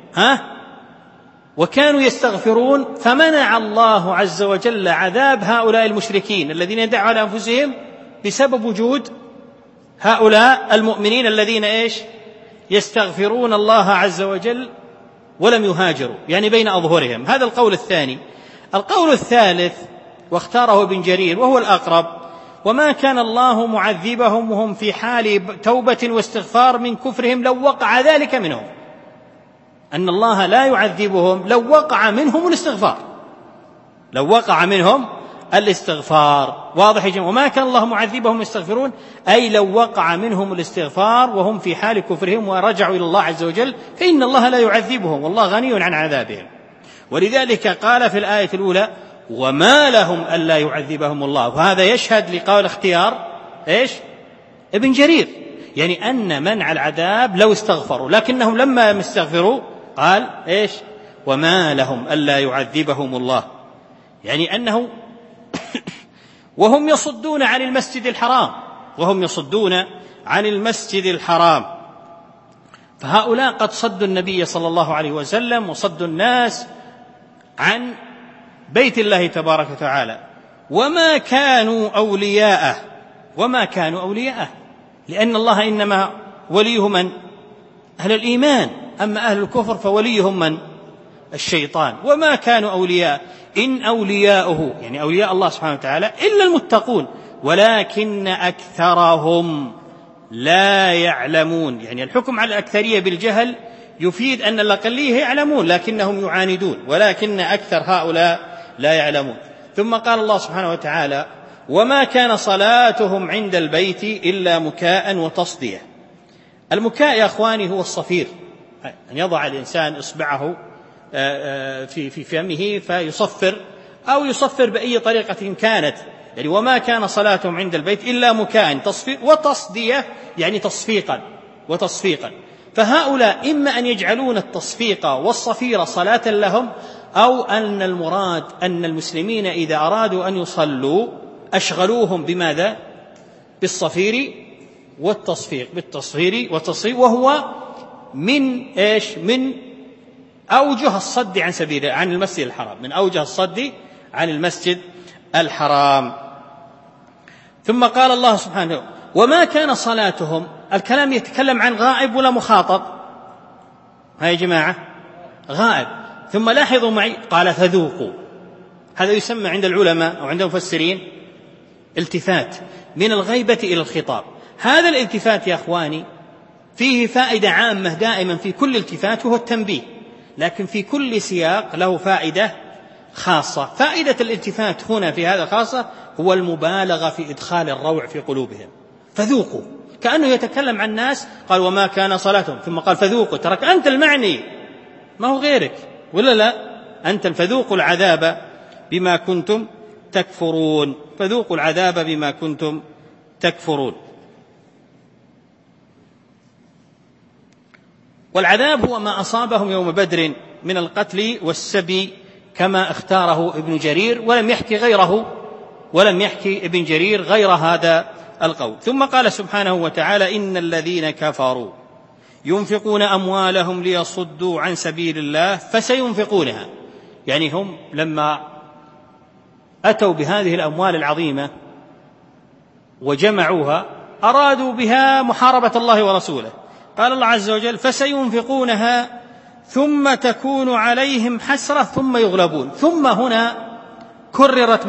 وكانوا يستغفرون، فمنع الله عز وجل عذاب هؤلاء المشركين الذين يدعوا على أنفسهم بسبب وجود هؤلاء المؤمنين الذين يستغفرون الله عز وجل ولم يهاجروا، يعني بين أظهرهم. هذا القول الثاني. القول الثالث واختاره ابن جرير وهو الأقرب: وما كان الله معذبهم وهم في حال توبة واستغفار من كفرهم لو وقع ذلك منهم، أن الله لا يعذبهم لو وقع منهم الاستغفار، لو وقع منهم الاستغفار. واضح يا جماعة؟ وما كان الله معذبهم يستغفرون، أي لو وقع منهم الاستغفار وهم في حال كفرهم ورجعوا إلى الله عز وجل فإن الله لا يعذبهم والله غني عن عذابهم. ولذلك قال في الآية الأولى: وما لهم ألا يعذبهم الله. وهذا يشهد لقول اختيار ابن جرير، يعني أن منع العذاب لو استغفروا، لكنهم لما استغفروا قال وما لهم ألا يعذبهم الله، يعني أنه وهم يصدون عن المسجد الحرام، وهم يصدون عن المسجد الحرام. فهؤلاء قد صدوا النبي صلى الله عليه وسلم وصدوا الناس عن بيت الله تبارك وتعالى، وما كانوا أولياءه، لأن الله إنما وليه من؟ أهل الإيمان، أما أهل الكفر فوليهم من؟ الشيطان. وما كانوا أولياء، إن أولياؤه يعني أولياء الله سبحانه وتعالى إلا المتقون ولكن أكثرهم لا يعلمون. يعني الحكم على الأكثرية بالجهل يفيد أن الأقلية يعلمون لكنهم يعاندون، ولكن أكثر هؤلاء لا يعلمون. ثم قال الله سبحانه وتعالى: وما كان صلاتهم عند البيت إلا مكاء وتصدية. المكاء يا أخواني هو الصفير، أن يضع الإنسان إصبعه في فمه فيصفر أو يصفر بأي طريقة كانت، يعني وما كان صلاتهم عند البيت إلا مكاء وتصدية، يعني تصفيقا. فهؤلاء إما أن يجعلون التصفيق والصفير صلاة لهم، أو أن المراد أن المسلمين إذا أرادوا أن يصلوا أشغلوهم بماذا؟ بالصفير والتصفيق، وهو من أوجه الصد عن سبيل عن المسجد الحرام، من أوجه الصد عن المسجد الحرام. ثم قال الله سبحانه: وما كان صلاتهم. الكلام يتكلم عن غائب ولا مخاطب؟ يا جماعة غائب. ثم لاحظوا معي قال: فذوقوا. هذا يسمى عند العلماء أو عند المفسرين التفات من الغيبة إلى الخطاب. هذا الالتفات يا أخواني فيه فائدة عامة دائما في كل التفات، وهو التنبيه، لكن في كل سياق له فائدة خاصة. فائدة الالتفات هنا في هذا خاصة هو المبالغة في إدخال الروع في قلوبهم. فذوقوا، كأنه يتكلم عن الناس، قال: وما كان صلاتهم، ثم قال: فذوقوا. ترك أنت المعني، ما هو غيرك، ولا لا؟ أنت. فذوقوا العذاب بما كنتم تكفرون، فذوقوا العذاب بما كنتم تكفرون. والعذاب هو ما أصابهم يوم بدر من القتل والسبي كما اختاره ابن جرير، ولم يحكي ابن جرير غير هذا القول. ثم قال سبحانه وتعالى: إن الذين كفروا ينفقون أموالهم ليصدوا عن سبيل الله فسينفقونها. يعني هم لما أتوا بهذه الأموال العظيمة وجمعوها أرادوا بها محاربة الله ورسوله. قال الله عز وجل: فسينفقونها ثم تكون عليهم حسرة ثم يغلبون. ثم هنا كررت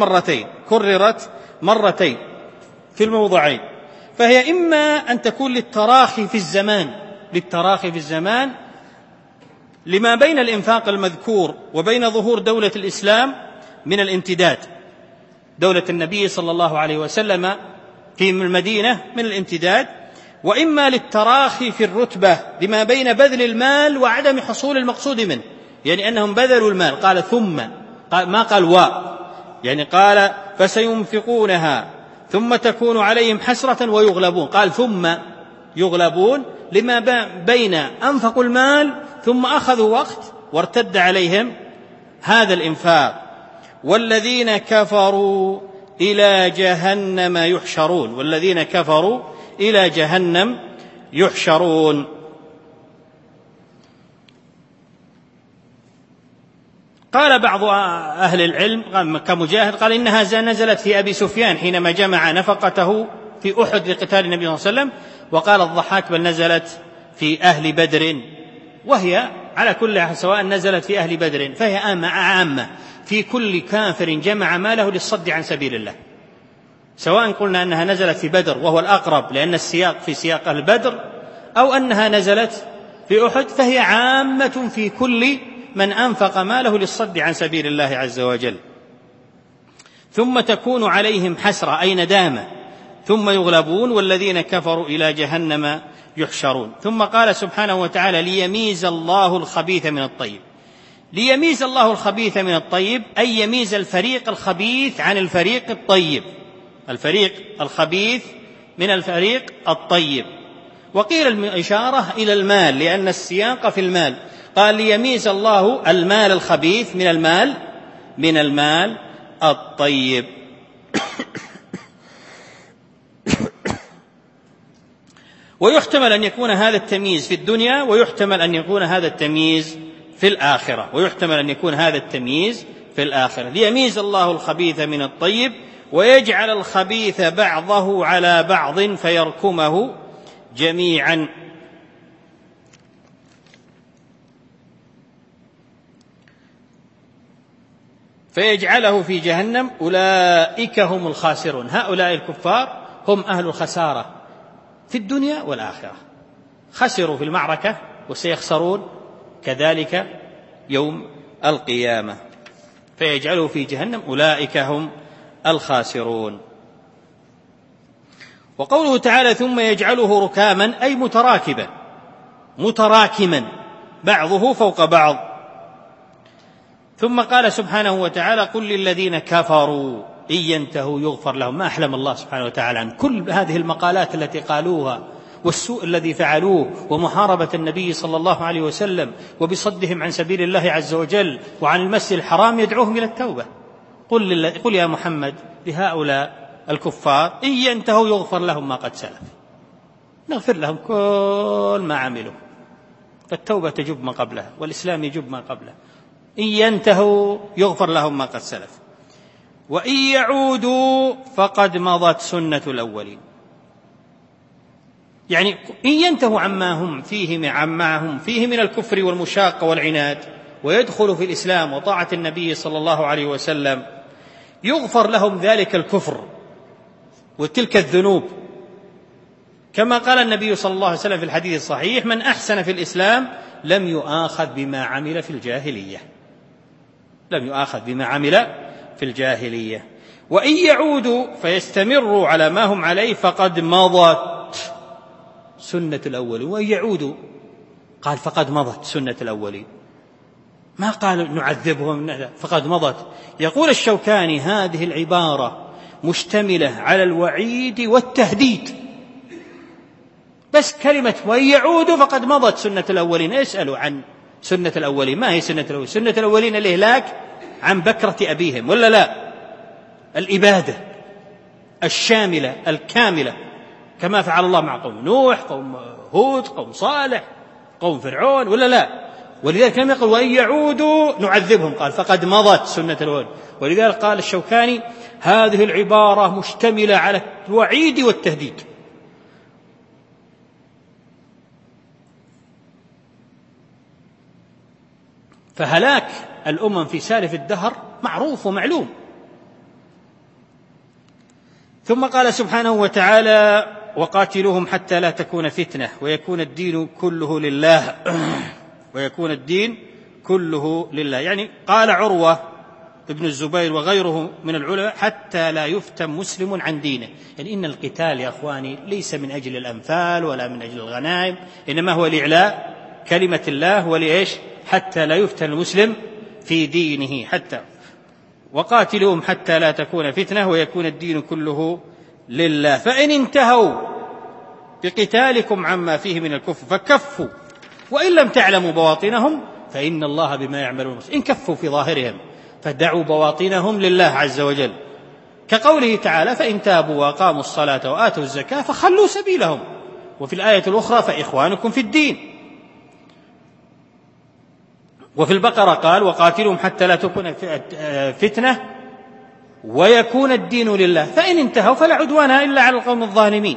مرتين في الموضعين، فهي إما أن تكون للتراخي في الزمان لما بين الإنفاق المذكور وبين ظهور دولة الإسلام من الامتداد، دولة النبي صلى الله عليه وسلم في المدينة من الامتداد، وإما للتراخي في الرتبة لما بين بذل المال وعدم حصول المقصود منه، يعني أنهم بذلوا المال. قال ثم، ما قال يعني قال: فسينفقونها ثم تكون عليهم حسرة ويغلبون. قال: ثم يغلبون لما بين أنفقوا المال ثم أخذوا وقت وارتد عليهم هذا الإنفاق. والذين كفروا إلى جهنم يحشرون. قال بعض أهل العلم كمجاهد قال: إنها نزلت في أبي سفيان حينما جمع نفقته في أحد لقتال النبي صلى الله عليه وسلم. وقال الضحاك: بل نزلت في أهل بدر. وهي على كل حال سواء نزلت في أهل بدر فهي عامة في كل كافر جمع ماله للصد عن سبيل الله، سواء قلنا أنها نزلت في بدر وهو الأقرب لأن السياق في سياق أهل بدر، أو أنها نزلت في أحد، فهي عامة في كل من أنفق ماله للصد عن سبيل الله عز وجل. ثم تكون عليهم حسرة أي ندامة، ثم يغلبون. والذين كفروا إلى جهنم يحشرون. ثم قال سبحانه وتعالى: ليميز الله الخبيث من الطيب. ليميز الله الخبيث من الطيب أي يميز الفريق الخبيث عن الفريق الطيب، الفريق الخبيث من الفريق الطيب. وقيل الإشارة إلى المال لأن السياق في المال. قال: ليميز الله المال الخبيث من المال الطيب. ويحتمل أن يكون هذا التمييز في الدنيا، ويحتمل أن يكون هذا التمييز في الآخرة. ليميز الله الخبيث من الطيب ويجعل الخبيث بعضه على بعض فيركمه جميعا. فيجعله في جهنم. أولئك هم الخاسرون. هؤلاء الكفار هم أهل الخسارة في الدنيا والآخرة، خسروا في المعركة وسيخسرون كذلك يوم القيامة. فيجعله في جهنم. أولئك هم الخاسرون. وقوله تعالى: ثم يجعله ركاما أي متراكما، بعضه فوق بعض. ثم قال سبحانه وتعالى: قل للذين كفروا إن ينتهوا يغفر لهم. ما أحلم الله سبحانه وتعالى عن كل هذه المقالات التي قالوها والسوء الذي فعلوه ومحاربة النبي صلى الله عليه وسلم وبصدهم عن سبيل الله عز وجل وعن المسجد الحرام، يدعوهم إلى التوبة. قل يا محمد لهؤلاء الكفار: إن ينتهوا يغفر لهم ما قد سلف. نغفر لهم كل ما عملوا، فالتوبة تجب ما قبلها والإسلام يجب ما قبله. إن ينتهوا يغفر لهم ما قد سلف، وإن يعودوا فقد مضت سنة الأولين. يعني إن ينتهوا عما هم فيه من الكفر والمشاقة والعناد ويدخلوا في الإسلام وطاعة النبي صلى الله عليه وسلم، يغفر لهم ذلك الكفر وتلك الذنوب، كما قال النبي صلى الله عليه وسلم في الحديث الصحيح: من أحسن في الإسلام لم يؤاخذ بما عمل في الجاهلية. لم يؤاخذ بما عمل في الجاهلية. وإن يعودوا فيستمروا على ما هم عليه فقد مضت سنة الأولين. وإن يعودوا قال فقد مضت سنة الأولين، ما قال نعذبهم، فقد مضت. يقول الشوكاني: هذه العبارة مشتملة على الوعيد والتهديد، بس كلمة وإن يعودوا فقد مضت سنة الأولين. اسألوا عن سنة الأولين، ما هي سنة الأولين؟ سنة الأولين الإهلاك عن بكرة أبيهم، ولا لا؟ الإبادة الشاملة الكاملة كما فعل الله مع قوم نوح، قوم هود، قوم صالح، قوم فرعون، ولا لا؟ ولذلك لم يقل وإن يعودوا نعذبهم، قال فقد مضت سنة الأولين. ولذلك قال الشوكاني: هذه العبارة مشتملة على الوعيد والتهديد. فهلاك الأمم في سالف الدهر معروف ومعلوم. ثم قال سبحانه وتعالى: وقاتلوهم حتى لا تكون فتنة ويكون الدين كله لله. ويكون الدين كله لله، يعني قال عروة ابن الزبير وغيره من العلماء: حتى لا يفتن مسلم عن دينه. يعني إن القتال يا أخواني ليس من أجل الأنفال ولا من أجل الغنائم، إنما هو لإعلاء كلمة الله ولإيش؟ حتى لا يفتن المسلم في دينه. حتى وقاتلوهم حتى لا تكون فتنة ويكون الدين كله لله. فإن انتهوا بقتالكم عما فيه من الكفر فكفوا، وإن لم تعلموا بواطنهم فإن الله بما يعملون بصير. إن كفوا في ظاهرهم فدعوا بواطنهم لله عز وجل، كقوله تعالى: فإن تابوا وأقاموا الصلاة وآتوا الزكاة فخلوا سبيلهم. وفي الآية الأخرى: فإخوانكم في الدين. وفي البقرة قال: وقاتلهم حتى لا تكون فتنة ويكون الدين لله. فإن انتهوا فلا عدوان إلا على القوم الظالمين.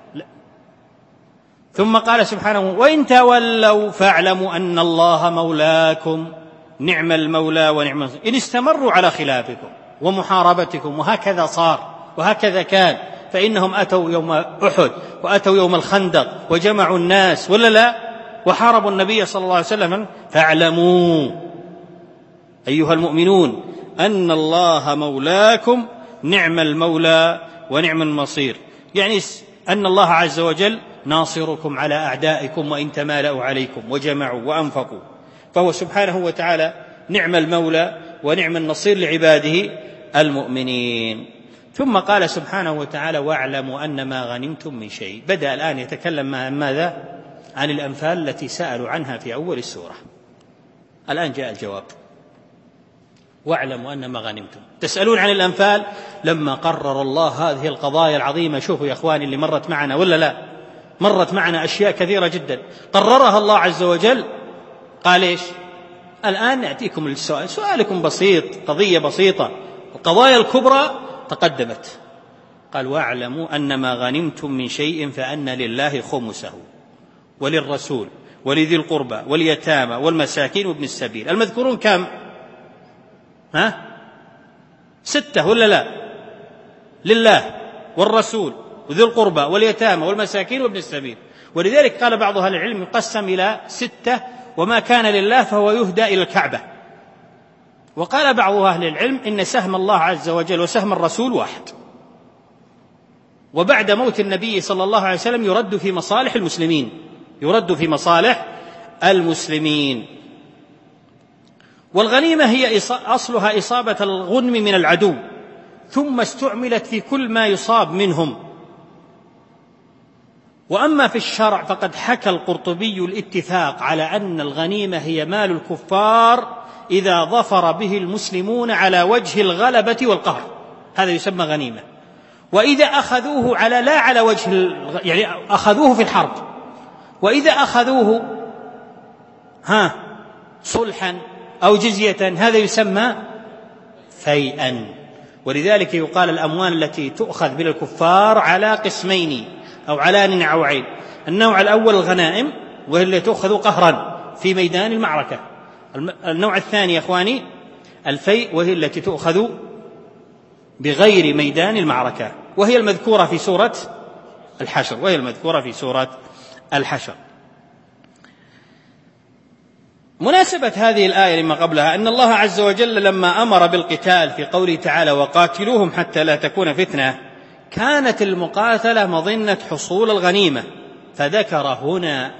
ثم قال سبحانه: وإن تولوا فاعلموا أن الله مولاكم نعم المولى ونعم النصير. إن استمروا على خلافكم ومحاربتكم، وهكذا صار وهكذا كان، فإنهم أتوا يوم أحد وأتوا يوم الخندق وجمعوا الناس، ولا لا؟ وحاربوا النبي صلى الله عليه وسلم. فاعلموا أيها المؤمنون أن الله مولاكم نعم المولى ونعم النصير، يعني أن الله عز وجل ناصركم على أعدائكم وإن تمالأوا عليكم وجمعوا وأنفقوا، فهو سبحانه وتعالى نعم المولى ونعم النصير لعباده المؤمنين. ثم قال سبحانه وتعالى: واعلموا أن ما غنمتم من شيء. بدأ الآن يتكلم عن ماذا؟ عن الأنفال التي سألوا عنها في أول السورة. الآن جاء الجواب: واعلموا أن ما غنمتم. تسألون عن الأنفال لما قرر الله هذه القضايا العظيمة. شوفوا يا أخواني اللي مرت معنا، ولا لا؟ مرت معنا أشياء كثيرة جدا قررها الله عز وجل. قال إيش؟ الآن نأتيكم السؤال، سؤالكم بسيط، قضية بسيطة، القضايا الكبرى تقدمت. قال: واعلموا أن ما غنمتم من شيء فأن لله خمسه وللرسول ولذي القربى واليتامى والمساكين وابن السبيل. المذكورون كم؟ 6 ولا لا؟ لله والرسول وذي القربى واليتامى والمساكين وابن السبيل. ولذلك قال بعض أهل العلم يقسم إلى 6، وما كان لله فهو يهدى إلى الكعبة. وقال بعض أهل العلم إن سهم الله عز وجل وسهم الرسول واحد، وبعد موت النبي صلى الله عليه وسلم يرد في مصالح المسلمين، يرد في مصالح المسلمين. والغنيمة هي أصلها إصابة الغنم من العدو، ثم استعملت في كل ما يصاب منهم. وأما في الشرع فقد حكى القرطبي الاتفاق على أن الغنيمة هي مال الكفار إذا ظفر به المسلمون على وجه الغلبة والقهر، هذا يسمى غنيمة. وإذا أخذوه لا على وجه يعني أخذوه في الحرب، وإذا أخذوه صلحا أو جزية هذا يسمى فيئا. ولذلك يقال الأموال التي تؤخذ من الكفار على قسمين أو على نوعين. النوع الأول الغنائم، وهي التي تؤخذ قهرا في ميدان المعركة. النوع الثاني يا أخواني الفيء، وهي التي تؤخذ بغير ميدان المعركة، وهي المذكورة في سورة الحشر. مناسبة هذه الآية لما قبلها أن الله عز وجل لما أمر بالقتال في قوله تعالى وقاتلوهم حتى لا تكون فتنة، كانت المقاتلة مظنة حصول الغنيمة، فذكر هنا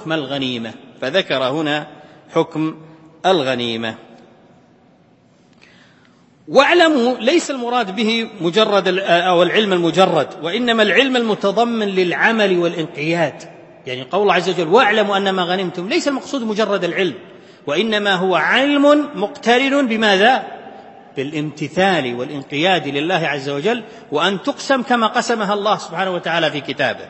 حكم الغنيمة. واعلموا ليس المراد به مجرد أو العلم المجرد، وإنما العلم المتضمن للعمل والانقياد. يعني قول الله عز وجل واعلموا أن ما غنمتم ليس المقصود مجرد العلم، وإنما هو علم مقترن بماذا؟ بالامتثال والانقياد لله عز وجل، وأن تقسم كما قسمها الله سبحانه وتعالى في كتابه.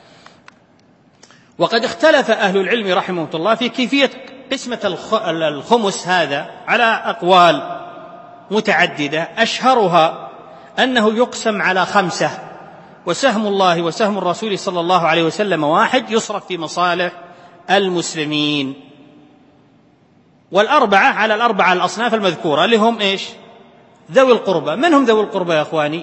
وقد اختلف أهل العلم رحمه الله في كيفية قسمة الخمس هذا على أقوال متعددة، أشهرها أنه يقسم على 5، وسهم الله وسهم الرسول صلى الله عليه وسلم 1 يصرف في مصالح المسلمين، والأربعة على الأربعة الأصناف المذكورة اللي هم إيش؟ ذوي القربى. من هم ذوي القربى يا أخواني؟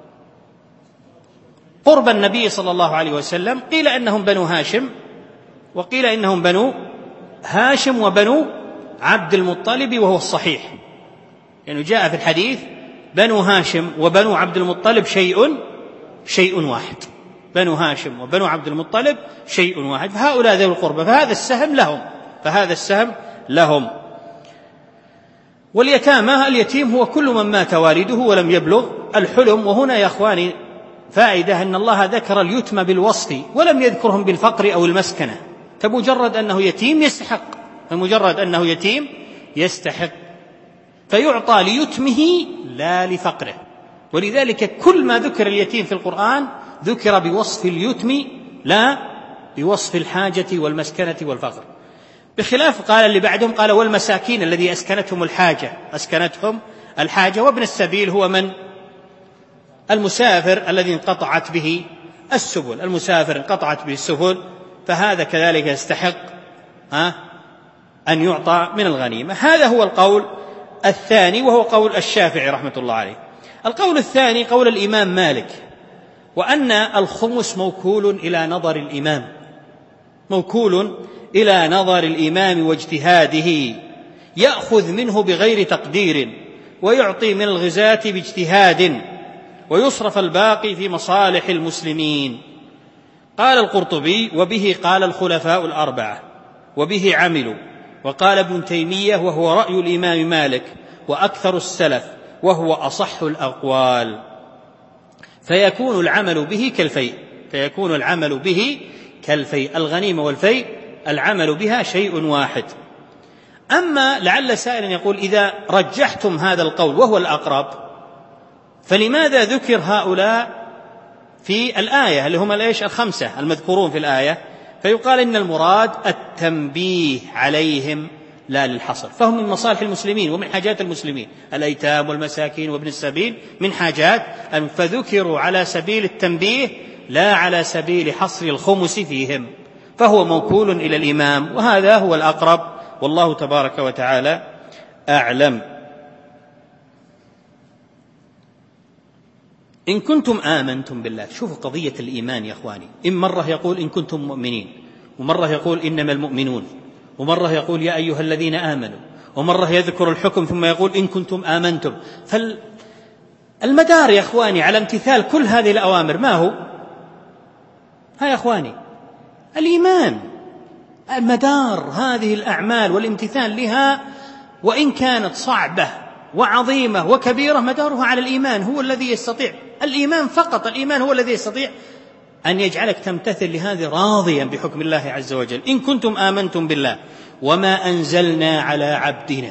قرب النبي صلى الله عليه وسلم، قيل إنهم بنو هاشم، وقيل إنهم بنو هاشم وبنو عبد المطلب، وهو الصحيح يعني جاء في الحديث بنو هاشم وبنو عبد المطلب شيء واحد، بنو هاشم وبنو عبد المطلب شيء واحد، فهؤلاء ذوي القربى، فهذا السهم لهم. واليتامى، اليتيم هو كل من مات والده ولم يبلغ الحلم. وهنا يا أخواني فائدة أن الله ذكر اليتم بالوصف ولم يذكرهم بالفقر أو المسكنة، فمجرد أنه يتيم يستحق، فيعطى ليتمه لا لفقره. ولذلك كل ما ذكر اليتيم في القرآن ذكر بوصف اليتم لا بوصف الحاجة والمسكنة والفقر، بخلاف قال اللي بعدهم قال والمساكين الذي أسكنتهم الحاجة. وابن السبيل هو من؟ المسافر الذي انقطعت به السبل، فهذا كذلك يستحق أن يعطى من الغنيمة. هذا هو القول الثاني، وهو قول الشافعي رحمة الله عليه. القول الثاني قول الإمام مالك، وأن الخمس موكول إلى نظر الإمام واجتهاده، يأخذ منه بغير تقدير، ويعطي من الغزاة باجتهاد، ويصرف الباقي في مصالح المسلمين. قال القرطبي وبه قال الخلفاء الأربعة، وبه عملوا. وقال ابن تيمية وهو رأي الإمام مالك وأكثر السلف، وهو أصح الأقوال. فيكون العمل به كالفيء، الغنيمة والفيء العمل بها شيء واحد. أما لعل سائل يقول إذا رجحتم هذا القول وهو الأقرب، فلماذا ذكر هؤلاء في الآية اللي هم 5 المذكورون في الآية؟ فيقال إن المراد التنبيه عليهم لا للحصر، فهم من مصالح المسلمين ومن حاجات المسلمين، الأيتام والمساكين وابن السبيل من حاجات، فذكروا على سبيل التنبيه لا على سبيل حصر الخمس فيهم، فهو موكول إلى الإمام، وهذا هو الأقرب، والله تبارك وتعالى أعلم. إن كنتم آمنتم بالله، شوفوا قضية الإيمان يا أخواني، إن مرة يقول إن كنتم مؤمنين، ومرة يقول إنما المؤمنون، ومرة يقول يا أيها الذين آمنوا، ومرة يذكر الحكم ثم يقول إن كنتم آمنتم. فالمدار يا أخواني على امتثال كل هذه الأوامر ما هو؟ يا أخواني الإيمان، مدار هذه الأعمال والامتثال لها وإن كانت صعبة وعظيمة وكبيرة مدارها على الإيمان، هو الذي يستطيع، الإيمان فقط، الإيمان هو الذي يستطيع أن يجعلك تمتثل لهذه راضيا بحكم الله عز وجل. إن كنتم آمنتم بالله وما أنزلنا على عبدنا.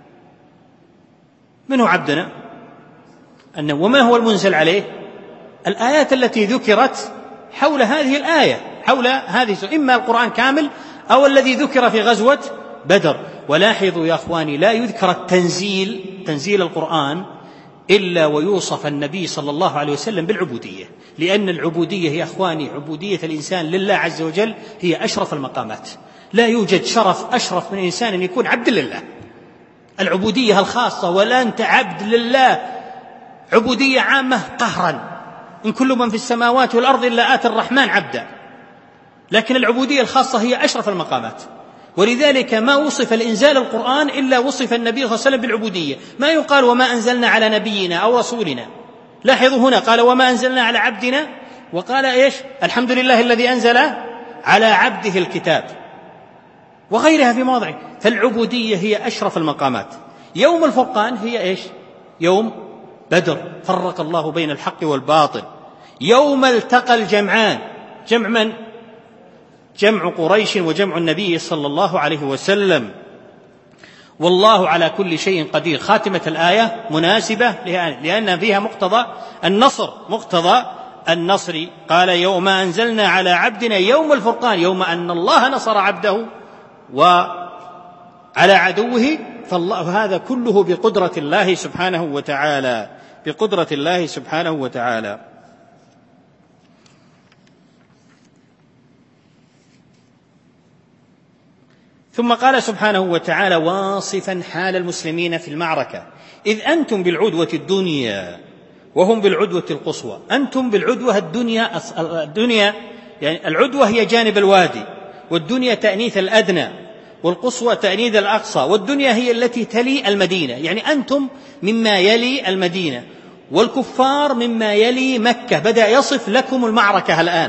من هو عبدنا؟ وما هو المنزل عليه؟ الآيات التي ذكرت حول هذه الآية، حول هذه إما القرآن كامل أو الذي ذكر في غزوة بدر. ولاحظوا يا أخواني، لا يذكر تنزيل القرآن إلا ويوصف النبي صلى الله عليه وسلم بالعبودية، لأن العبودية يا أخواني، عبودية الإنسان لله عز وجل هي أشرف المقامات. لا يوجد شرف أشرف من الإنسان أن يكون عبد لله. العبودية الخاصة، ولا أنت عبد لله، عبودية عامة قهرا، إن كل من في السماوات والأرض إلا آتى الرحمن عبدا. لكن العبودية الخاصة هي أشرف المقامات، ولذلك ما وصف الإنزال القرآن إلا وصف النبي صلى الله عليه وسلم بالعبودية. ما يقال وما أنزلنا على نبينا أو رسولنا. لاحظوا هنا قال وما أنزلنا على عبدنا، وقال إيش؟ الحمد لله الذي أنزل على عبده الكتاب، وغيرها في مواضع. فالعبودية هي أشرف المقامات. يوم الفرقان هي إيش؟ يوم بدر، فرق الله بين الحق والباطل. يوم التقى الجمعان، جمع من؟ جمع قريش وجمع النبي صلى الله عليه وسلم. والله على كل شيء قدير. خاتمة الآية مناسبة لأن فيها مقتضى النصر. قال يوم أنزلنا على عبدنا يوم الفرقان، يوم أن الله نصر عبده وعلى عدوه. فهذا كله بقدرة الله سبحانه وتعالى، بقدرة الله سبحانه وتعالى. ثم قال سبحانه وتعالى واصفا حال المسلمين في المعركة: إذ أنتم بالعدوة الدنيا وهم بالعدوة القصوى. أنتم بالعدوة الدنيا يعني العدوة هي جانب الوادي، والدنيا تأنيث الأدنى، والقصوى تأنيث الأقصى، والدنيا هي التي تلي المدينة، يعني أنتم مما يلي المدينة، والكفار مما يلي مكة. بدأ يصف لكم المعركة الآن.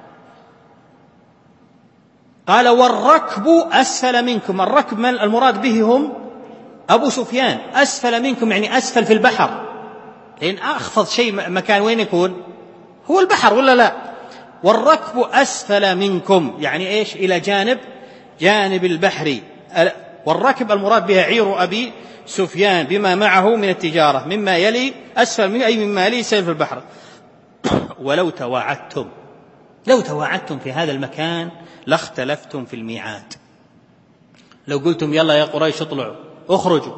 قال والركب أسفل منكم. الركب من المراد به هم أبو سفيان. أسفل منكم يعني أسفل في البحر، لأن أخفض شيء مكان وين يكون؟ هو البحر ولا لا؟ والركب أسفل منكم يعني إيش؟ إلى جانب البحر. والركب المراد بها عير أبي سفيان بما معه من التجارة، مما يلي أسفل منه أي مما يلي سيف البحر. ولو تواعدتم في هذا المكان لاختلفتم في الميعاد. لو قلتم يلا يا قريش اطلعوا اخرجوا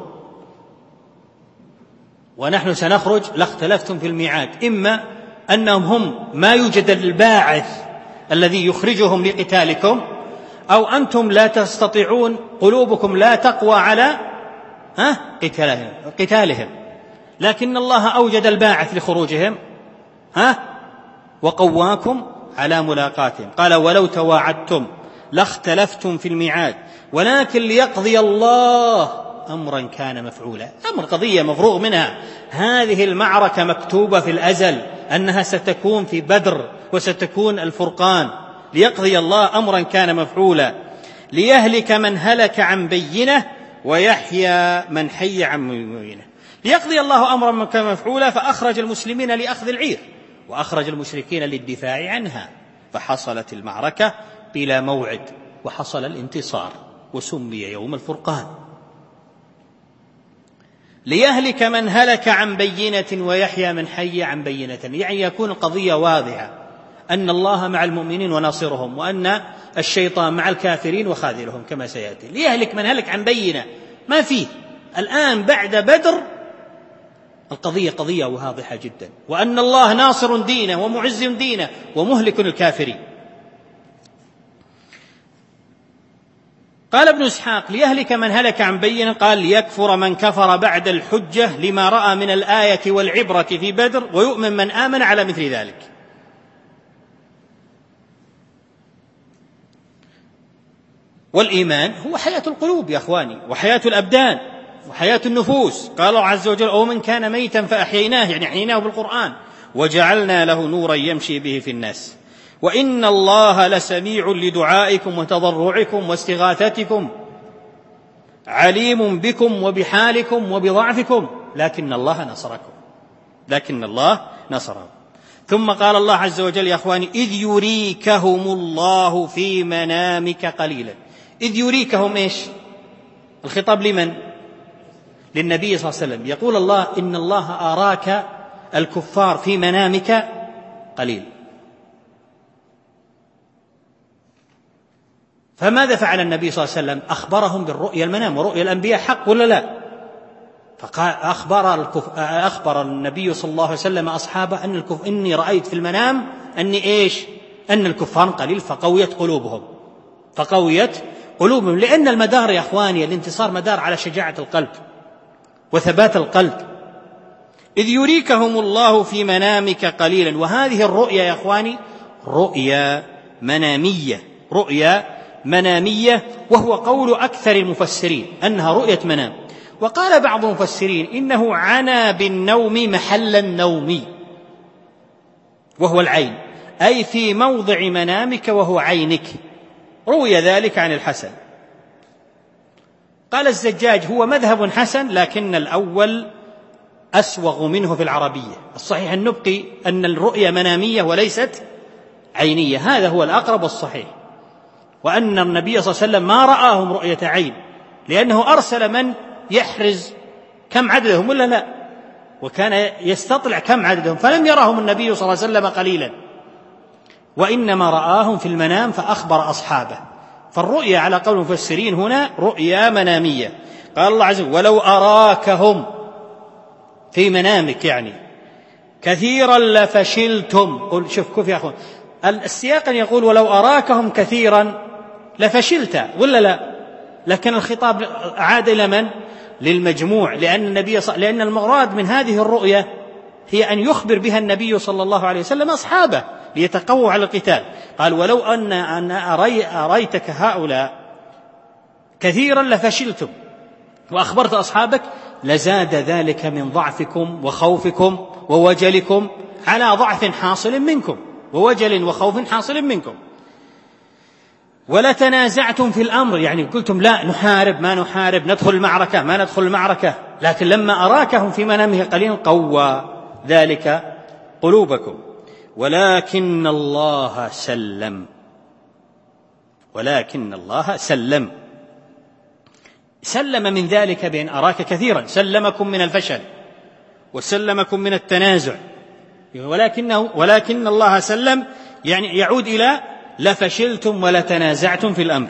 ونحن سنخرج لاختلفتم في الميعاد. إما أنهم هم ما يوجد الباعث الذي يخرجهم لقتالكم، أو أنتم لا تستطيعون، قلوبكم لا تقوى على قتالهم، لكن الله أوجد الباعث لخروجهم وقواكم على ملاقاتهم. قال ولو تواعدتم لاختلفتم في الميعاد ولكن ليقضي الله أمرا كان مفعولا. أمر قضية مفروغ منها. هذه المعركة مكتوبة في الأزل أنها ستكون في بدر وستكون الفرقان. ليقضي الله أمرا كان مفعولا ليهلك من هلك عن بينة ويحيى من حي عن بينة. ليقضي الله أمرا كان مفعولا فأخرج المسلمين لأخذ العير وأخرج المشركين للدفاع عنها، فحصلت المعركة بلا موعد وحصل الانتصار وسمي يوم الفرقان. ليهلك من هلك عن بينة ويحيى من حي عن بينة، يعني يكون القضية واضحة أن الله مع المؤمنين وناصرهم، وأن الشيطان مع الكافرين وخاذلهم كما سيأتي. ليهلك من هلك عن بينة ما فيه الآن بعد بدر. القضية قضية واضحة جدا، وأن الله ناصر دينه ومعز دينه ومهلك الكافرين. قال ابن إسحاق ليهلك من هلك عن بينة، قال ليكفر من كفر بعد الحجة لما رأى من الآية والعبرة في بدر ويؤمن من آمن على مثل ذلك. والإيمان هو حياة القلوب يا أخواني، وحياة الأبدان، وحياة النفوس. قال الله عز وجل أو من كان ميتا فأحييناه، يعني أحييناه بالقرآن وجعلنا له نورا يمشي به في الناس. وإن الله لسميع لدعائكم وتضرعكم واستغاثتكم عليم بكم وبحالكم وبضعفكم لكن الله نصركم. ثم قال الله عز وجل: يا أخواني، إذ يريكهم الله في منامك قليلا. إذ يريكهم إيش؟ الخطاب لمن؟ للنبي صلى الله عليه وسلم. يقول الله: إن الله أراك الكفار في منامك قليل. فماذا فعل النبي صلى الله عليه وسلم؟ أخبرهم بالرؤيا المنام، ورؤيا الأنبياء حق ولا لا؟ فقال أخبر النبي صلى الله عليه وسلم أصحابه إني رأيت في المنام أن الكفار قليل، فقويت قلوبهم. لأن المدار يا أخواني، الانتصار مدار على شجاعة القلب وثبات القلب. إذ يريكهم الله في منامك قليلا. وهذه الرؤيا يا أخواني رؤيا منامية، وهو قول أكثر المفسرين أنها رؤية منام. وقال بعض المفسرين إنه عنى بالنوم محل النوم وهو العين، أي في موضع منامك وهو عينك. روي ذلك عن الحسن. قال الزجاج: هو مذهب حسن، لكن الأول أسوغ منه في العربية. الصحيح النبقي أن الرؤيا منامية وليست عينية، هذا هو الأقرب والصحيح. وأن النبي صلى الله عليه وسلم ما رآهم رؤية عين، لأنه أرسل من يحرز كم عددهم ولا لا، وكان يستطلع كم عددهم، فلم يرهم النبي صلى الله عليه وسلم قليلا، وإنما رآهم في المنام فأخبر أصحابه. فالرؤيا على قول المفسرين هنا رؤيا منامية. قال الله عز وجل: ولو أراكهم في منامك، يعني كثيرا لفشلتم. قل شوف كيف يا أخوان، السياق يقول ولو أراكهم كثيرا لفشلت ولا لا، لكن الخطاب عاد إلى من؟ للمجموع، لأن المراد من هذه الرؤيا هي أن يخبر بها النبي صلى الله عليه وسلم أصحابه ليتقووا على القتال. قال: ولو أن أريتك هؤلاء كثيرا لفشلتم، وأخبرت أصحابك، لزاد ذلك من ضعفكم وخوفكم ووجلكم على ضعف حاصل منكم، ووجل وخوف حاصل منكم. ولا تنازعتم في الأمر، يعني قلتم لا نحارب ما نحارب، ندخل المعركة ما ندخل المعركة، لكن لما أراكهم في منامه قليلا قوى ذلك قلوبكم. ولكن الله سلم من ذلك بأن أراك كثيرا، سلمكم من الفشل وسلمكم من التنازع. ولكن الله سلم، يعني يعود إلى لفشلتم ولتنازعتم في الأمر.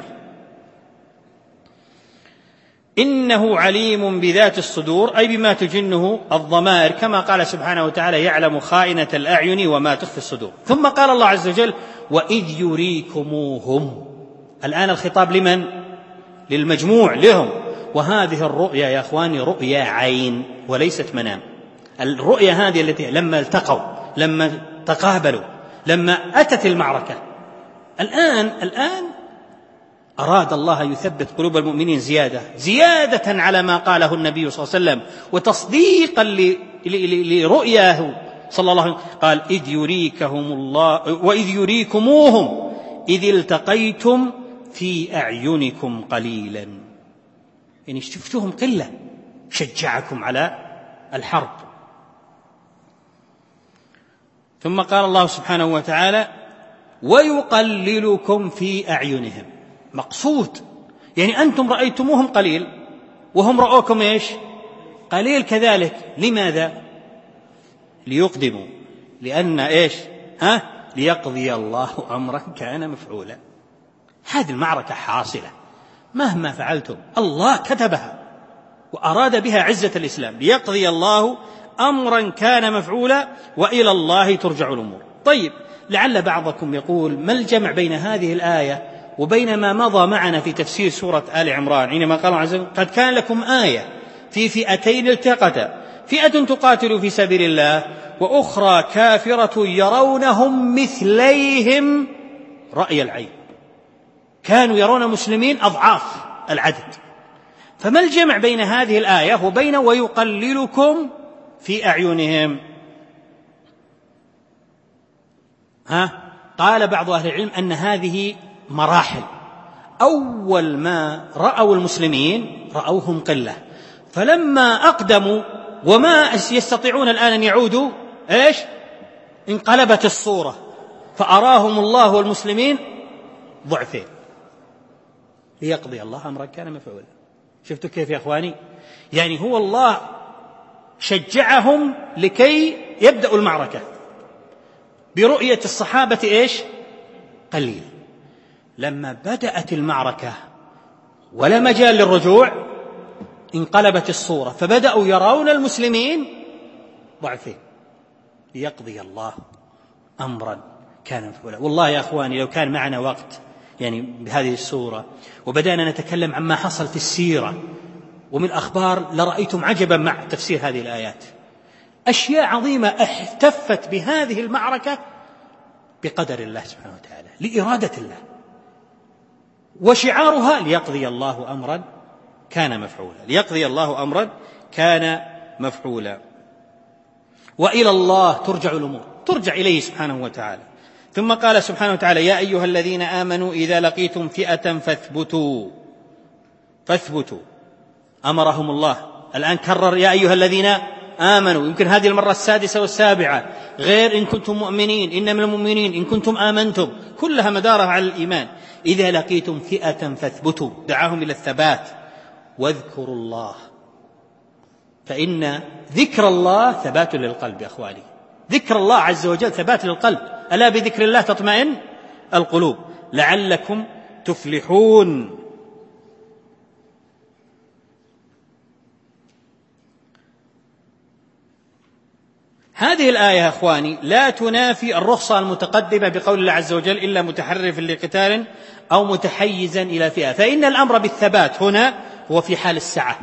إنه عليم بذات الصدور، أي بما تجنه الضمائر، كما قال سبحانه وتعالى: يعلم خائنة الأعين وما تخفي الصدور. ثم قال الله عز وجل: وإذ يريكموهم. الآن الخطاب لمن؟ للمجموع، لهم. وهذه الرؤيا يا أخواني رؤيا عين وليست منام. الرؤيا هذه التي لما التقوا، لما تقابلوا، لما أتت المعركة، الآن أراد الله يثبت قلوب المؤمنين زيادة على ما قاله النبي صلى الله عليه وسلم، وتصديقا لرؤياه صلى الله عليه وسلم. قال: إذ يريكهم الله وإذ يريكموهم إذ التقيتم في أعينكم قليلا، يعني شفتوهم قلة، شجعكم على الحرب. ثم قال الله سبحانه وتعالى: ويقللكم في أعينهم. مقصود يعني أنتم رأيتموهم قليل وهم رأوكم إيش؟ قليل كذلك. لماذا؟ ليقدموا، لأن إيش؟ ليقضي الله أمرا كان مفعولا. هذه المعركة حاصلة مهما فعلتم، الله كتبها وأراد بها عزة الإسلام. ليقضي الله أمرا كان مفعولا وإلى الله ترجع الأمور. طيب، لعل بعضكم يقول: ما الجمع بين هذه الآية وبين ما مضى معنا في تفسير سورة آل عمران، حينما قال عز وجل: قد كان لكم آية في فئتين التقتا، فئة تقاتل في سبيل الله وأخرى كافرة يرونهم مثليهم رأي العين. كانوا يرون المسلمين أضعاف العدد. فما الجمع بين هذه الآية وبين ويقللكم في أعينهم؟ قال بعض أهل العلم أن هذه مراحل. أول ما رأوا المسلمين رأوهم قلة، فلما أقدموا وما يستطيعون الآن أن يعودوا إيش؟ انقلبت الصورة، فأراهم الله والمسلمين ضعفين ليقضي الله أمرا كان مفعولا. شفتوا كيف يا أخواني؟ يعني هو الله شجعهم لكي يبدأوا المعركة برؤية الصحابة إيش؟ قليل. لما بدأت المعركة ولا مجال للرجوع انقلبت الصورة، فبدأوا يرون المسلمين ضعفين ليقضي الله أمرا كان مفعولا. والله يا أخواني لو كان معنا وقت يعني بهذه السورة وبدأنا نتكلم عما حصل في السيرة ومن أخبار لرأيتم عجبا مع تفسير هذه الآيات. أشياء عظيمة احتفت بهذه المعركة بقدر الله سبحانه وتعالى لإرادة الله، وشعارها ليقضي الله أمرا كان مفعولا، ليقضي الله أمرا كان مفعولا. وإلى الله ترجع الأمور، ترجع إليه سبحانه وتعالى. ثم قال سبحانه وتعالى: يا أيها الذين آمنوا إذا لقيتم فئة فاثبتوا. أمرهم الله، الآن كرر يا أيها الذين آمنوا، يمكن هذه المرة السادسة والسابعة، غير إن كنتم مؤمنين، إنما المؤمنين إن كنتم آمنتم، كلها مدارها على الإيمان. إذا لقيتم فئة فاثبتوا، دعاهم إلى الثبات. واذكروا الله، فإن ذكر الله ثبات للقلب يا أخواني، ذكر الله عز وجل ثبات للقلب. ألا بذكر الله تطمئن القلوب لعلكم تفلحون. هذه الآية يا أخواني لا تنافي الرخصة المتقدمة بقول الله عز وجل: إلا متحرف لقتال أو متحيزا إلى فئة. فإن الأمر بالثبات هنا هو في حال السعة،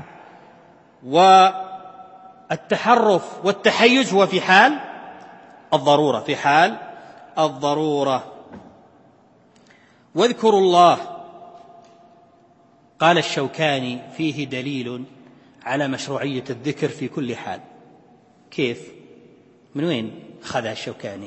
والتحرف والتحيز هو في حال الضرورة، في حال الضرورة. واذكروا الله، قال الشوكاني: فيه دليل على مشروعية الذكر في كل حال. كيف؟ من وين أخذها الشوكاني؟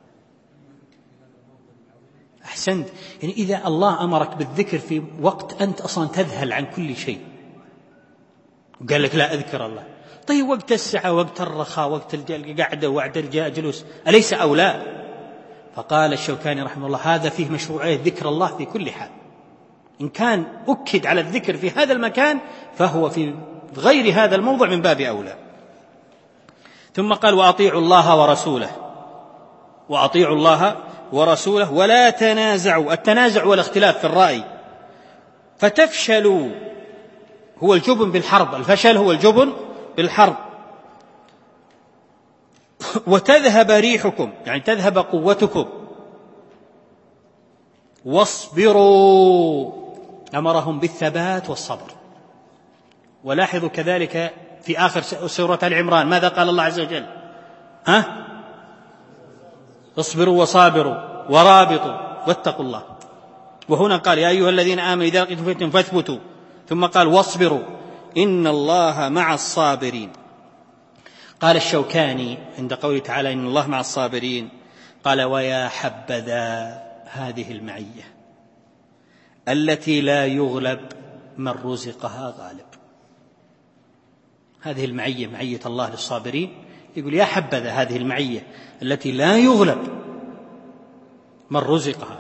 أحسنت، يعني إذا الله أمرك بالذكر في وقت أنت أصلا تذهل عن كل شيء وقال لك لا أذكر الله، طيب وقت السعة، وقت الرخاء، وقت القعدة وعد الجلوس، أليس أولى؟ فقال الشوكاني رحمه الله: هذا فيه مشروعية ذكر الله في كل حال. إن كان أكد على الذكر في هذا المكان فهو في غير هذا الموضع من باب أولى. ثم قال: وأطيعوا الله ورسوله، وأطيعوا الله ورسوله ولا تنازعوا. التنازع والاختلاف في الرأي فتفشلوا، هو الجبن بالحرب، الفشل هو الجبن بالحرب. وتذهب ريحكم، يعني تذهب قوتكم. واصبروا، أمرهم بالثبات والصبر. ولاحظوا كذلك في آخر سورة العمران ماذا قال الله عز وجل؟ اصبروا وصابروا ورابطوا واتقوا الله. وهنا قال: يا أيها الذين آمنوا إذا لقيتم فئة فاثبتوا. ثم قال: واصبروا إن الله مع الصابرين. قال الشوكاني عند قوله تعالى: إن الله مع الصابرين، قال: ويا حبذا هذه المعية التي لا يغلب من رزقها غالب. هذه المعية، معية الله للصابرين، يقول يا حبذا هذه المعية التي لا يغلب من رزقها.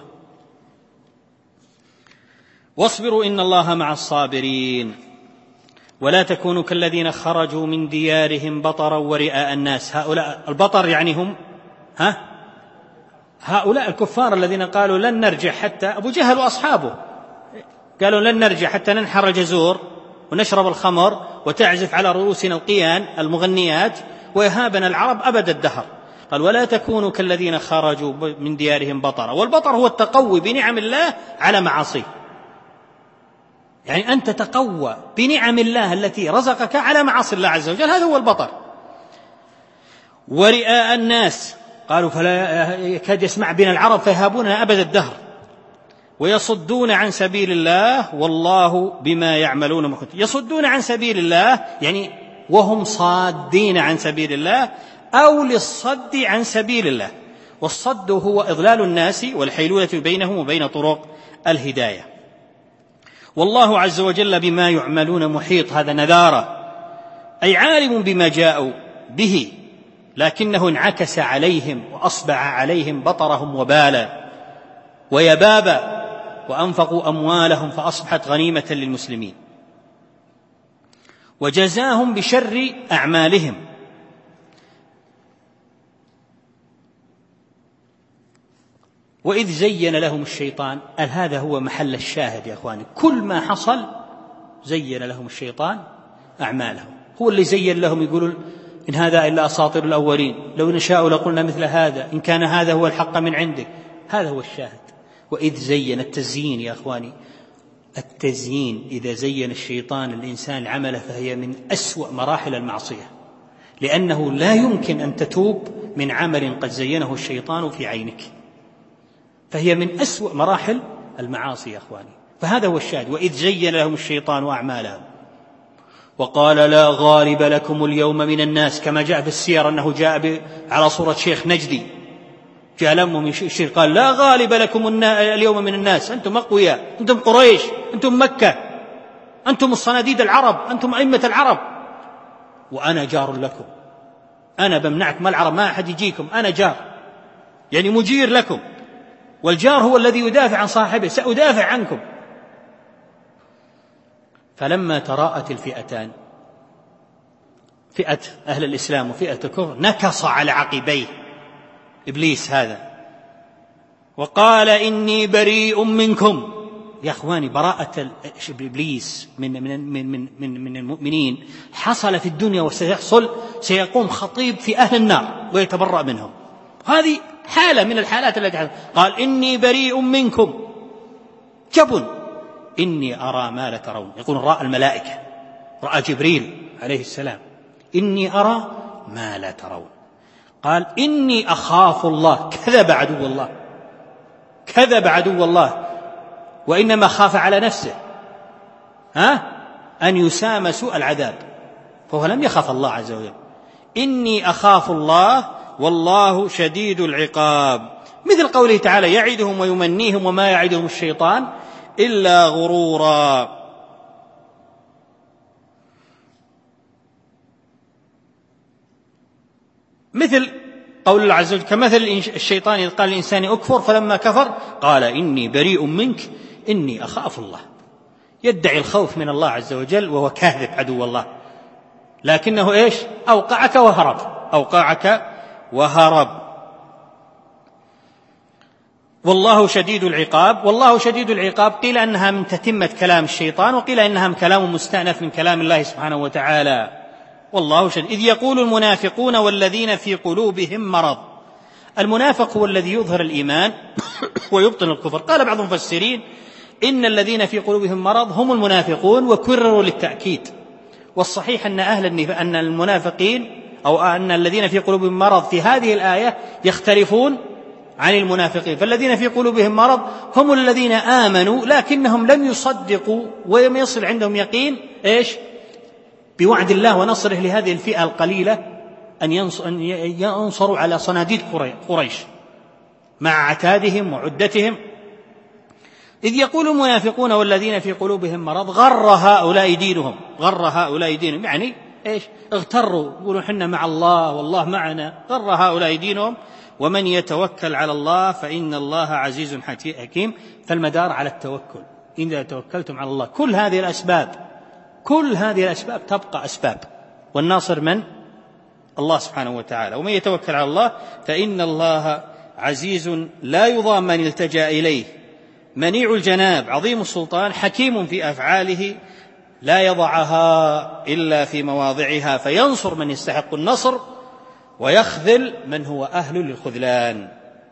واصبروا إن الله مع الصابرين ولا تكونوا كالذين خرجوا من ديارهم بطرا ورئاء الناس. هؤلاء البطر يعني هم هؤلاء الكفار الذين قالوا لن نرجع حتى، أبو جهل وأصحابه قالوا لن نرجع حتى ننحر الجزور ونشرب الخمر وتعزف على رؤوسنا القيان المغنيات ويهابنا العرب أبد الدهر. قال: ولا تكونوا كالذين خرجوا من ديارهم بطرا. والبطر هو التقوي بنعم الله على معاصيه، يعني أن تتقوى بنعم الله التي رزقك على معاصي الله عز وجل، هذا هو البطر. ورئاء الناس، قالوا فلا يكاد يسمع بنا العرب فيهابوننا أبد الدهر. ويصدون عن سبيل الله والله بما يعملون محيط. يصدون عن سبيل الله يعني وهم صادين عن سبيل الله أو للصد عن سبيل الله. والصد هو إضلال الناس والحيلولة بينهم وبين طرق الهداية. والله عز وجل بما يعملون محيط، هذا نذارة، أي عالم بما جاءوا به، لكنه انعكس عليهم وأصبح عليهم بطرهم وبالا ويبابا، وأنفقوا أموالهم فأصبحت غنيمة للمسلمين، وجزاهم بشر أعمالهم. وإذ زين لهم الشيطان، هذا هو محل الشاهد يا أخواني، كل ما حصل زين لهم الشيطان أعمالهم، هو اللي زين لهم، يقولون إن هذا إلا أساطير الأولين، لو نشاء لقلنا مثل هذا، إن كان هذا هو الحق من عندك. هذا هو الشاهد. وإذ زين، التزيين يا أخواني، التزيين إذا زين الشيطان الإنسان عمله فهي من أسوأ مراحل المعصية، لأنه لا يمكن أن تتوب من عمل قد زينه الشيطان في عينك، فهي من أسوأ مراحل المعاصي يا أخواني. فهذا هو الشاهد. وإذ زين لهم الشيطان أعمالهم وقال لا غالب لكم اليوم من الناس، كما جاء في السير أنه جاء على صورة شيخ نجدي، جاء لمه من الشيخ قال لا غالب لكم اليوم من الناس، أنتم أقوياء، أنتم قريش، أنتم مكة، أنتم الصناديد العرب، أنتم أئمة العرب، وأنا جار لكم، أنا بمنعكم ما العرب، ما أحد يجيكم، أنا جار، يعني مجير لكم، والجار هو الذي يدافع عن صاحبه، سأدافع عنكم. فلما تراءت الفئتان، فئة أهل الإسلام وفئة الكفر، نكص على عقبيه إبليس هذا وقال إني بريء منكم. يا أخواني، براءة إبليس من المؤمنين حصل في الدنيا وسيحصل، سيقوم خطيب في أهل النار ويتبرأ منهم. هذه حالة من الحالات التي حصل. قال إني بريء منكم، جبن، إني أرى ما لا ترون. يقول رأى الملائكة، رأى جبريل عليه السلام، إني أرى ما لا ترون. قال إني أخاف الله، كذب عدو الله، كذب عدو الله، وإنما خاف على نفسه أن يسام سوء العذاب، فهو لم يخاف الله عز وجل. إني أخاف الله والله شديد العقاب، مثل قوله تعالى يعدهم ويمنيهم وما يعدهم الشيطان إلا غرورا. مثل قول الله عز وجل كمثل الشيطان إذ قال الإنسان أكفر فلما كفر قال إني بريء منك إني أخاف الله. يدعي الخوف من الله عز وجل وهو كاذب عدو الله، لكنه إيش؟ أوقعك وهرب، أوقعك وهرب. والله شديد العقاب. والله شديد العقاب قيل أنها من تتمة كلام الشيطان، وقيل إنها كلام مستأنف من كلام الله سبحانه وتعالى. والله شديد. إذ يقول المنافقون والذين في قلوبهم مرض. المنافق هو الذي يظهر الإيمان ويبطن الكفر. قال بعض المفسرين إن الذين في قلوبهم مرض هم المنافقون، وكرروا للتأكيد. والصحيح أن المنافقين أو أن الذين في قلوبهم مرض في هذه الآية يختلفون عن المنافقين. فالذين في قلوبهم مرض هم الذين آمنوا لكنهم لم يصدقوا ولم يصل عندهم يقين إيش؟ بوعد الله ونصره لهذه الفئة القليلة أن ينصروا على صناديد قريش مع عتادهم وعدتهم. إذ يقول المنافقون والذين في قلوبهم مرض غر هؤلاء دينهم، غر هؤلاء دينهم يعني إيش؟ اغتروا، يقولون حنا مع الله والله معنا، غر هؤلاء دينهم. ومن يتوكل على الله فإن الله عزيز حكيم. فالمدار على التوكل، إذا توكلتم على الله. كل هذه الأسباب تبقى أسباب، والناصر من؟ الله سبحانه وتعالى. ومن يتوكل على الله فإن الله عزيز لا يضام من التجأ إليه، منيع الجناب عظيم السلطان، حكيم في أفعاله لا يضعها إلا في مواضعها، فينصر من يستحق النصر ويخذل من هو أهل للخذلان.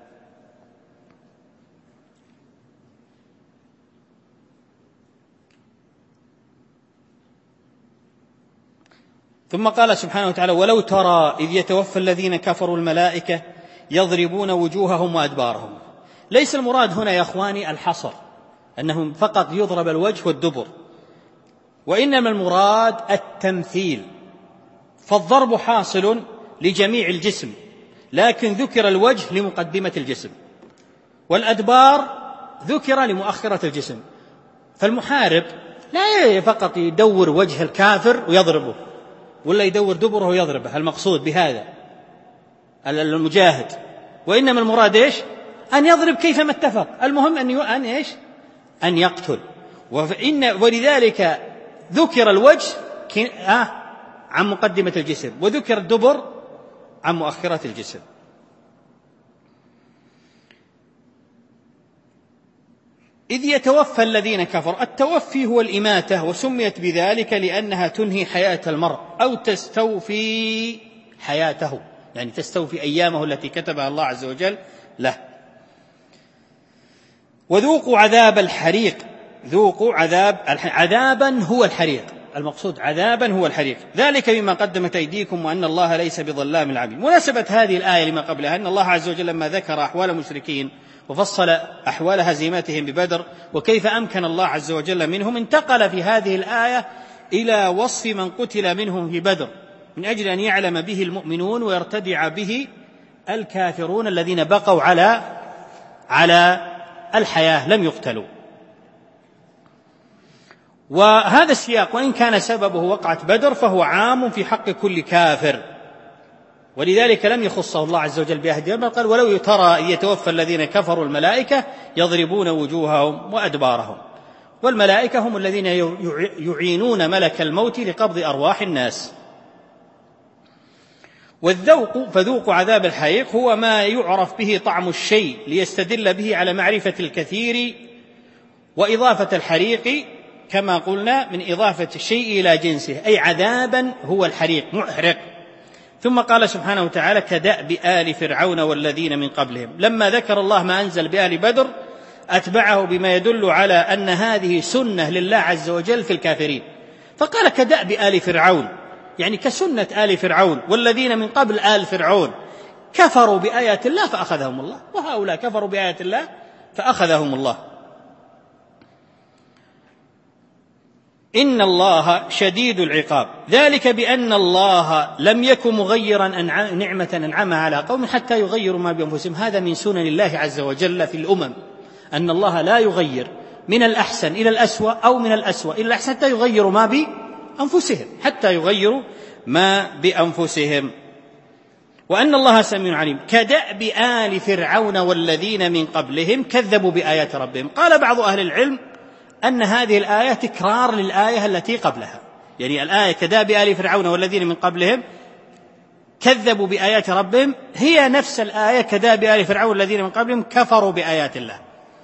ثم قال سبحانه وتعالى ولو ترى إذ يتوفى الذين كفروا الملائكة يضربون وجوههم وأدبارهم. ليس المراد هنا يا أخواني الحصر، أنهم فقط يضرب الوجه والدبر، وإنما المراد التمثيل. فالضرب حاصل لجميع الجسم، لكن ذكر الوجه لمقدمة الجسم، والأدبار ذكر لمؤخرة الجسم. فالمحارب لا فقط يدور وجه الكافر ويضربه، ولا يدور دبره ويضربه، المقصود بهذا المجاهد، وإنما المراد إيش؟ أن يضرب كيفما اتفق، المهم أن يقتل. ولذلك ذكر الوجه عن مقدمة الجسم، وذكر الدبر عن مؤخرة الجسم. إذ يتوفى الذين كفروا، التوفي هو الإماتة، وسميت بذلك لأنها تنهي حياة المرء أو تستوفي حياته، يعني تستوفي أيامه التي كتبها الله عز وجل له. وذوقوا عذاب الحريق، ذوقوا عذابا هو الحريق، المقصود عذابا هو الحريق، ذلك بما قدمت أيديكم وأن الله ليس بظلام العبيد. مناسبة هذه الآية لما قبلها أن الله عز وجل لما ذكر أحوال المشركين وفصل أحوال هزيمتهم ببدر وكيف أمكن الله عز وجل منهم، انتقل في هذه الآية إلى وصف من قتل منهم في بدر من أجل أن يعلم به المؤمنون ويرتدع به الكافرون الذين بقوا على الحياة لم يقتلوا. وهذا السياق وإن كان سببه وقعة بدر فهو عام في حق كل كافر، ولذلك لم يخصه الله عز وجل بأهدهم، بل قال ولو ترى يتوفى الذين كفروا الملائكة يضربون وجوههم وأدبارهم. والملائكة هم الذين يعينون ملك الموت لقبض أرواح الناس. والذوق، فذوق عذاب الحريق هو ما يعرف به طعم الشيء ليستدل به على معرفة الكثير، وإضافة الحريق كما قلنا من إضافة الشيء إلى جنسه، أي عذابا هو الحريق محرق. ثم قال سبحانه وتعالى كدأب آل فرعون والذين من قبلهم، لما ذكر الله ما أنزل بآل بدر أتبعه بما يدل على أن هذه سنة لله عز وجل في الكافرين، فقال كدأب آل فرعون، يعني كسنة آل فرعون والذين من قبل آل فرعون كفروا بآيات الله فأخذهم الله، وهؤلاء كفروا بآيات الله فأخذهم الله. إن الله شديد العقاب، ذلك بأن الله لم يكن مغيرا نعمة أنعمها على قوم حتى يغيروا ما بأنفسهم. هذا من سنن الله عز وجل في الأمم، أن الله لا يغير من الأحسن إلى الأسوأ أو من الأسوأ إلى الأحسن حتى يغيروا ما بأنفسهم، حتى يغيروا ما بأنفسهم. وأن الله سميع عليم. كدأب آل فرعون والذين من قبلهم كذبوا بآيات ربهم. قال بعض أهل العلم أن هذه الآية تكرار للآية التي قبلها، يعني الآية كدأب آل فرعون والذين من قبلهم كذبوا بآيات ربهم هي نفس الآية كدأب آل فرعون والذين من قبلهم كفروا بآيات الله،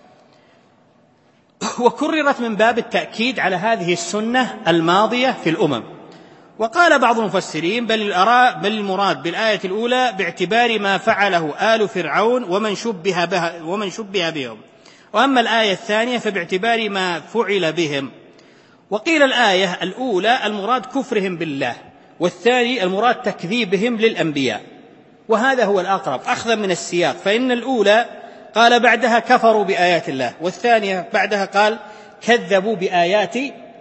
وكررت من باب التأكيد على هذه السنة الماضية في الأمم. وقال بعض المفسرين بل المراد بالآية الأولى باعتبار ما فعله آل فرعون ومن شبه بهم، وأما الآية الثانية فباعتبار ما فعل بهم. وقيل الآية الأولى المراد كفرهم بالله، والثاني المراد تكذيبهم للأنبياء، وهذا هو الأقرب أخذا من السياق، فإن الأولى قال بعدها كفروا بآيات الله، والثانية بعدها قال كذبوا بآيات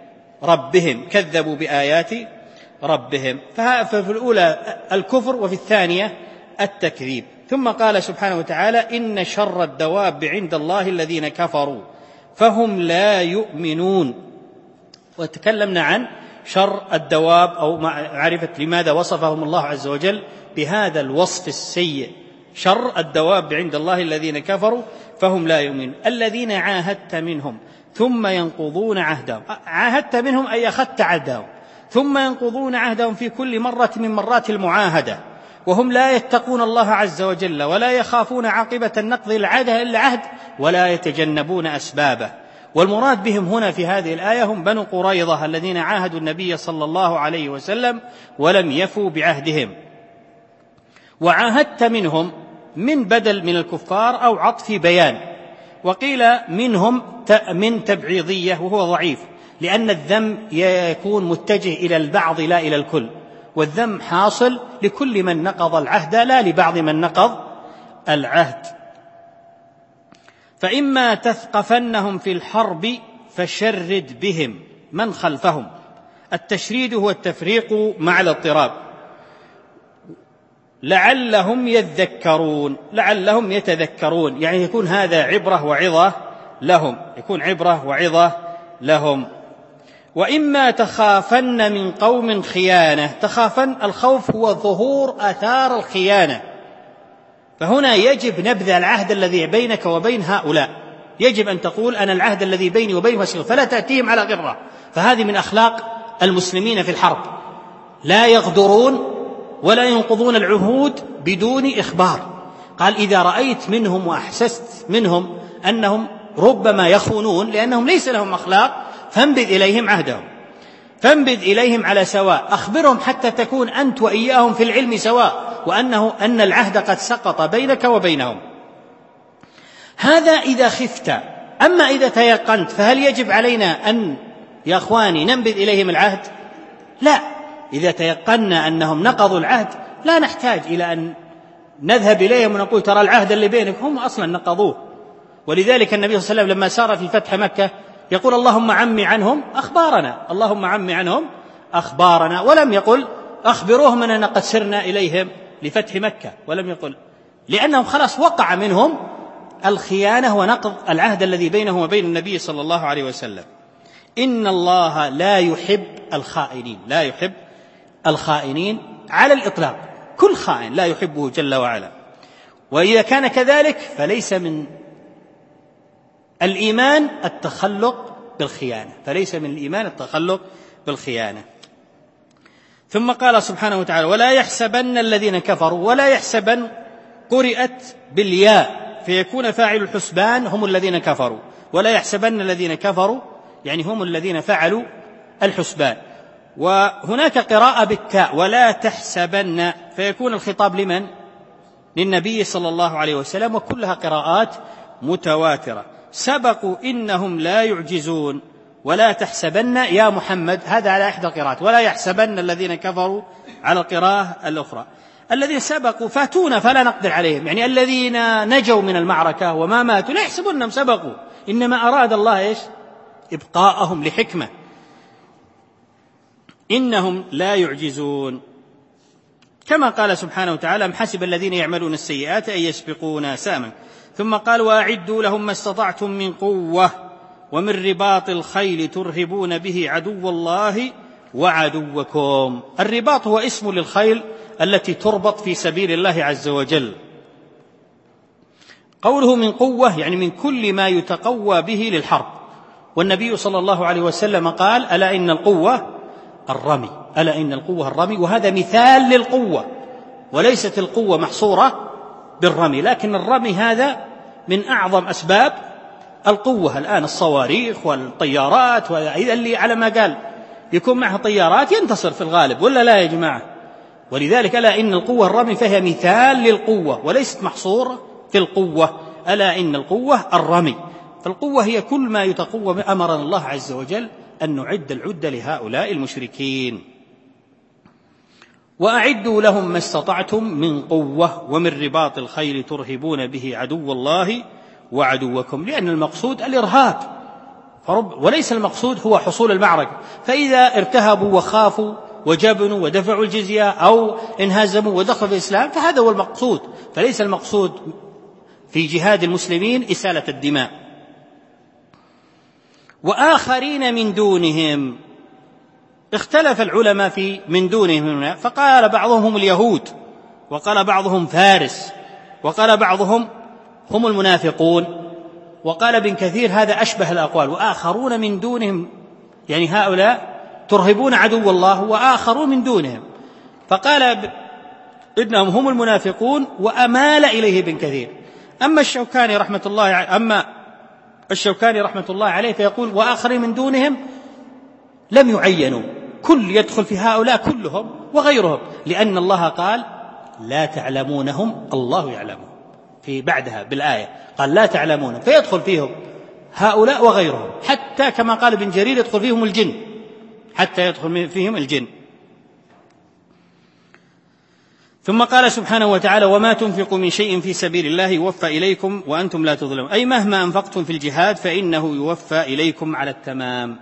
ربهم، ففي الأولى الكفر وفي الثانية التكذيب. ثم قال سبحانه وتعالى إن شر الدواب عند الله الذين كفروا فهم لا يؤمنون. وتكلمنا عن شر الدواب أو معرفة لماذا وصفهم الله عز وجل بهذا الوصف السيء، شر الدواب عند الله الذين كفروا فهم لا يؤمنون الذين عاهدت منهم ثم ينقضون عهدهم. عاهدت منهم أي أخذت عهدهم، ثم ينقضون عهدهم في كل مرة من مرات المعاهدة، وهم لا يتقون الله عز وجل ولا يخافون عاقبة النقض العهد إلا عهد ولا يتجنبون أسبابه. والمراد بهم هنا في هذه الآية هم بنو قريظة الذين عاهدوا النبي صلى الله عليه وسلم ولم يفوا بعهدهم. وعاهدت منهم من بدل من الكفار أو عطف بيان، وقيل منهم من تبعيضية وهو ضعيف، لأن الذم يكون متجه إلى البعض لا إلى الكل، والذم حاصل لكل من نقض العهد لا لبعض من نقض العهد. فإما تثقفنهم في الحرب فشرد بهم من خلفهم. التشريد هو التفريق مع الاضطراب. لعلهم يذكرون، لعلهم يتذكرون، يعني يكون هذا عبرة وعظة لهم، يكون عبرة وعظة لهم. وإما تخافن من قوم خيانة، تخافن الخوف هو ظهور آثار الخيانة، فهنا يجب نبذ العهد الذي بينك وبين هؤلاء، يجب أن تقول أنا العهد الذي بيني وبينهم وثيق، فلا تأتيهم على غرة. فهذه من أخلاق المسلمين في الحرب، لا يغدرون ولا ينقضون العهود بدون إخبار. قال إذا رأيت منهم وأحسست منهم أنهم ربما يخونون لأنهم ليس لهم أخلاق فانبذ إليهم عهدهم، فانبذ إليهم على سواء، أخبرهم حتى تكون أنت وإياهم في العلم سواء، أن العهد قد سقط بينك وبينهم. هذا إذا خفت. أما إذا تيقنت فهل يجب علينا أن يا أخواني ننبذ إليهم العهد؟ لا، إذا تيقنا أنهم نقضوا العهد لا نحتاج إلى أن نذهب إليهم ونقول ترى العهد اللي بينك هم أصلا نقضوه. ولذلك النبي صلى الله عليه وسلم لما سار في فتح مكة يقول اللهم عمي عنهم أخبارنا، اللهم عمي عنهم أخبارنا، ولم يقل أخبروهم أننا قد سرنا إليهم لفتح مكة، ولم يقل، لأنهم خلاص وقع منهم الخيانة ونقض العهد الذي بينه وبين النبي صلى الله عليه وسلم. إن الله لا يحب الخائنين، لا يحب الخائنين على الإطلاق، كل خائن لا يحبه جل وعلا. وإذا كان كذلك فليس من الإيمان التخلق بالخيانة، فليس من الإيمان التخلق بالخيانة. ثم قال سبحانه وتعالى ولا يحسبن الذين كفروا، ولا يحسبن قرئت بالياء فيكون فاعل الحسبان هم الذين كفروا، ولا يحسبن الذين كفروا يعني هم الذين فعلوا الحسبان. وهناك قراءة بالتاء ولا تحسبن فيكون الخطاب لمن؟ للنبي صلى الله عليه وسلم، وكلها قراءات متواترة. سبقوا إنهم لا يعجزون ولا تحسبن يا محمد، هذا على إحدى القراءات، ولا يحسبن الذين كفروا على القراءة الأخرى. الذين سبقوا فاتونا فلا نقدر عليهم، يعني الذين نجوا من المعركة وما ماتوا لا يحسبون أنهم سبقوا، إنما أراد الله إيش؟ إبقاءهم لحكمة. إنهم لا يعجزون، كما قال سبحانه وتعالى أم حسب الذين يعملون السيئات أن يسبقونا ساما. ثم قال وأعدوا لهم ما استطعتم من قوة ومن رباط الخيل ترهبون به عدو الله وعدوكم. الرباط هو اسم للخيل التي تربط في سبيل الله عز وجل. قوله من قوة يعني من كل ما يتقوى به للحرب، والنبي صلى الله عليه وسلم قال ألا إن القوة الرمي، ألا إن القوة الرمي، وهذا مثال للقوة، وليست القوة محصورة بالرمي، لكن الرمي هذا من أعظم أسباب القوة الآن، الصواريخ والطيارات، اللي على ما قال يكون معها طيارات ينتصر في الغالب، ولا لا يا جماعة؟ ولذلك ألا إن القوة الرمي فهي مثال للقوة وليست محصورة في القوة، ألا إن القوة الرمي. فالقوة هي كل ما يتقوى، أمرنا الله عز وجل أن نعد العدة لهؤلاء المشركين. وأعدوا لهم ما استطعتم من قوة ومن رباط الخيل ترهبون به عدو الله وعدوكم، لأن المقصود الإرهاب وليس المقصود هو حصول المعركة. فإذا ارتهبوا وخافوا وجبنوا ودفعوا الجزية أو انهزموا ودخلوا في الإسلام فهذا هو المقصود، فليس المقصود في جهاد المسلمين إسالة الدماء. وآخرين من دونهم، اختلف العلماء في من دونهم هنا، فقال بعضهم هم اليهود، وقال بعضهم فارس، وقال بعضهم هم المنافقون، وقال ابن كثير هذا أشبه الأقوال. وآخرون من دونهم يعني هؤلاء ترهبون عدو الله وآخرون من دونهم، فقال إنهم هم المنافقون وأمال إليه ابن كثير. أما الشوكاني رحمة الله عليه فيقول وآخرين من دونهم لم يعينوا، كل يدخل في هؤلاء كلهم وغيرهم، لأن الله قال لا تعلمونهم الله يعلمهم، في بعدها بالآية قال لا تعلمون، فيدخل فيهم هؤلاء وغيرهم، حتى كما قال ابن جرير يدخل فيهم الجن، حتى يدخل فيهم الجن. ثم قال سبحانه وتعالى وما تنفقوا من شيء في سبيل الله يوفى إليكم وأنتم لا تظلمون، أي مهما أنفقتم في الجهاد فإنه يوفى إليكم على التمام.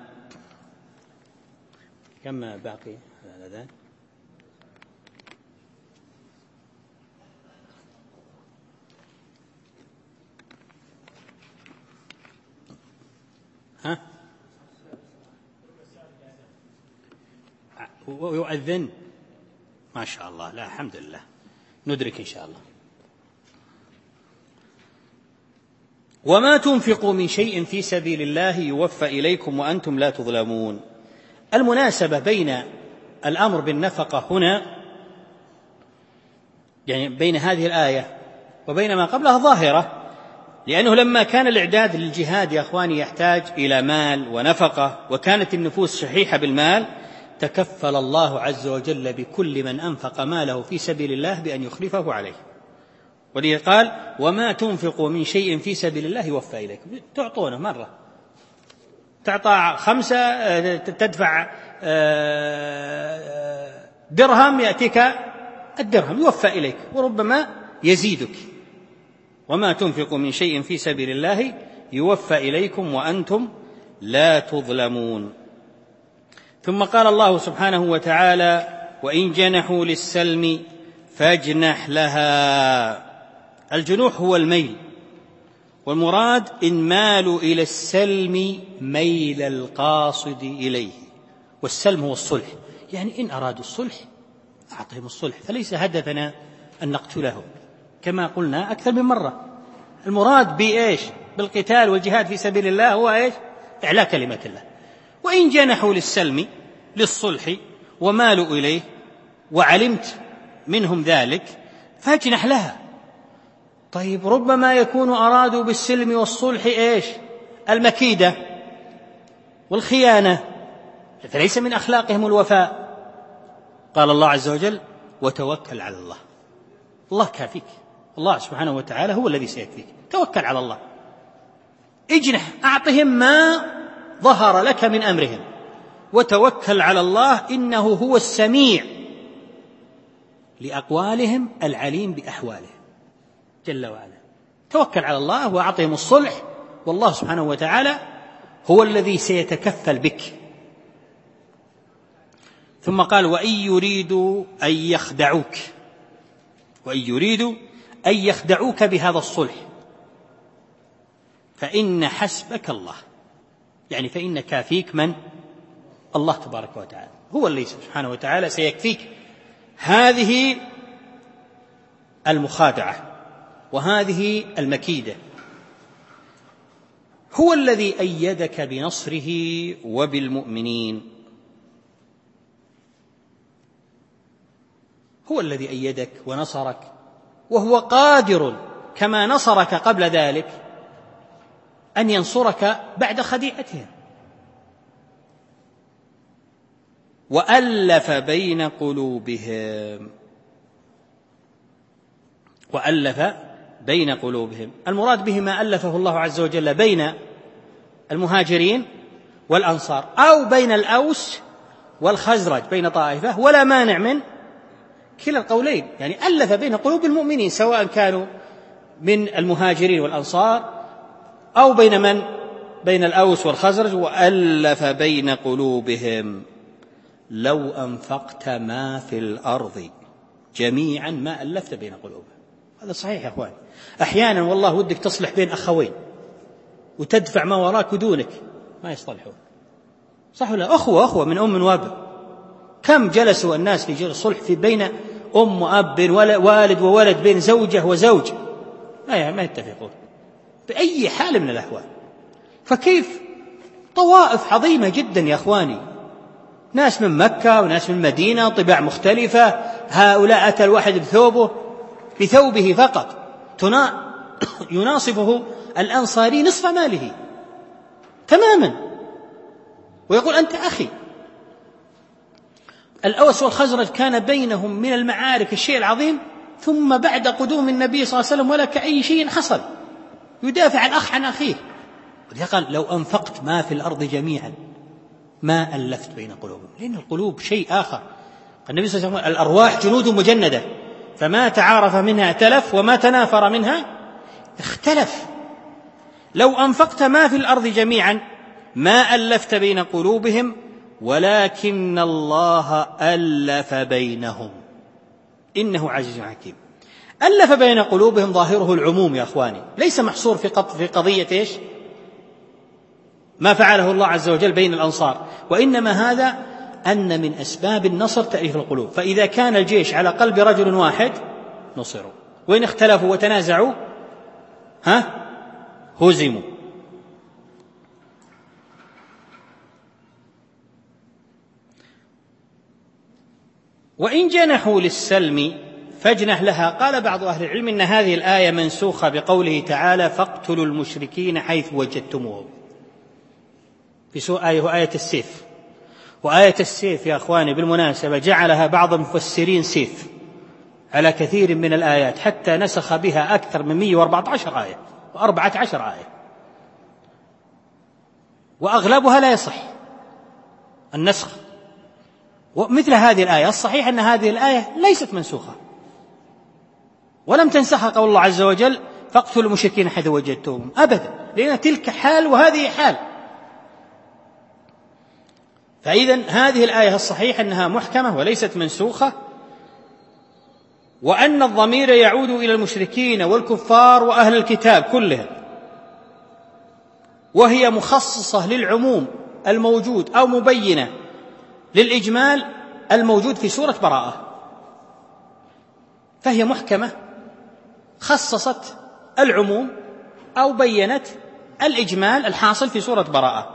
كم باقي الأذان؟ ويؤذن. ما شاء الله، لا الحمد لله، ندرك إن شاء الله. وما تنفقوا من شيء في سبيل الله يوفى إليكم وأنتم لا تظلمون. المناسبة بين الأمر بالنفقة هنا، يعني بين هذه الآية وبين ما قبلها ظاهرة، لأنه لما كان الإعداد للجهاد يا أخواني يحتاج إلى مال ونفقة، وكانت النفوس شحيحة بالمال، تكفل الله عز وجل بكل من أنفق ماله في سبيل الله بأن يخلفه عليه. ولذا قال وما تنفقوا من شيء في سبيل الله يوفى إليكم. تعطونه مرة، تعطى 5 تدفع درهم، يأتيك الدرهم يوفى إليك، وربما يزيدك. وما تنفقوا من شيء في سبيل الله يوفى إليكم وأنتم لا تظلمون. ثم قال الله سبحانه وتعالى وإن جنحوا للسلم فاجنح لها. الجنوح هو الميل، والمراد إن مالوا إلى السلم ميل القاصد إليه، والسلم هو الصلح، يعني إن أرادوا الصلح أعطهم الصلح، فليس هدفنا أن نقتلهم كما قلنا أكثر من مرة. المراد بإيش؟ بالقتال والجهاد في سبيل الله هو إيش؟ إعلاء كلمة الله. وإن جنحوا للسلم للصلح ومالوا إليه وعلمت منهم ذلك فاجنح لها. طيب ربما يكون أرادوا بالسلم والصلح إيش؟ المكيدة والخيانة، فليس من أخلاقهم الوفاء. قال الله عز وجل وتوكل على الله. الله كافيك، الله سبحانه وتعالى هو الذي سيكفيك، توكل على الله. اجنح، أعطهم ما ظهر لك من أمرهم، وتوكل على الله إنه هو السميع لأقوالهم العليم بأحوالهم جل وعلا. توكل على الله وأعطهم الصلح، والله سبحانه وتعالى هو الذي سيتكفل بك. ثم قال وإن يريدوا أن يخدعوك، وإن يريدوا أن يخدعوك بهذا الصلح فإن حسبك الله، يعني فإن كافيك من؟ الله تبارك وتعالى، هو الذي سبحانه وتعالى سيكفيك هذه المخادعة وهذه المكيدة. هو الذي أيدك بنصره وبالمؤمنين، هو الذي أيدك ونصرك، وهو قادر كما نصرك قبل ذلك أن ينصرك بعد خديعتهم. وألف بين قلوبهم، وألف بين قلوبهم، المراد به ما ألفه الله عز وجل بين المهاجرين والأنصار، أو بين الأوس والخزرج، بين طائفة، ولا مانع من كلا القولين، يعني ألف بين قلوب المؤمنين سواء كانوا من المهاجرين والأنصار أو بين من؟ بين الأوس والخزرج. وألف بين قلوبهم لو أنفقت ما في الأرض جميعا ما ألفت بين قلوبهم. هذا صحيح يا أخوان، أحيانا والله ودك تصلح بين أخوين وتدفع ما وراك ودونك ما يصطلحون، صح ولا؟ أخوة من أم وأب، كم جلسوا الناس في الصلح في بين أم وأب، بين والد وولد، بين زوجة وزوج، ما يتفقون بأي حال من الأحوال. فكيف طوائف عظيمة جدا يا أخواني، ناس من مكة وناس من المدينة، طباع مختلفة، هؤلاء أتى الواحد بثوبه فقط يناصفه الأنصاري نصف ماله تماما ويقول أنت أخي. الأوس والخزرج كان بينهم من المعارك الشيء العظيم، ثم بعد قدوم النبي صلى الله عليه وسلم ولا كأي شيء حصل، يدافع الأخ عن أخيه. قال لو أنفقت ما في الأرض جميعا ما ألفت بين قلوبهم، لأن القلوب شيء آخر. النبي صلى الله عليه وسلم الأرواح جنود مجندة، فما تعارف منها ائتلف وما تنافر منها اختلف. لو أنفقت ما في الأرض جميعا ما ألفت بين قلوبهم ولكن الله ألف بينهم إنه عزيز حكيم. ألف بين قلوبهم ظاهره العموم يا أخواني، ليس محصور في قضية إيش؟ ما فعله الله عز وجل بين الأنصار، وإنما هذا أن من أسباب النصر تأليف القلوب، فإذا كان الجيش على قلب رجل واحد نصروا، وإن اختلفوا وتنازعوا هزموا. وإن جنحوا للسلم فاجنح لها. قال بعض أهل العلم إن هذه الآية منسوخة بقوله تعالى فاقتلوا المشركين حيث وجدتموهم، في آية السيف. وآية السيف يا أخواني بالمناسبة جعلها بعض المفسرين سيف على كثير من الآيات، حتى نسخ بها أكثر من 114 آية و14 آية، وأغلبها لا يصح النسخ. ومثل هذه الآية الصحيح أن هذه الآية ليست منسوخة ولم تنسخها قول الله عز وجل فاقتلوا المشركين حيث وجدتموهم أبدا، لأن تلك حال وهذه حال. فإذن هذه الآية الصحيح أنها محكمة وليست منسوخة، وأن الضمير يعود إلى المشركين والكفار وأهل الكتاب كلهم، وهي مخصصة للعموم الموجود أو مبينة للإجمال الموجود في سورة براءة، فهي محكمة خصصت العموم أو بينت الإجمال الحاصل في سورة براءة.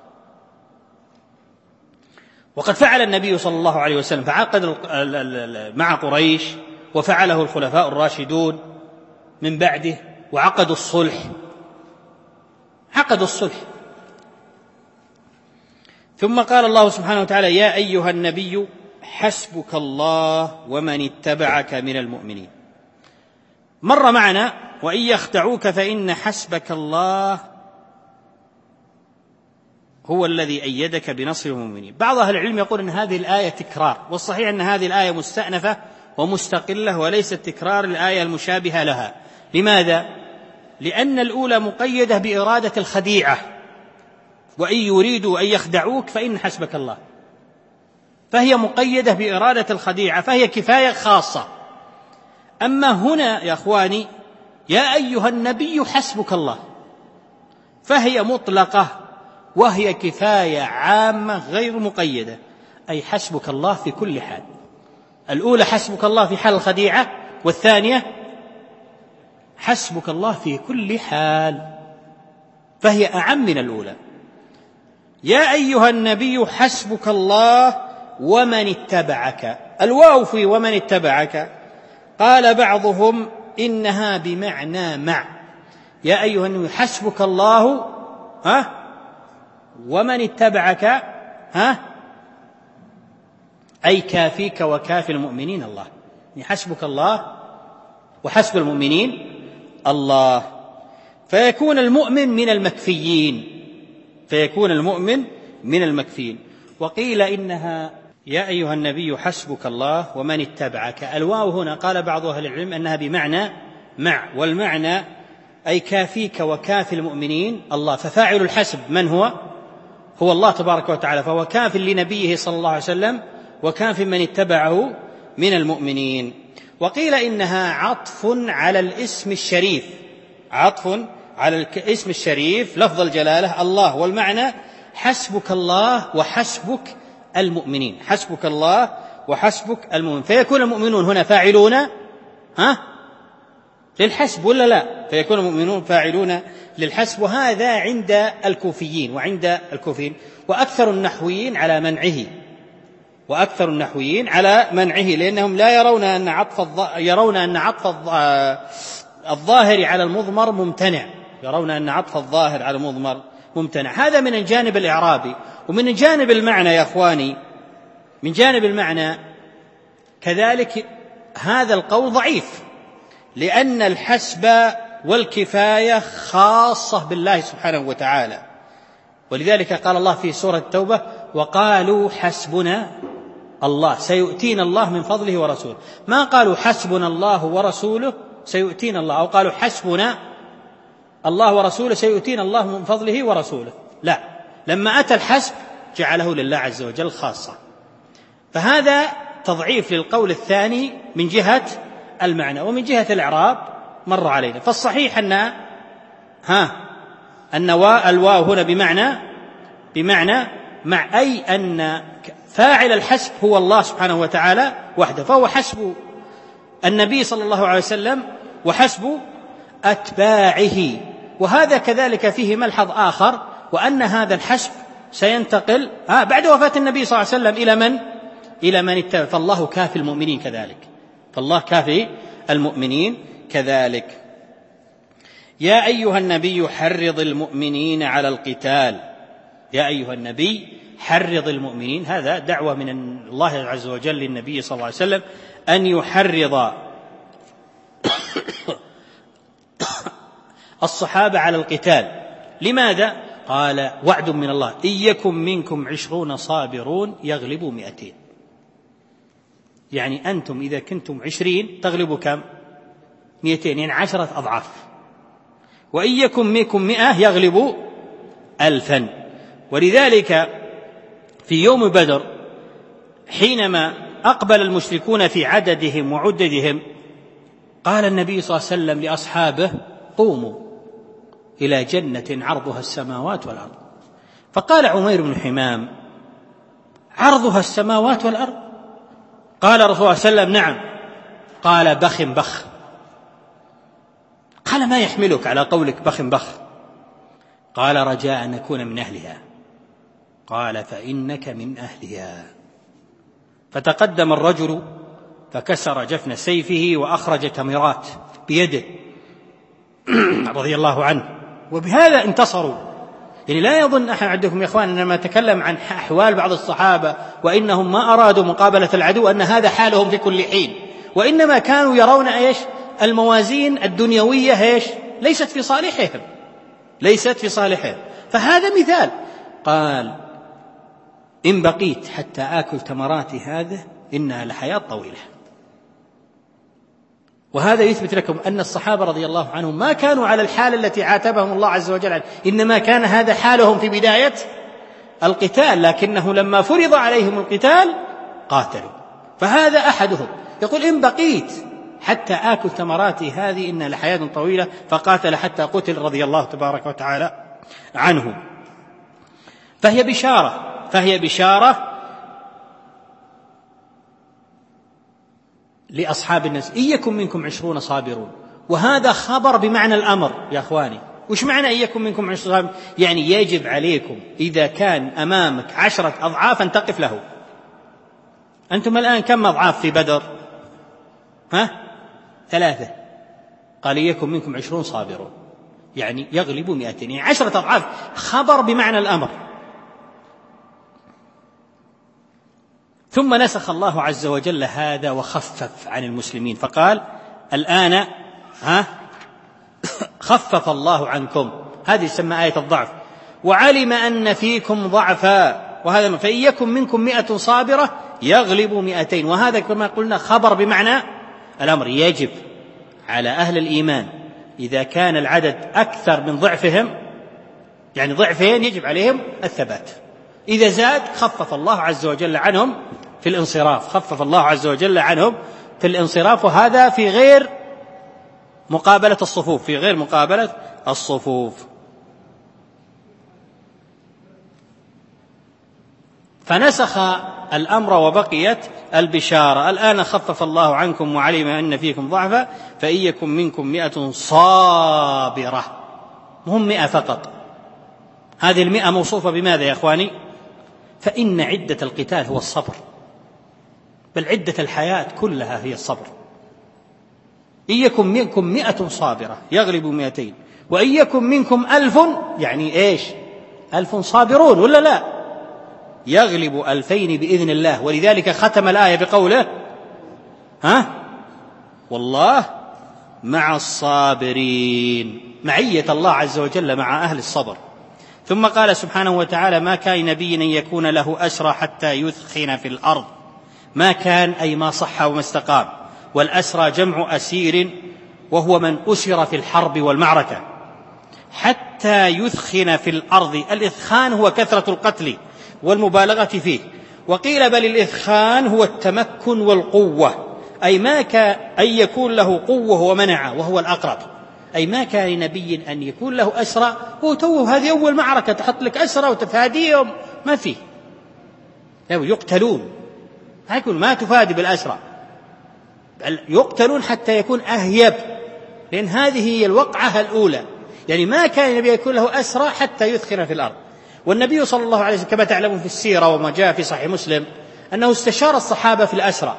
وقد فعل النبي صلى الله عليه وسلم فعقد مع قريش، وفعله الخلفاء الراشدون من بعده، وعقدوا الصلح، عقدوا الصلح. ثم قال الله سبحانه وتعالى يا أيها النبي حسبك الله ومن اتبعك من المؤمنين. مر معنا وإن يخدعوك فإن حسبك الله هو الذي أيدك بنصر المؤمنين. بعض أهل العلم يقول أن هذه الآية تكرار، والصحيح أن هذه الآية مستأنفة ومستقلة وليست تكرار الآية المشابهة لها. لماذا؟ لأن الأولى مقيدة بإرادة الخديعة، وإن يريدوا أن يخدعوك فإن حسبك الله، فهي مقيدة بإرادة الخديعة، فهي كفاية خاصة. أما هنا يا أخواني يا أيها النبي حسبك الله، فهي مطلقة وهي كفاية عامة غير مقيدة، أي حسبك الله في كل حال. الأولى حسبك الله في حال الخديعة، والثانية حسبك الله في كل حال، فهي أعم من الأولى. يا أيها النبي حسبك الله ومن اتبعك. الواو في ومن اتبعك قال بعضهم إنها بمعنى مع. يا أيها النبي حسبك الله ومن اتبعك أي كافيك وكافي المؤمنين الله، يعني حسبك الله وحسب المؤمنين الله، فيكون المؤمن من المكفيين، فيكون المؤمن من المكفيين. وقيل إنها يا أيها النبي حسبك الله ومن اتبعك. الواو هنا قال بعض أهل العلم أنها بمعنى مع، والمعنى أي كافيك وكافي المؤمنين الله، ففاعل الحسب من هو؟ هو الله تبارك وتعالى، فهو كاف لنبيه صلى الله عليه وسلم وكاف من اتبعه من المؤمنين. وقيل إنها عطف على الاسم الشريف، عطف على الاسم الشريف لفظ الجلالة الله، والمعنى حسبك الله وحسبك المؤمنين، حسبك الله وحسبك المؤمنين، فيكون المؤمنون هنا فاعلون للحسب ولا لا؟ فيكون المؤمنون فاعلون للحسب، وهذا عند الكوفيين وعند الكوفيين، وأكثر النحويين على منعه، وأكثر النحويين على منعه، لأنهم لا يرون أن عطف الظاهر على المضمر ممتنع، يرون أن عطف الظاهر على المضمر ممتنع. هذا من الجانب الإعرابي. ومن الجانب المعنى يا أخواني، من جانب المعنى كذلك هذا القول ضعيف، لأن الحسب والكفاية خاصة بالله سبحانه وتعالى، ولذلك قال الله في سورة التوبة وقالوا حسبنا الله سيؤتينا الله من فضله ورسوله، ما قالوا حسبنا الله ورسوله سيؤتينا الله، أو قالوا حسبنا الله ورسوله سيؤتينا الله من فضله ورسوله، لا، لما أتى الحسب جعله لله عز وجل خاصة. فهذا تضعيف للقول الثاني من جهة المعنى. ومن جهة الإعراب مر علينا، فالصحيح أن الواو هنا بمعنى مع أي أن فاعل الحسب هو الله سبحانه وتعالى وحده، فهو حسب النبي صلى الله عليه وسلم وحسب أتباعه. وهذا كذلك فيه ملحظ آخر، وأن هذا الحسب سينتقل بعد وفاة النبي صلى الله عليه وسلم إلى من اتبع، فالله كافي المؤمنين كذلك، فالله كافي المؤمنين كذلك. يا أيها النبي حرض المؤمنين على القتال، يا أيها النبي حرض المؤمنين، هذا دعوة من الله عز وجل للنبي صلى الله عليه وسلم أن يحرض الصحابة على القتال. لماذا؟ قال وعد من الله: إن يكن منكم 20 صابرون يغلبوا 200. يعني أنتم إذا كنتم 20 تغلبوا كم؟ 200، يعني 10 أضعاف. وإن يكن منكم 100 يغلبوا 1000. ولذلك في يوم بدر حينما أقبل المشركون في عددهم وعددهم، قال النبي صلى الله عليه وسلم لأصحابه: قوموا إلى جنة عرضها السماوات والأرض. فقال عمير بن حمام: عرضها السماوات والأرض؟ قال رسول الله صلى الله عليه وسلم: نعم. قال: بخ بخ. قال: ما يحملك على قولك بخ بخ؟ قال: رجاء أن نكون من أهلها. قال: فإنك من أهلها. فتقدم الرجل فكسر جفن سيفه وأخرج تمرات بيده رضي الله عنه، وبهذا انتصروا. يعني لا يظن أحد عندكم يا إخوان أنما تكلم عن أحوال بعض الصحابة وإنهم ما أرادوا مقابلة العدو أن هذا حالهم في كل حين، وإنما كانوا يرون إيش؟ الموازين الدنيوية إيش؟ ليست في صالحهم، ليست في صالحهم. فهذا مثال. قال: إن بقيت حتى آكل تمراتي هذه إنها لحياة طويلة. وهذا يثبت لكم أن الصحابة رضي الله عنهم ما كانوا على الحالة التي عاتبهم الله عز وجل عنها، إنما كان هذا حالهم في بداية القتال، لكنه لما فرض عليهم القتال قاتلوا. فهذا أحدهم يقول: إن بقيت حتى آكل تمراتي هذه إنها لحياة طويلة، فقاتل حتى قتل رضي الله تبارك وتعالى عنه. فهي بشارة لأصحاب الناس: إن يكن منكم 20 صابرون. وهذا خبر بمعنى الأمر يا أخواني. وش معنى إن يكن منكم 20 صابرون؟ يعني يجب عليكم إذا كان أمامك 10 أضعاف أن تقف له. أنتم الآن كم أضعاف في بدر؟ 3. قال: إن يكن منكم 20 صابرون، يعني يغلبوا 200، يعني 10 أضعاف. خبر بمعنى الأمر. ثم نسخ الله عز وجل هذا وخفف عن المسلمين، فقال: الآن خفف الله عنكم. هذه تسمى آية الضعف. وعلم أن فيكم ضعفا، وهذا فإن يكن منكم 100 صابرة يغلبوا 200. وهذا كما قلنا خبر بمعنى الأمر. يجب على أهل الإيمان إذا كان العدد أكثر من ضعفهم، يعني ضعفين، يجب عليهم الثبات. إذا زاد خفف الله عز وجل عنهم في الانصراف، خفف الله عز وجل عنهم في الانصراف. وهذا في غير مقابلة الصفوف، في غير مقابلة الصفوف. فنسخ الأمر وبقيت البشارة: الآن خفف الله عنكم وعلم أن فيكم ضعفا فإن يكن منكم 100 صابرة. مهم 100 فقط. هذه 100 موصوفة بماذا يا أخواني؟ فإن عدة القتال هو الصبر، بل عدة الحياة كلها هي الصبر. إن يكن منكم 100 صابرة يغلبوا 200، وإن يكن منكم 1000، يعني إيش؟ 1000 صابرون ولا لا؟ يغلب 2000 بإذن الله. ولذلك ختم الآية بقوله: والله مع الصابرين. معية الله عز وجل مع أهل الصبر. ثم قال سبحانه وتعالى: ما كان نبي أن يكون له أسرى حتى يثخن في الأرض. ما كان أي ما صح وما استقام. والأسرى جمع أسير، وهو من أسر في الحرب والمعركة. حتى يثخن في الأرض، الإثخان هو كثرة القتل والمبالغة فيه. وقيل بل الإثخان هو التمكن والقوة، أي ما كان أن يكون له قوة ومنعة، وهو الأقرب. أي ما كان لنبي أن يكون له أسرى، هو توه هذه أول معركة تحط لك أسرى وتفاديهم، ما فيه. يقتلون، ما تفادي بالأسرى، بل يقتلون حتى يكون أهيب، لأن هذه هي الوقعة الأولى. يعني ما كان النبي يكون له أسرى حتى يثخن في الأرض. والنبي صلى الله عليه وسلم كما تعلمون في السيرة وما جاء في صحيح مسلم أنه استشار الصحابة في الأسرى،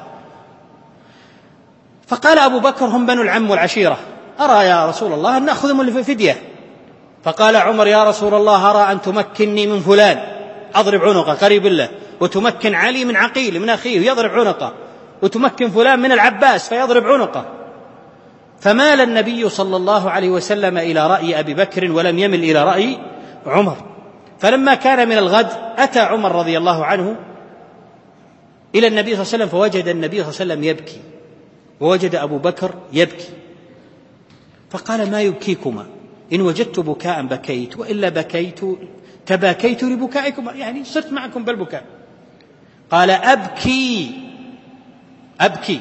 فقال أبو بكر: هم بنو العم والعشيرة، أرى يا رسول الله أن نأخذهم الفدية. فقال عمر: يا رسول الله أرى أن تمكنني من فلان أضرب عنقه قريب له، وتمكن علي من عقيل من أخيه يضرب عنقه، وتمكن فلان من العباس فيضرب عنقه. فمال النبي صلى الله عليه وسلم إلى رأي أبي بكر ولم يمل إلى رأي عمر. فلما كان من الغد أتى عمر رضي الله عنه إلى النبي صلى الله عليه وسلم، فوجد النبي صلى الله عليه وسلم يبكي، ووجد أبو بكر يبكي، فقال: ما يبكيكما؟ إن وجدت بكاء بكيت، وإلا بكيت تباكيت لبكائكما، يعني صرت معكم بالبكاء. قال: أبكي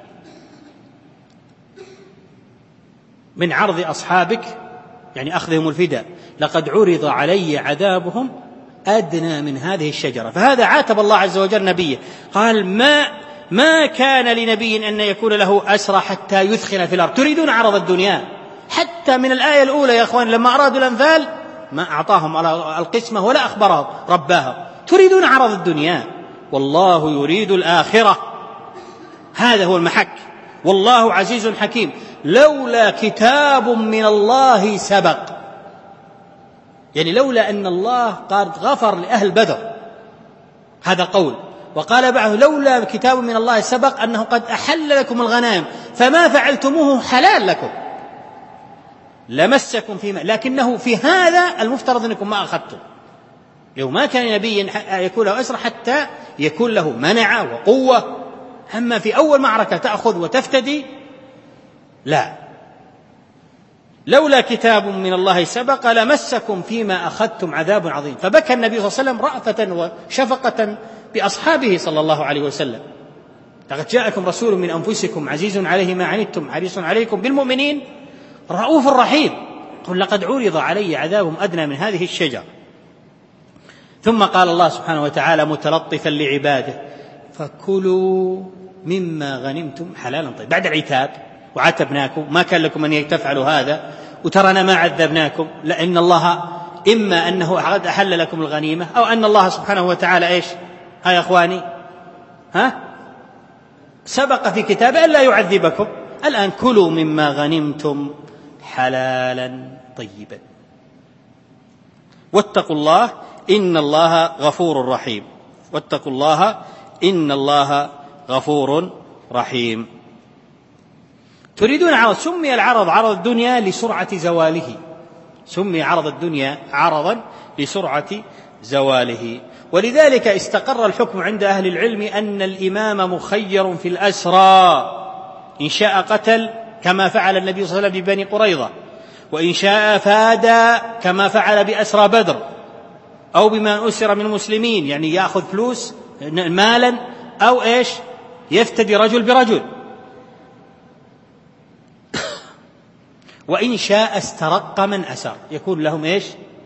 من عرض أصحابك، يعني أخذهم الفداء، لقد عرض علي عذابهم أدنى من هذه الشجرة. فهذا عاتب الله عز وجل نبيه، قال: ما كان لنبي أن يكون له أسرى حتى يثخن في الأرض. تريدون عرض الدنيا؟ حتى من الآية الأولى يا أخوان لما أرادوا الأنفال ما أعطاهم القسمة ولا أخبرهم رباهم. تريدون عرض الدنيا والله يريد الآخرة، هذا هو المحك. والله عزيز حكيم. لولا كتاب من الله سبق، يعني لولا أن الله قد غفر لأهل بدر، هذا قول. وقال بعده: لولا كتاب من الله سبق أنه قد أحل لكم الغنائم فما فعلتموه حلال لكم لمسكم فيما، لكنه في هذا المفترض أنكم ما أخذتم. لو ما كان نبي يكون له أسرى حتى يكون له منع وقوة، أما في أول معركة تأخذ وتفتدي، لا. لولا كتاب من الله سبق لمسكم فيما أخذتم عذاب عظيم. فبكى النبي صلى الله عليه وسلم رأفة وشفقة بأصحابه صلى الله عليه وسلم: لقد جاءكم رسول من أنفسكم عزيز عليه ما عنتم حريص عليكم بالمؤمنين رؤوف رحيم. قل: لقد عرض علي عذاب أدنى من هذه الشجرة. ثم قال الله سبحانه وتعالى متلطفا لعباده: فكلوا مما غنمتم حلالا طيبا. بعد العتاب: وعاتبناكم، ما كان لكم أن تفعلوا هذا، وترنا ما عذبناكم، لأن الله إما أنه قد أحل لكم الغنيمة، أو أن الله سبحانه وتعالى إيش؟ ها يا أخواني، سبق في كتابه ألا يعذبكم. الآن كلوا مما غنمتم حلالا طيبا واتقوا الله إن الله غفور رحيم. واتقوا الله إن الله غفور رحيم. تريدون عرض. سمي العرض عرض الدنيا لسرعة زواله، سمي عرض الدنيا عرضا لسرعة زواله. ولذلك استقر الحكم عند أهل العلم أن الإمام مخير في الأسرى، إن شاء قتل كما فعل النبي صلى الله عليه وسلم ببني قريظة، وإن شاء فادى كما فعل بأسرى بدر، أو بما أسر من المسلمين، يعني يأخذ فلوس مالا، أو إيش يفتدي رجل برجل. وإن شاء استرق من أسر، يكون لهم إيش؟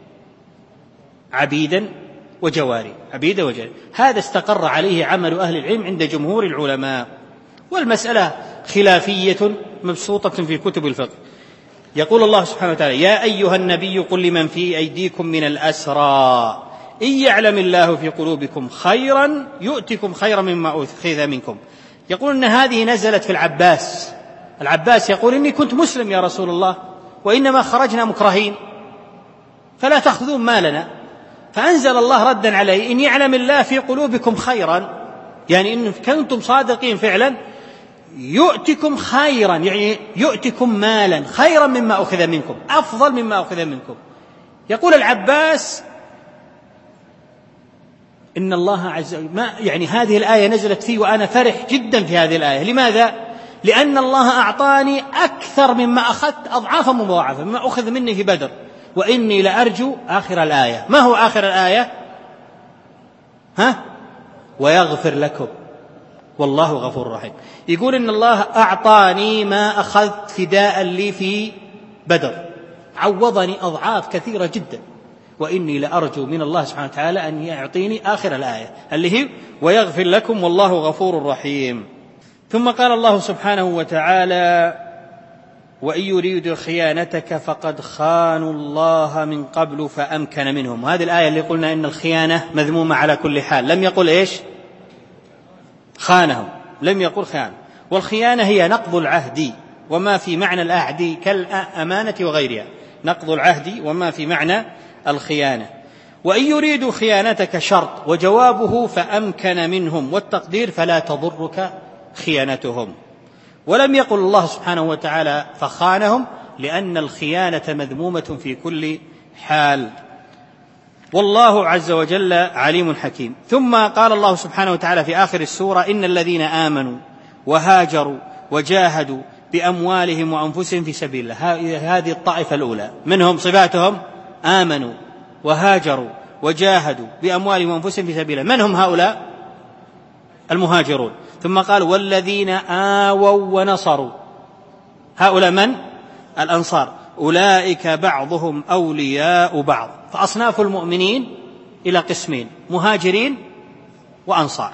عبيدا وجواري، عبيدا وجواري. هذا استقر عليه عمل أهل العلم عند جمهور العلماء، والمسألة خلافية مبسوطة في كتب الفقه. يقول الله سبحانه وتعالى: يا أيها النبي قل لمن في أيديكم من الأسرى إن يعلم الله في قلوبكم خيرا يؤتكم خيرا مما أخذ منكم. يقول أن هذه نزلت في العباس. العباس يقول: إني كنت مسلم يا رسول الله، وإنما خرجنا مكرهين فلا تأخذون مالنا. فأنزل الله ردا عليه: إن يعلم الله في قلوبكم خيرا، يعني إن كنتم صادقين فعلا، يؤتكم خيرا، يعني يؤتكم مالا خيرا مما أخذ منكم، أفضل مما أخذ منكم. يقول العباس: إن الله عز وجل يعني هذه الآية نزلت فيه وأنا فرح جدا في هذه الآية. لماذا؟ لأن الله أعطاني أكثر مما أخذت، أضعافا مضاعفة مما أخذ مني في بدر، وإني لأرجو آخر الآية. ما هو آخر الآية؟ ويغفر لكم والله غفور رحيم. يقول إن الله أعطاني ما أخذت فداء لي في بدر، عوضني أضعاف كثيرة جدا، وإني لأرجو من الله سبحانه وتعالى أن يعطيني آخر الآية اللي هي ويغفر لكم والله غفور رحيم. ثم قال الله سبحانه وتعالى وإن يريدوا خيانتك فقد خانوا الله من قبل فأمكن منهم. وهذه الآية اللي قلنا إن الخيانة مذمومة على كل حال، لم يقل إيش؟ خانهم، لم يقل خيانة. والخيانة هي نقض العهد وما في معنى العهد كالأمانة وغيرها، نقض العهد وما في معنى الخيانة. وإن يريدوا خيانتك شرط، وجوابه فأمكن منهم، والتقدير فلا تضرك خيانتهم. ولم يقل الله سبحانه وتعالى فخانهم، لأن الخيانة مذمومة في كل حال، والله عز وجل عليم حكيم. ثم قال الله سبحانه وتعالى في آخر السورة إن الذين آمنوا وهاجروا وجاهدوا بأموالهم وأنفسهم في سبيل الله. هذه الطائفة الأولى، منهم صفاتهم آمنوا وهاجروا وجاهدوا بأموالهم وأنفسهم في سبيل الله. من هم هؤلاء؟ المهاجرون. ثم قال والذين آووا ونصروا، هؤلاء من؟ الأنصار. أولئك بعضهم أولياء بعض. فأصناف المؤمنين إلى قسمين، مهاجرين وأنصار.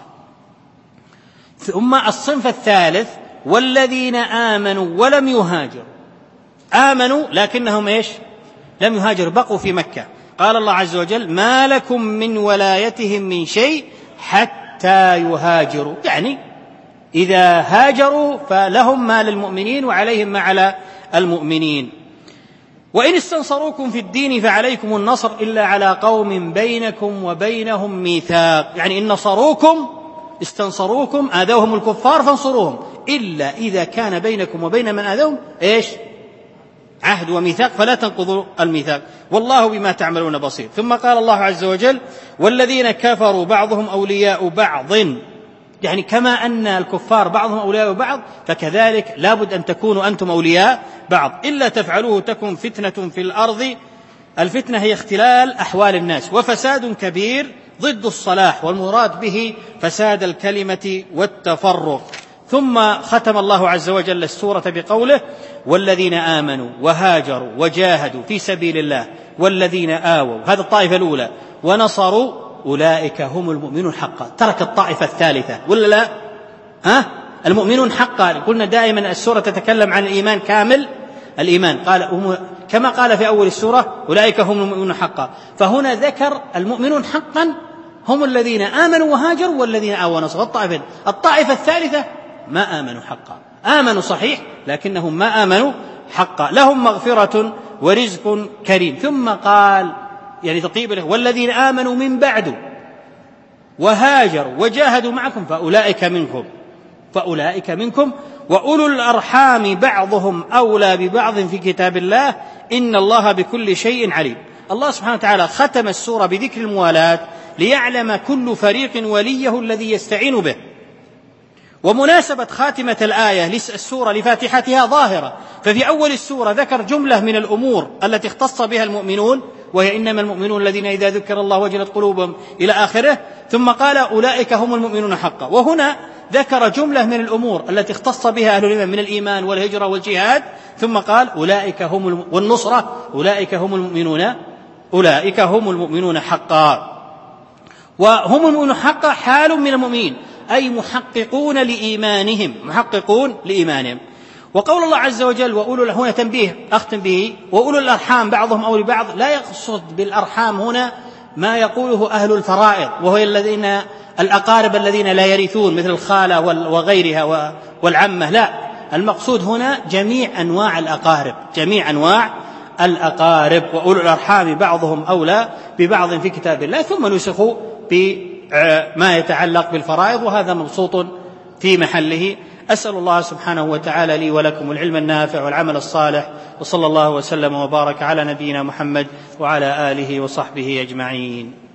ثم الصنف الثالث والذين آمنوا ولم يهاجروا، آمنوا لكنهم إيش؟ لم يهاجروا، بقوا في مكة. قال الله عز وجل ما لكم من ولايتهم من شيء حتى يهاجروا، يعني إذا هاجروا فلهم ما للمؤمنين وعليهم ما على المؤمنين. وإن استنصروكم في الدين فعليكم النصر إلا على قوم بينكم وبينهم ميثاق، يعني إن نصروكم استنصروكم آذوهم الكفار فانصروهم، إلا إذا كان بينكم وبين من آذوهم إيش؟ عهد وميثاق، فلا تنقضوا الميثاق والله بما تعملون بصير. ثم قال الله عز وجل والذين كفروا بعضهم أولياء بعض، يعني كما أن الكفار بعضهم أولياء بعض فكذلك لابد أن تكونوا أنتم أولياء بعض، إلا تفعلوه تكن فتنة في الأرض. الفتنة هي اختلال أحوال الناس وفساد كبير ضد الصلاح، والمراد به فساد الكلمة والتفرق. ثم ختم الله عز وجل السورة بقوله والذين آمنوا وهاجروا وجاهدوا في سبيل الله والذين آووا، هذه الطائفة الأولى، ونصروا أولئك هم المؤمنون حقا. ترك الطائفة الثالثة ولا لا؟ المؤمنون حقا. قلنا دائما السورة تتكلم عن الإيمان كامل الإيمان، قال كما قال في أول السورة أولئك هم المؤمنون حقا، فهنا ذكر المؤمنون حقا هم الذين آمنوا وهاجروا والذين آووا ونصروا. الطائفة الثالثة ما آمنوا حقا، آمنوا صحيح لكنهم ما آمنوا حقا، لهم مغفرة ورزق كريم. ثم قال يعني تطيب له والذين آمنوا من بعد وهاجروا وجاهدوا معكم فأولئك منكم وأولو الأرحام بعضهم أولى ببعض في كتاب الله إن الله بكل شيء عليم. الله سبحانه وتعالى ختم السورة بذكر الموالاة ليعلم كل فريق وليه الذي يستعين به. ومناسبة خاتمة الآية السورة لفاتحتها ظاهرة، ففي أول السورة ذكر جملة من الأمور التي اختص بها المؤمنون، وهي إنما المؤمنون الذين إذا ذكر الله وجلت قلوبهم إلى آخره، ثم قال أولئك هم المؤمنون حقا. وهنا ذكر جملة من الأمور التي اختص بها أهل الإيمان من الإيمان والهجرة والجهاد، ثم قال أولئك هم والنصرة أولئك هم المؤمنون حقا. وهم المؤمنون حقا حال من المؤمنين، أي محققون لإيمانهم. وقول الله عز وجل هنا تنبيه أختم به، وأولو الأرحام بعضهم أولي بعض، لا يقصد بالأرحام هنا ما يقوله أهل الفرائض، وهو الأقارب الذين لا يرثون مثل الخالة وغيرها والعمة، لا، المقصود هنا جميع أنواع الأقارب. وأولو الأرحام بعضهم أولى ببعض في كتاب الله، ثم نسخوا بما يتعلق بالفرائض، وهذا مبسوط في محله. أسأل الله سبحانه وتعالى لي ولكم العلم النافع والعمل الصالح، وصلى الله وسلم وبارك على نبينا محمد وعلى آله وصحبه أجمعين.